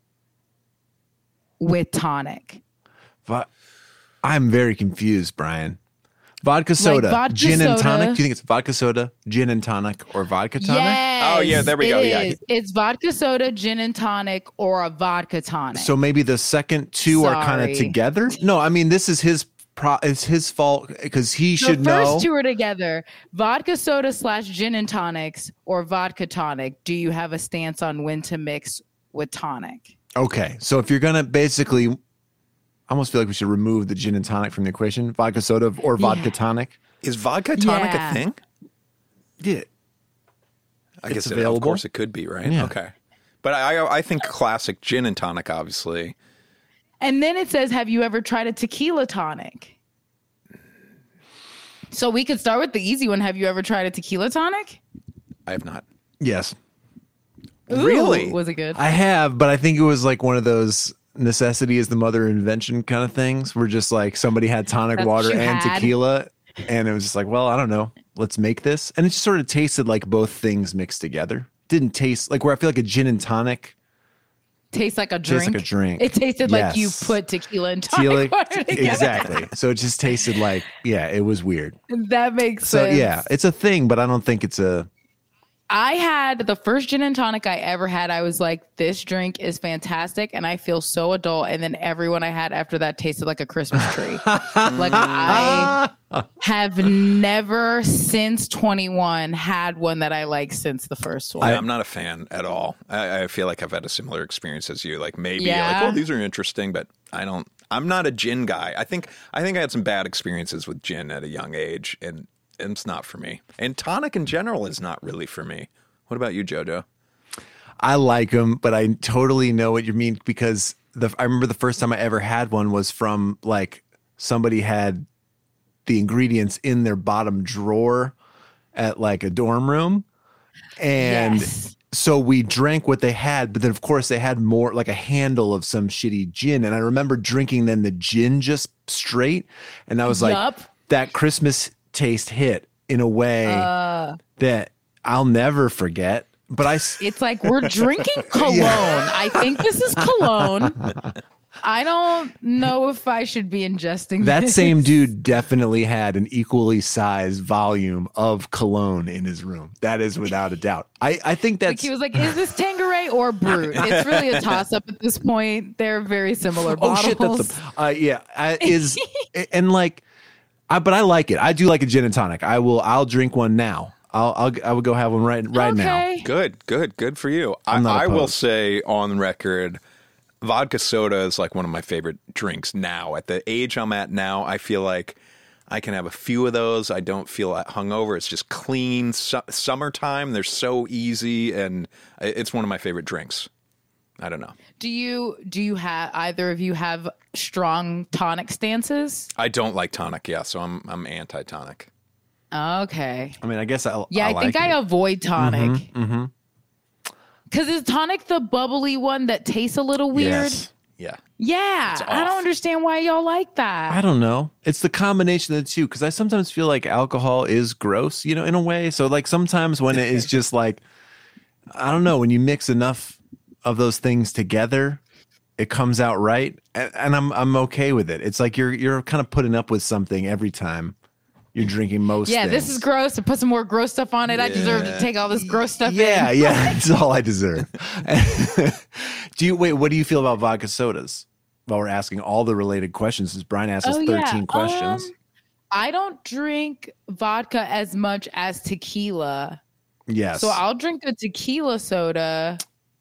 [SPEAKER 8] with tonic?
[SPEAKER 6] Vo- I'm very confused, Brian. Vodka soda,
[SPEAKER 8] vodka
[SPEAKER 6] gin and
[SPEAKER 8] soda.
[SPEAKER 6] tonic. Do you think it's vodka soda, gin and tonic, or vodka tonic?
[SPEAKER 8] Yes,
[SPEAKER 5] Oh, yeah, there we go,
[SPEAKER 8] it
[SPEAKER 5] yeah.
[SPEAKER 8] is. It's vodka soda, gin and tonic, or a vodka tonic.
[SPEAKER 6] So maybe the second two are kind of
[SPEAKER 8] Sorry.
[SPEAKER 6] together. No, I mean this is his pro. It's his fault because he
[SPEAKER 8] the
[SPEAKER 6] should
[SPEAKER 8] first
[SPEAKER 6] know.
[SPEAKER 8] two are together. Vodka soda slash gin and tonics or vodka tonic. Do you have a stance on when to mix with tonic?
[SPEAKER 6] Okay, so if you're gonna basically, I almost feel like we should remove the gin and tonic from the equation. Vodka soda or vodka
[SPEAKER 8] Yeah.
[SPEAKER 6] tonic.
[SPEAKER 5] Is vodka tonic
[SPEAKER 8] Yeah.
[SPEAKER 5] a thing?
[SPEAKER 6] Yeah.
[SPEAKER 5] I
[SPEAKER 6] It's
[SPEAKER 5] guess it, of
[SPEAKER 6] available.
[SPEAKER 5] course it could be, right?
[SPEAKER 6] Yeah.
[SPEAKER 5] Okay. But I I think classic gin and tonic, obviously.
[SPEAKER 8] And then it says, have you ever tried a tequila tonic? So we could start with the easy one. Have you ever tried a tequila tonic?
[SPEAKER 5] I have not.
[SPEAKER 6] Yes.
[SPEAKER 8] Ooh,
[SPEAKER 5] Really?
[SPEAKER 8] Was it good?
[SPEAKER 6] I have, but I think it was like one of those necessity is the mother of invention kind of things where just like somebody had tonic
[SPEAKER 8] That's
[SPEAKER 6] water
[SPEAKER 8] what you
[SPEAKER 6] and
[SPEAKER 8] had?
[SPEAKER 6] tequila. And it was just like, well, I don't know. Let's make this. And it just sort of tasted like both things mixed together. Didn't taste like where I feel like a gin and tonic.
[SPEAKER 8] Tastes like a
[SPEAKER 6] Tastes
[SPEAKER 8] drink.
[SPEAKER 6] like a drink.
[SPEAKER 8] It tasted like you
[SPEAKER 6] Yes.
[SPEAKER 8] put tequila and
[SPEAKER 6] Tequila-
[SPEAKER 8] tonic water together.
[SPEAKER 6] Exactly. So it just tasted like, yeah, it was weird.
[SPEAKER 8] That makes
[SPEAKER 6] So
[SPEAKER 8] sense.
[SPEAKER 6] yeah, it's a thing, but I don't think it's a.
[SPEAKER 8] I had the first gin and tonic I ever had. I was like, this drink is fantastic. And I feel so adult. And then everyone I had after that tasted like a Christmas tree. Like I have never since twenty-one had one that I like since the first one.
[SPEAKER 5] I, I'm not a fan at all. I, I feel like I've had a similar experience as you. Like maybe
[SPEAKER 8] Yeah.
[SPEAKER 5] like, oh, these are interesting, but I don't. I'm not a gin guy. I think I think I had some bad experiences with gin at a young age, and, and it's not for me. And tonic in general is not really for me. What about you, JoJo?
[SPEAKER 6] I like them, but I totally know what you mean because the I remember the first time I ever had one was from like somebody had the ingredients in their bottom drawer at like a dorm room. And
[SPEAKER 8] Yes.
[SPEAKER 6] so we drank what they had, but then of course they had more like a handle of some shitty gin. And I remember drinking then the gin just straight. And I was like,
[SPEAKER 8] Yup.
[SPEAKER 6] that Christmas taste hit in a way
[SPEAKER 8] Uh,
[SPEAKER 6] that I'll never forget. But I, s-
[SPEAKER 8] It's like we're drinking cologne. I think this is cologne. I don't know if I should be ingesting
[SPEAKER 6] that
[SPEAKER 8] this.
[SPEAKER 6] same dude definitely had an equally sized volume of cologne in his room. That is without a doubt. I, I think
[SPEAKER 8] Like
[SPEAKER 6] that's
[SPEAKER 8] he was like, is this Tanqueray or Brut? It's really a toss up at this point. They're very similar
[SPEAKER 6] oh
[SPEAKER 8] bottles.
[SPEAKER 6] shit. That's the, uh, yeah. I, is and like, I, but I like it. I do like a gin and tonic. I will. I'll drink one now. I'll. I'll I would go have one right right now.
[SPEAKER 8] Okay.
[SPEAKER 5] Good, good, good for you. I,
[SPEAKER 6] I'm not
[SPEAKER 5] I will
[SPEAKER 6] opposed.
[SPEAKER 5] say on record, vodka soda is like one of my favorite drinks now. At the age I'm at now, I feel like I can have a few of those. I don't feel hungover. It's just clean. Su- summertime, they're so easy, and it's one of my favorite drinks. I don't know.
[SPEAKER 8] Do you do you have either of you have strong tonic stances?
[SPEAKER 5] I don't like tonic, yeah, so I'm I'm anti-tonic.
[SPEAKER 8] Okay.
[SPEAKER 6] I mean, I guess I'll.
[SPEAKER 8] Yeah,
[SPEAKER 6] I,
[SPEAKER 8] I think
[SPEAKER 6] like
[SPEAKER 8] I
[SPEAKER 6] it.
[SPEAKER 8] avoid tonic.
[SPEAKER 6] Mhm.
[SPEAKER 8] Cause is tonic the bubbly one that tastes a little weird?
[SPEAKER 6] Yes.
[SPEAKER 5] Yeah.
[SPEAKER 8] Yeah, I
[SPEAKER 5] off.
[SPEAKER 8] don't understand why y'all like that.
[SPEAKER 6] I don't know. It's the combination of the two because I sometimes feel like alcohol is gross, you know, in a way. So like sometimes when it is just like, I don't know, when you mix enough of those things together, it comes out right, and, and I'm I'm okay with it. It's like you're you're kind of putting up with something every time you're drinking most.
[SPEAKER 8] Yeah,
[SPEAKER 6] things.
[SPEAKER 8] this is gross. To put some more gross stuff on it, I deserve to take all this gross stuff
[SPEAKER 6] Yeah,
[SPEAKER 8] in.
[SPEAKER 6] yeah, it's all I deserve. Do you wait? What do you feel about vodka sodas? While we're asking all the related questions, since Brian asked us
[SPEAKER 8] Oh, yeah.
[SPEAKER 6] thirteen questions.
[SPEAKER 8] Um, I don't drink vodka as much as tequila.
[SPEAKER 6] Yes.
[SPEAKER 8] So I'll drink a tequila soda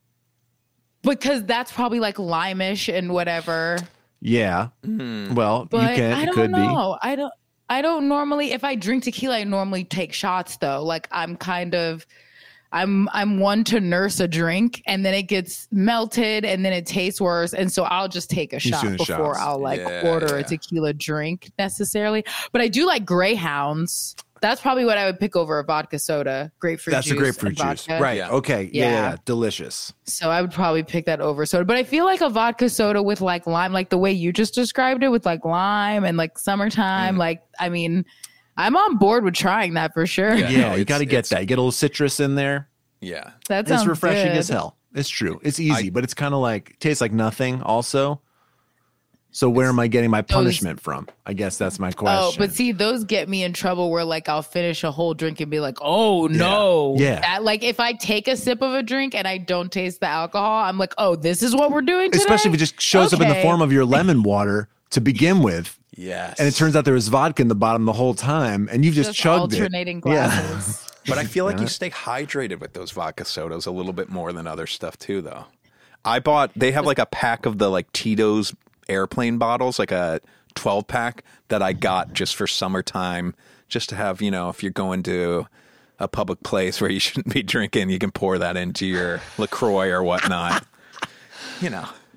[SPEAKER 8] because that's probably like limeish and whatever.
[SPEAKER 6] Yeah.
[SPEAKER 5] Hmm.
[SPEAKER 6] Well,
[SPEAKER 8] But
[SPEAKER 6] you can.
[SPEAKER 8] I
[SPEAKER 6] It
[SPEAKER 8] don't
[SPEAKER 6] could
[SPEAKER 8] know. I don't I don't normally if I drink tequila, I normally take shots though. Like I'm kind of I'm I'm one to nurse a drink and then it gets melted and then it tastes worse. And so I'll just take a
[SPEAKER 6] He's
[SPEAKER 8] shot
[SPEAKER 6] doing
[SPEAKER 8] before
[SPEAKER 6] shots.
[SPEAKER 8] I'll like
[SPEAKER 5] Yeah,
[SPEAKER 8] order
[SPEAKER 5] yeah.
[SPEAKER 8] a tequila drink necessarily. But I do like Greyhounds. That's probably what I would pick over a vodka soda. Grapefruit
[SPEAKER 6] be. That's
[SPEAKER 8] juice.
[SPEAKER 6] the grapefruit
[SPEAKER 8] and
[SPEAKER 6] juice.
[SPEAKER 8] vodka.
[SPEAKER 6] Right.
[SPEAKER 5] Yeah.
[SPEAKER 6] Okay. Yeah. yeah.
[SPEAKER 8] Yeah.
[SPEAKER 6] yeah. Delicious.
[SPEAKER 8] So I would probably pick that over soda. But I feel like a vodka soda with like lime, like the way you just described it with like lime and like summertime.
[SPEAKER 5] Mm.
[SPEAKER 8] Like, I mean, I'm on board with trying that for sure.
[SPEAKER 5] Yeah.
[SPEAKER 6] Yeah.
[SPEAKER 5] no,
[SPEAKER 6] you
[SPEAKER 5] it's-
[SPEAKER 6] got to get
[SPEAKER 5] it's-
[SPEAKER 6] that. You get a little citrus in there.
[SPEAKER 5] Yeah.
[SPEAKER 8] That sounds
[SPEAKER 6] It's refreshing
[SPEAKER 8] good.
[SPEAKER 6] as hell. It's true. It's easy,
[SPEAKER 5] I-
[SPEAKER 6] but it's kind of like tastes like nothing also. So where am I getting my punishment from? I guess that's my question.
[SPEAKER 8] Oh, but see, those get me in trouble where like I'll finish a whole drink and be like, oh no.
[SPEAKER 6] Yeah.
[SPEAKER 8] That, like if I take a sip of a drink and I don't taste the alcohol, I'm like, oh, this is what we're doing today?
[SPEAKER 6] especially if it just shows up in the
[SPEAKER 8] Okay.
[SPEAKER 6] form of your lemon water to begin with.
[SPEAKER 5] Yes.
[SPEAKER 6] And it turns out there was vodka in the bottom the whole time, and you've just,
[SPEAKER 8] Just
[SPEAKER 6] chugged
[SPEAKER 8] alternating
[SPEAKER 6] it. Yeah.
[SPEAKER 8] glasses.
[SPEAKER 5] But I feel like
[SPEAKER 6] Yeah.
[SPEAKER 5] you stay hydrated with those vodka sodas a little bit more than other stuff too, though. I bought. They have like a pack of the like Tito's airplane bottles, like a twelve pack that I got just for summertime, just to have, you know, if you're going to a public place where you shouldn't be drinking, you can pour that into your LaCroix or whatnot. You know.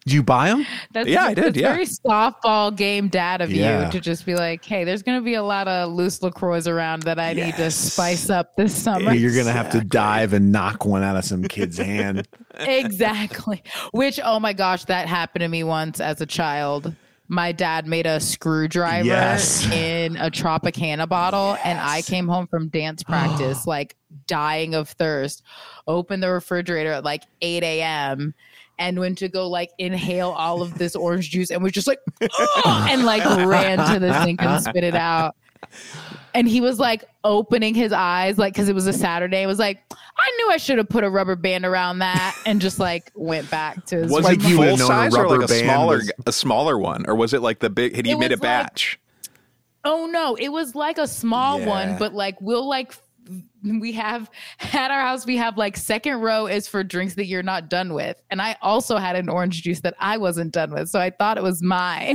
[SPEAKER 6] Did you buy them?
[SPEAKER 8] That's,
[SPEAKER 5] Yeah, I did,
[SPEAKER 8] It's
[SPEAKER 5] yeah.
[SPEAKER 8] very softball game dad of
[SPEAKER 6] Yeah.
[SPEAKER 8] you to just be like, hey, there's going to be a lot of loose LaCroix around that I need to
[SPEAKER 5] Yes.
[SPEAKER 8] spice up this summer.
[SPEAKER 6] You're gonna have to dive and knock one out of some kid's hand.
[SPEAKER 8] Exactly. Which, oh my gosh, that happened to me once as a child. My dad made a screwdriver
[SPEAKER 6] Yes.
[SPEAKER 8] in a Tropicana bottle, and I came home from dance practice, like dying of thirst, opened the refrigerator at like eight a.m. and went to go like inhale all of this orange juice and was just like, "Ugh," and like ran to the sink and spit it out. And he was like opening his eyes, like, because it was a Saturday. It was like, I knew I should have put a rubber band around that, and just like went back to his.
[SPEAKER 5] Was
[SPEAKER 6] Like
[SPEAKER 5] it
[SPEAKER 6] you
[SPEAKER 5] full
[SPEAKER 6] would've known a
[SPEAKER 5] size or
[SPEAKER 6] rubber
[SPEAKER 5] like a
[SPEAKER 6] band
[SPEAKER 5] smaller,
[SPEAKER 6] was-
[SPEAKER 5] a smaller one, or was it like the big? Had he
[SPEAKER 8] It
[SPEAKER 5] made a
[SPEAKER 8] was like-
[SPEAKER 5] batch?
[SPEAKER 8] Oh no, it was like a small
[SPEAKER 5] Yeah.
[SPEAKER 8] one, but like we'll like we have at our house we have like second row is for drinks that you're not done with, and I also had an orange juice that I wasn't done with, so I thought it was mine.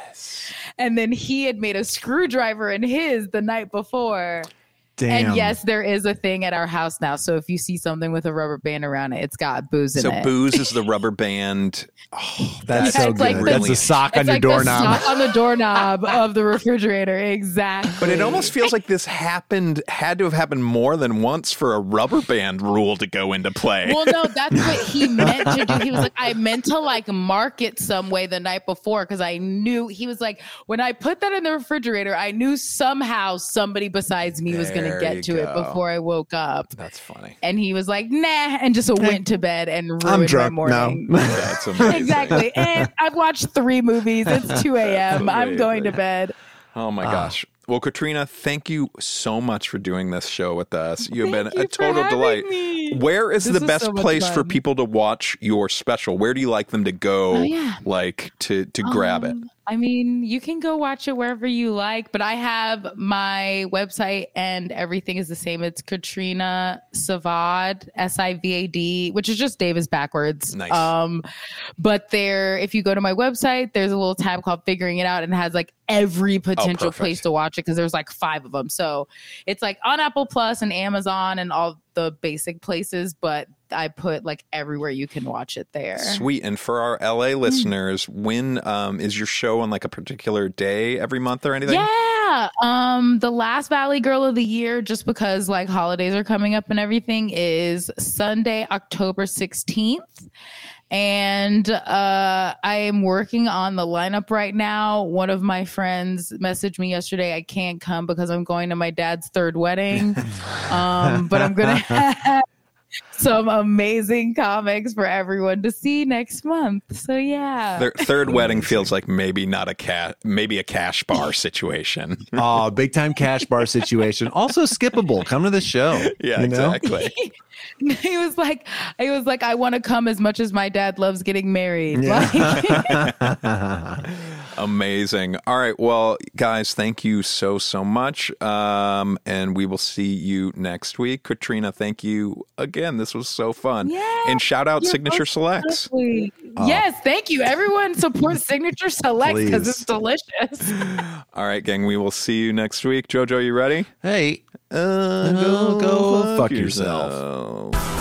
[SPEAKER 8] And then he had made a screwdriver in his the night before.
[SPEAKER 6] Damn.
[SPEAKER 8] And yes, there is a thing at our house now. So if you see something with a rubber band around it, it's got booze in
[SPEAKER 5] So
[SPEAKER 8] it.
[SPEAKER 5] booze is the rubber band. Oh,
[SPEAKER 6] That's
[SPEAKER 8] Yeah,
[SPEAKER 6] so
[SPEAKER 8] it's
[SPEAKER 6] good.
[SPEAKER 8] like the-
[SPEAKER 6] That's a sock
[SPEAKER 8] It's
[SPEAKER 6] on your
[SPEAKER 8] like the
[SPEAKER 6] doorknob.
[SPEAKER 8] sock on the doorknob of the refrigerator. Exactly.
[SPEAKER 5] But it almost feels like this happened, had to have happened more than once for a rubber band rule to go into play.
[SPEAKER 8] Well, no, that's what he meant to do. He was like, I meant to like mark it some way the night before because I knew he was like, when I put that in the refrigerator, I knew somehow somebody besides me was going to
[SPEAKER 5] There
[SPEAKER 8] get
[SPEAKER 5] you
[SPEAKER 8] to
[SPEAKER 5] go.
[SPEAKER 8] it before I woke up.
[SPEAKER 5] That's funny.
[SPEAKER 8] And he was like, nah, and just went to bed and ruined
[SPEAKER 6] I'm
[SPEAKER 8] my
[SPEAKER 6] drunk
[SPEAKER 8] morning.
[SPEAKER 6] now.
[SPEAKER 5] That's amazing.
[SPEAKER 8] Exactly. And I've watched three movies. It's two a.m. I'm going to bed.
[SPEAKER 5] Oh my gosh. Well, Katrina, thank you so much for doing this show with us. You have
[SPEAKER 8] Thank
[SPEAKER 5] been
[SPEAKER 8] you
[SPEAKER 5] a
[SPEAKER 8] for
[SPEAKER 5] total
[SPEAKER 8] having
[SPEAKER 5] delight.
[SPEAKER 8] me.
[SPEAKER 5] Where is
[SPEAKER 8] This
[SPEAKER 5] the
[SPEAKER 8] was
[SPEAKER 5] best
[SPEAKER 8] so much
[SPEAKER 5] place for
[SPEAKER 8] fun.
[SPEAKER 5] people to watch your special? Where do you like them to go,
[SPEAKER 8] Oh, yeah.
[SPEAKER 5] like to to grab it?
[SPEAKER 8] Um, I mean, you can go watch it wherever you like, but I have my website and everything is the same. It's Katrina Savad, S I V A D, which is just Davis backwards.
[SPEAKER 5] Nice.
[SPEAKER 8] Um, but there, if you go to my website, there's a little tab called Figuring It Out and it has like every potential
[SPEAKER 5] perfect.
[SPEAKER 8] place to watch it because there's like five of them. So it's like on Apple Plus and Amazon and all the basic places, but I put like everywhere you can watch it there.
[SPEAKER 5] Sweet. And for our L A listeners, when um, is your show on like a particular day every month or anything?
[SPEAKER 8] Yeah. Um, the last Valley Girl of the year, just because like holidays are coming up and everything, is Sunday, October sixteenth. And uh, I am working on the lineup right now. One of my friends messaged me yesterday. I can't come because I'm going to my dad's third wedding. um, but I'm going to have some amazing comics for everyone to see next month. So yeah.
[SPEAKER 5] Their third wedding feels like maybe not a cat, maybe a cash bar situation.
[SPEAKER 6] Oh, big time cash bar situation. Also skippable. Come to the show.
[SPEAKER 5] Yeah,
[SPEAKER 6] you know?
[SPEAKER 5] exactly.
[SPEAKER 8] He was like, he was like, I want to come as much as my dad loves getting married.
[SPEAKER 6] Yeah.
[SPEAKER 8] Like,
[SPEAKER 5] Amazing. All right. Well, guys, thank you so, so much. Um, and we will see you next week. Katrina, thank you again. This was so fun.
[SPEAKER 8] Yeah,
[SPEAKER 5] and shout out
[SPEAKER 8] you're
[SPEAKER 5] Signature
[SPEAKER 8] both
[SPEAKER 5] Selects.
[SPEAKER 8] lovely. Yes, thank you. Everyone support Signature Select because
[SPEAKER 6] Please.
[SPEAKER 8] it's delicious.
[SPEAKER 5] All right, gang. We will see you next week. Jojo, you ready?
[SPEAKER 6] Hey,
[SPEAKER 5] Uh,
[SPEAKER 6] go, go fuck
[SPEAKER 5] yourself.
[SPEAKER 6] yourself.